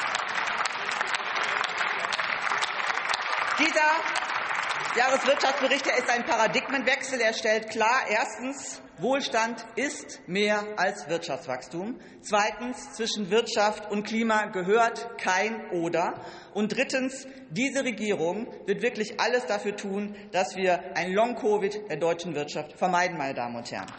Dieser Jahreswirtschaftsbericht ist ein Paradigmenwechsel. Er stellt klar, erstens, Wohlstand ist mehr als Wirtschaftswachstum. Zweitens, zwischen Wirtschaft und Klima gehört kein Oder. Und drittens, diese Regierung wird wirklich alles dafür tun, dass wir ein Long-Covid der deutschen Wirtschaft vermeiden, meine Damen und Herren.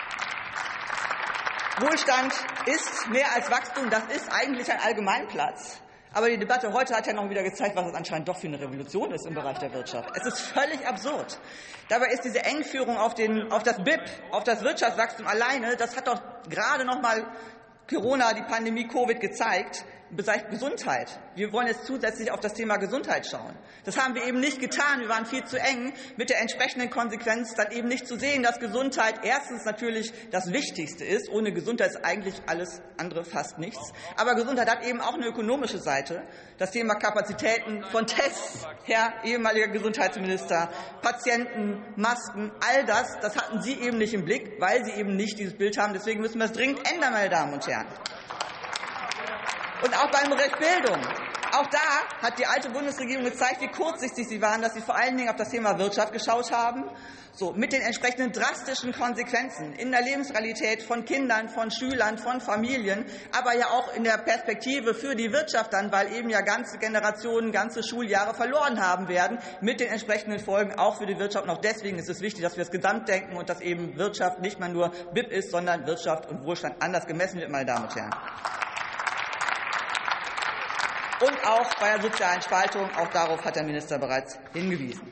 Wohlstand ist mehr als Wachstum. Das ist eigentlich ein Allgemeinplatz. Aber die Debatte heute hat ja noch wieder gezeigt, was es anscheinend doch für eine Revolution ist im Bereich der Wirtschaft. Es ist völlig absurd. Dabei ist diese Engführung auf das BIP, auf das Wirtschaftswachstum alleine, das hat doch gerade noch mal Corona, die Pandemie Covid gezeigt, betrifft Gesundheit. Wir wollen jetzt zusätzlich auf das Thema Gesundheit schauen. Das haben wir eben nicht getan. Wir waren viel zu eng, mit der entsprechenden Konsequenz dann eben nicht zu sehen, dass Gesundheit erstens natürlich das Wichtigste ist. Ohne Gesundheit ist eigentlich alles andere fast nichts. Aber Gesundheit hat eben auch eine ökonomische Seite. Das Thema Kapazitäten von Tests, Herr ehemaliger Gesundheitsminister, Patienten, Masken, all das hatten Sie eben nicht im Blick, weil Sie eben nicht dieses Bild haben. Deswegen müssen wir es dringend ändern, meine Damen und Herren. Und auch beim Bereich Bildung. Auch da hat die alte Bundesregierung gezeigt, wie kurzsichtig sie waren, dass sie vor allen Dingen auf das Thema Wirtschaft geschaut haben. So, mit den entsprechenden drastischen Konsequenzen in der Lebensrealität von Kindern, von Schülern, von Familien, aber ja auch in der Perspektive für die Wirtschaft dann, weil eben ja ganze Generationen, ganze Schuljahre verloren haben werden, mit den entsprechenden Folgen auch für die Wirtschaft. Und auch deswegen ist es wichtig, dass wir das Gesamt denken und dass eben Wirtschaft nicht mehr nur BIP ist, sondern Wirtschaft und Wohlstand anders gemessen wird, meine Damen und Herren. Und auch bei der sozialen Spaltung, auch darauf hat der Minister bereits hingewiesen.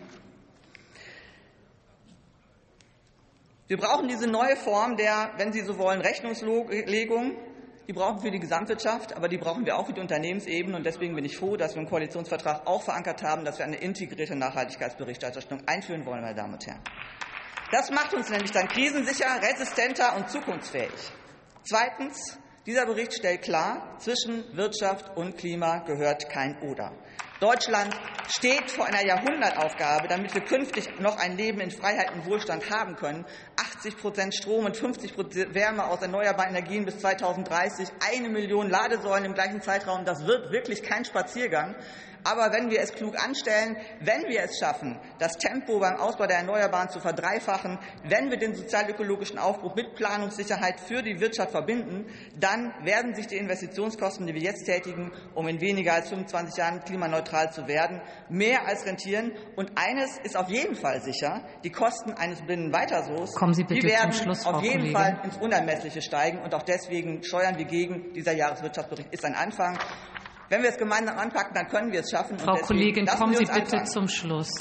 Wir brauchen diese neue Form der, wenn Sie so wollen, Rechnungslegung. Die brauchen wir für die Gesamtwirtschaft, aber die brauchen wir auch für die Unternehmensebene. Und deswegen bin ich froh, dass wir im Koalitionsvertrag auch verankert haben, dass wir eine integrierte Nachhaltigkeitsberichterstattung einführen wollen, meine Damen und Herren. Das macht uns nämlich dann krisensicher, resistenter und zukunftsfähig. Zweitens, dieser Bericht stellt klar, zwischen Wirtschaft und Klima gehört kein Oder. Deutschland steht vor einer Jahrhundertaufgabe, damit wir künftig noch ein Leben in Freiheit und Wohlstand haben können. 80% Strom und 50% Wärme aus erneuerbaren Energien bis 2030, 1 Million Ladesäulen im gleichen Zeitraum. Das wird wirklich kein Spaziergang. Aber wenn wir es klug anstellen, wenn wir es schaffen, das Tempo beim Ausbau der Erneuerbaren zu verdreifachen, wenn wir den sozial-ökologischen Aufbruch mit Planungssicherheit für die Wirtschaft verbinden, dann werden sich die Investitionskosten, die wir jetzt tätigen, um in weniger als 25 Jahren klimaneutral zu werden, mehr als rentieren. Und eines ist auf jeden Fall sicher, die Kosten eines blinden Weitersos, die werden auf jeden Fall ins Unermessliche steigen. Und auch deswegen steuern wir gegen. Dieser Jahreswirtschaftsbericht ist ein Anfang. Wenn wir es gemeinsam anpacken, dann können wir es schaffen. Frau Kollegin, kommen Sie bitte zum Schluss.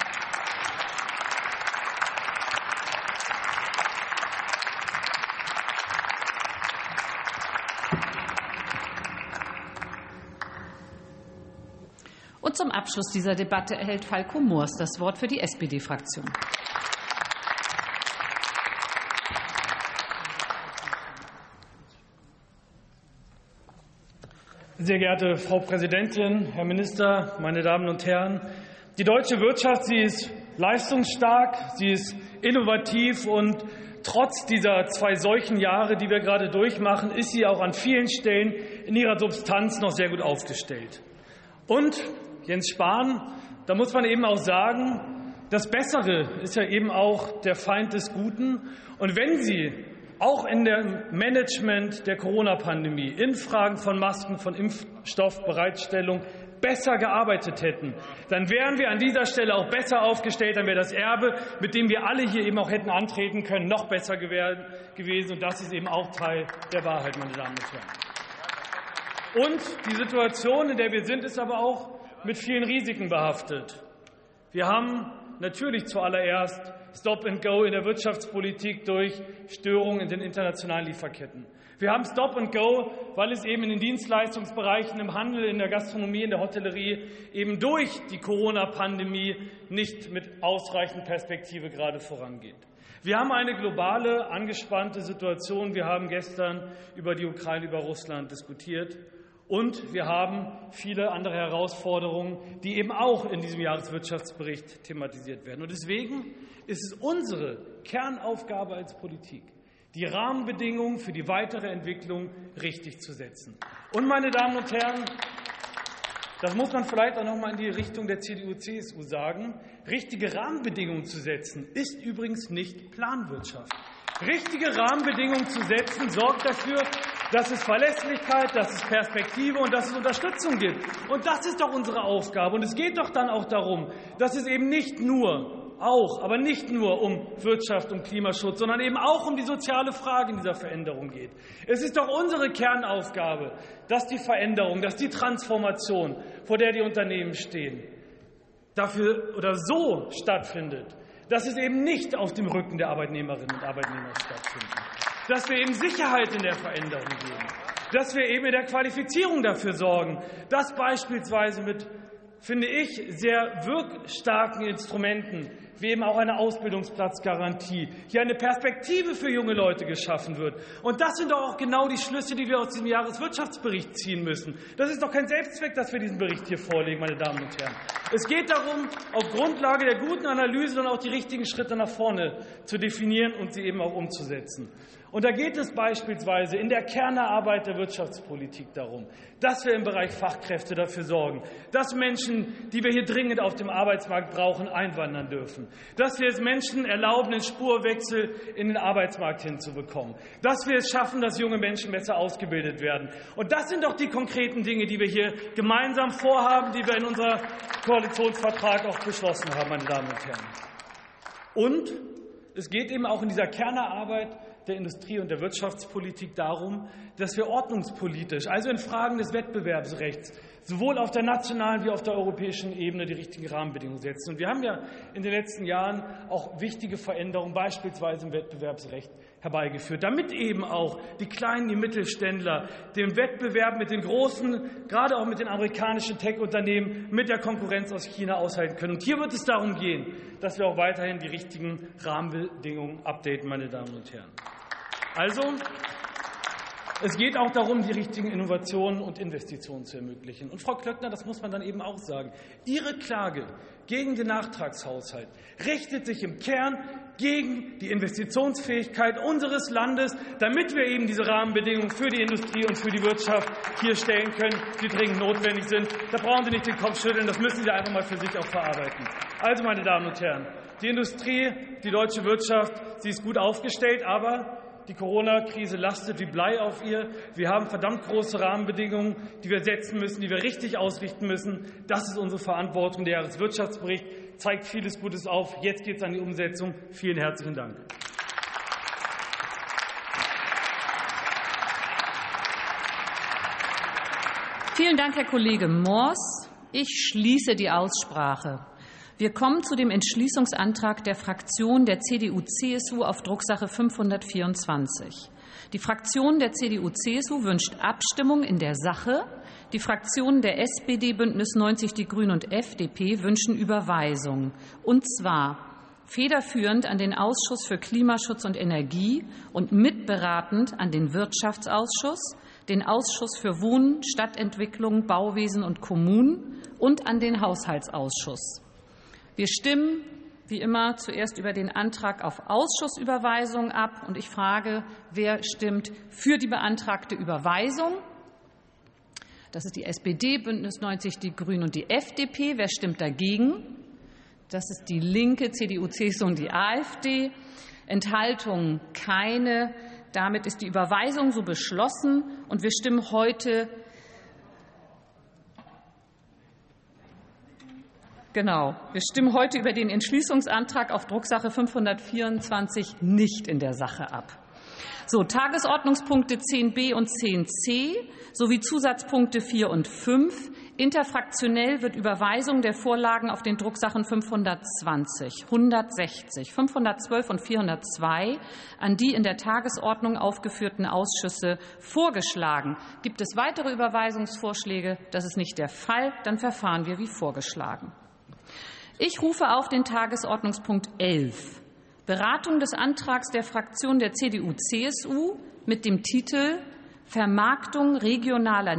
Und zum Abschluss dieser Debatte erhält Falko Moors das Wort für die SPD-Fraktion. Sehr geehrte Frau Präsidentin, Herr Minister, meine Damen und Herren! Die deutsche Wirtschaft, sie ist leistungsstark, sie ist innovativ und trotz dieser 2 Seuchenjahre, die wir gerade durchmachen, ist sie auch an vielen Stellen in ihrer Substanz noch sehr gut aufgestellt. Und Jens Spahn, da muss man eben auch sagen, das Bessere ist ja eben auch der Feind des Guten. Und wenn Sie auch in dem Management der Corona-Pandemie, in Fragen von Masken, von Impfstoffbereitstellung besser gearbeitet hätten, dann wären wir an dieser Stelle auch besser aufgestellt, dann wäre das Erbe, mit dem wir alle hier eben auch hätten antreten können, noch besser gewesen. Und das ist eben auch Teil der Wahrheit, meine Damen und Herren. Und die Situation, in der wir sind, ist aber auch mit vielen Risiken behaftet. Wir haben natürlich zuallererst Stop and Go in der Wirtschaftspolitik durch Störungen in den internationalen Lieferketten. Wir haben Stop and Go, weil es eben in den Dienstleistungsbereichen, im Handel, in der Gastronomie, in der Hotellerie eben durch die Corona-Pandemie nicht mit ausreichend Perspektive gerade vorangeht. Wir haben eine globale, angespannte Situation. Wir haben gestern über die Ukraine, über Russland diskutiert. Und wir haben viele andere Herausforderungen, die eben auch in diesem Jahreswirtschaftsbericht thematisiert werden. Und deswegen ist es unsere Kernaufgabe als Politik, die Rahmenbedingungen für die weitere Entwicklung richtig zu setzen. Und, meine Damen und Herren, das muss man vielleicht auch noch mal in die Richtung der CDU-CSU sagen, richtige Rahmenbedingungen zu setzen, ist übrigens nicht Planwirtschaft. Richtige Rahmenbedingungen zu setzen, sorgt dafür, dass es Verlässlichkeit, dass es Perspektive und dass es Unterstützung gibt. Und das ist doch unsere Aufgabe. Und es geht doch dann auch darum, dass es eben nicht nur um Wirtschaft und Klimaschutz, sondern eben auch um die soziale Frage in dieser Veränderung geht. Es ist doch unsere Kernaufgabe, dass die Veränderung, dass die Transformation, vor der die Unternehmen stehen, dafür oder so stattfindet, dass es eben nicht auf dem Rücken der Arbeitnehmerinnen und Arbeitnehmer stattfindet. Dass wir eben Sicherheit in der Veränderung geben. Dass wir eben in der Qualifizierung dafür sorgen, dass beispielsweise mit, finde ich, sehr wirkstarken Instrumenten wie eben auch eine Ausbildungsplatzgarantie hier eine Perspektive für junge Leute geschaffen wird. Und das sind doch auch genau die Schlüsse, die wir aus diesem Jahreswirtschaftsbericht ziehen müssen. Das ist doch kein Selbstzweck, dass wir diesen Bericht hier vorlegen, meine Damen und Herren. Es geht darum, auf Grundlage der guten Analyse dann auch die richtigen Schritte nach vorne zu definieren und sie eben auch umzusetzen. Und da geht es beispielsweise in der Kernarbeit der Wirtschaftspolitik darum, dass wir im Bereich Fachkräfte dafür sorgen, dass Menschen, die wir hier dringend auf dem Arbeitsmarkt brauchen, einwandern dürfen, dass wir es Menschen erlauben, den Spurwechsel in den Arbeitsmarkt hinzubekommen, dass wir es schaffen, dass junge Menschen besser ausgebildet werden. Und das sind doch die konkreten Dinge, die wir hier gemeinsam vorhaben, die wir in unserem Koalitionsvertrag auch beschlossen haben, meine Damen und Herren. Und es geht eben auch in dieser Kernarbeit der Industrie- und der Wirtschaftspolitik darum, dass wir ordnungspolitisch, also in Fragen des Wettbewerbsrechts, sowohl auf der nationalen wie auf der europäischen Ebene die richtigen Rahmenbedingungen setzen. Und wir haben ja in den letzten Jahren auch wichtige Veränderungen, beispielsweise im Wettbewerbsrecht, herbeigeführt, damit eben auch die kleinen, die Mittelständler den Wettbewerb mit den großen, gerade auch mit den amerikanischen Tech-Unternehmen, mit der Konkurrenz aus China aushalten können. Und hier wird es darum gehen, dass wir auch weiterhin die richtigen Rahmenbedingungen updaten, meine Damen und Herren. Also, es geht auch darum, die richtigen Innovationen und Investitionen zu ermöglichen. Und Frau Klöckner, das muss man dann eben auch sagen, Ihre Klage gegen den Nachtragshaushalt richtet sich im Kern gegen die Investitionsfähigkeit unseres Landes, damit wir eben diese Rahmenbedingungen für die Industrie und für die Wirtschaft hier stellen können, die dringend notwendig sind. Da brauchen Sie nicht den Kopf schütteln, das müssen Sie einfach mal für sich auch verarbeiten. Also, meine Damen und Herren, die Industrie, die deutsche Wirtschaft, sie ist gut aufgestellt, aber die Corona-Krise lastet wie Blei auf ihr. Wir haben verdammt große Rahmenbedingungen, die wir setzen müssen, die wir richtig ausrichten müssen. Das ist unsere Verantwortung. Der Jahreswirtschaftsbericht zeigt vieles Gutes auf. Jetzt geht es an die Umsetzung. Vielen herzlichen Dank. Vielen Dank, Herr Kollege Mors. Ich schließe die Aussprache. Wir kommen zu dem Entschließungsantrag der Fraktion der CDU-CSU auf Drucksache 524. Die Fraktion der CDU-CSU wünscht Abstimmung in der Sache. Die Fraktionen der SPD, Bündnis 90, die Grünen und FDP wünschen Überweisung. Und zwar federführend an den Ausschuss für Klimaschutz und Energie und mitberatend an den Wirtschaftsausschuss, den Ausschuss für Wohnen, Stadtentwicklung, Bauwesen und Kommunen und an den Haushaltsausschuss. Wir stimmen, wie immer, zuerst über den Antrag auf Ausschussüberweisung ab. Und ich frage, wer stimmt für die beantragte Überweisung? Das ist die SPD, Bündnis 90, die Grünen und die FDP. Wer stimmt dagegen? Das ist die Linke, CDU, CSU und die AfD. Enthaltungen keine. Damit ist die Überweisung so beschlossen. Und wir stimmen heute Wir stimmen heute über den Entschließungsantrag auf Drucksache 524 nicht in der Sache ab. Tagesordnungspunkte 10b und 10c sowie Zusatzpunkte 4 und 5. Interfraktionell wird Überweisung der Vorlagen auf den Drucksachen 520, 160, 512 und 402 an die in der Tagesordnung aufgeführten Ausschüsse vorgeschlagen. Gibt es weitere Überweisungsvorschläge? Das ist nicht der Fall. Dann verfahren wir wie vorgeschlagen. Ich rufe auf den Tagesordnungspunkt 11. Beratung des Antrags der Fraktion der CDU-CSU mit dem Titel Vermarktung regionaler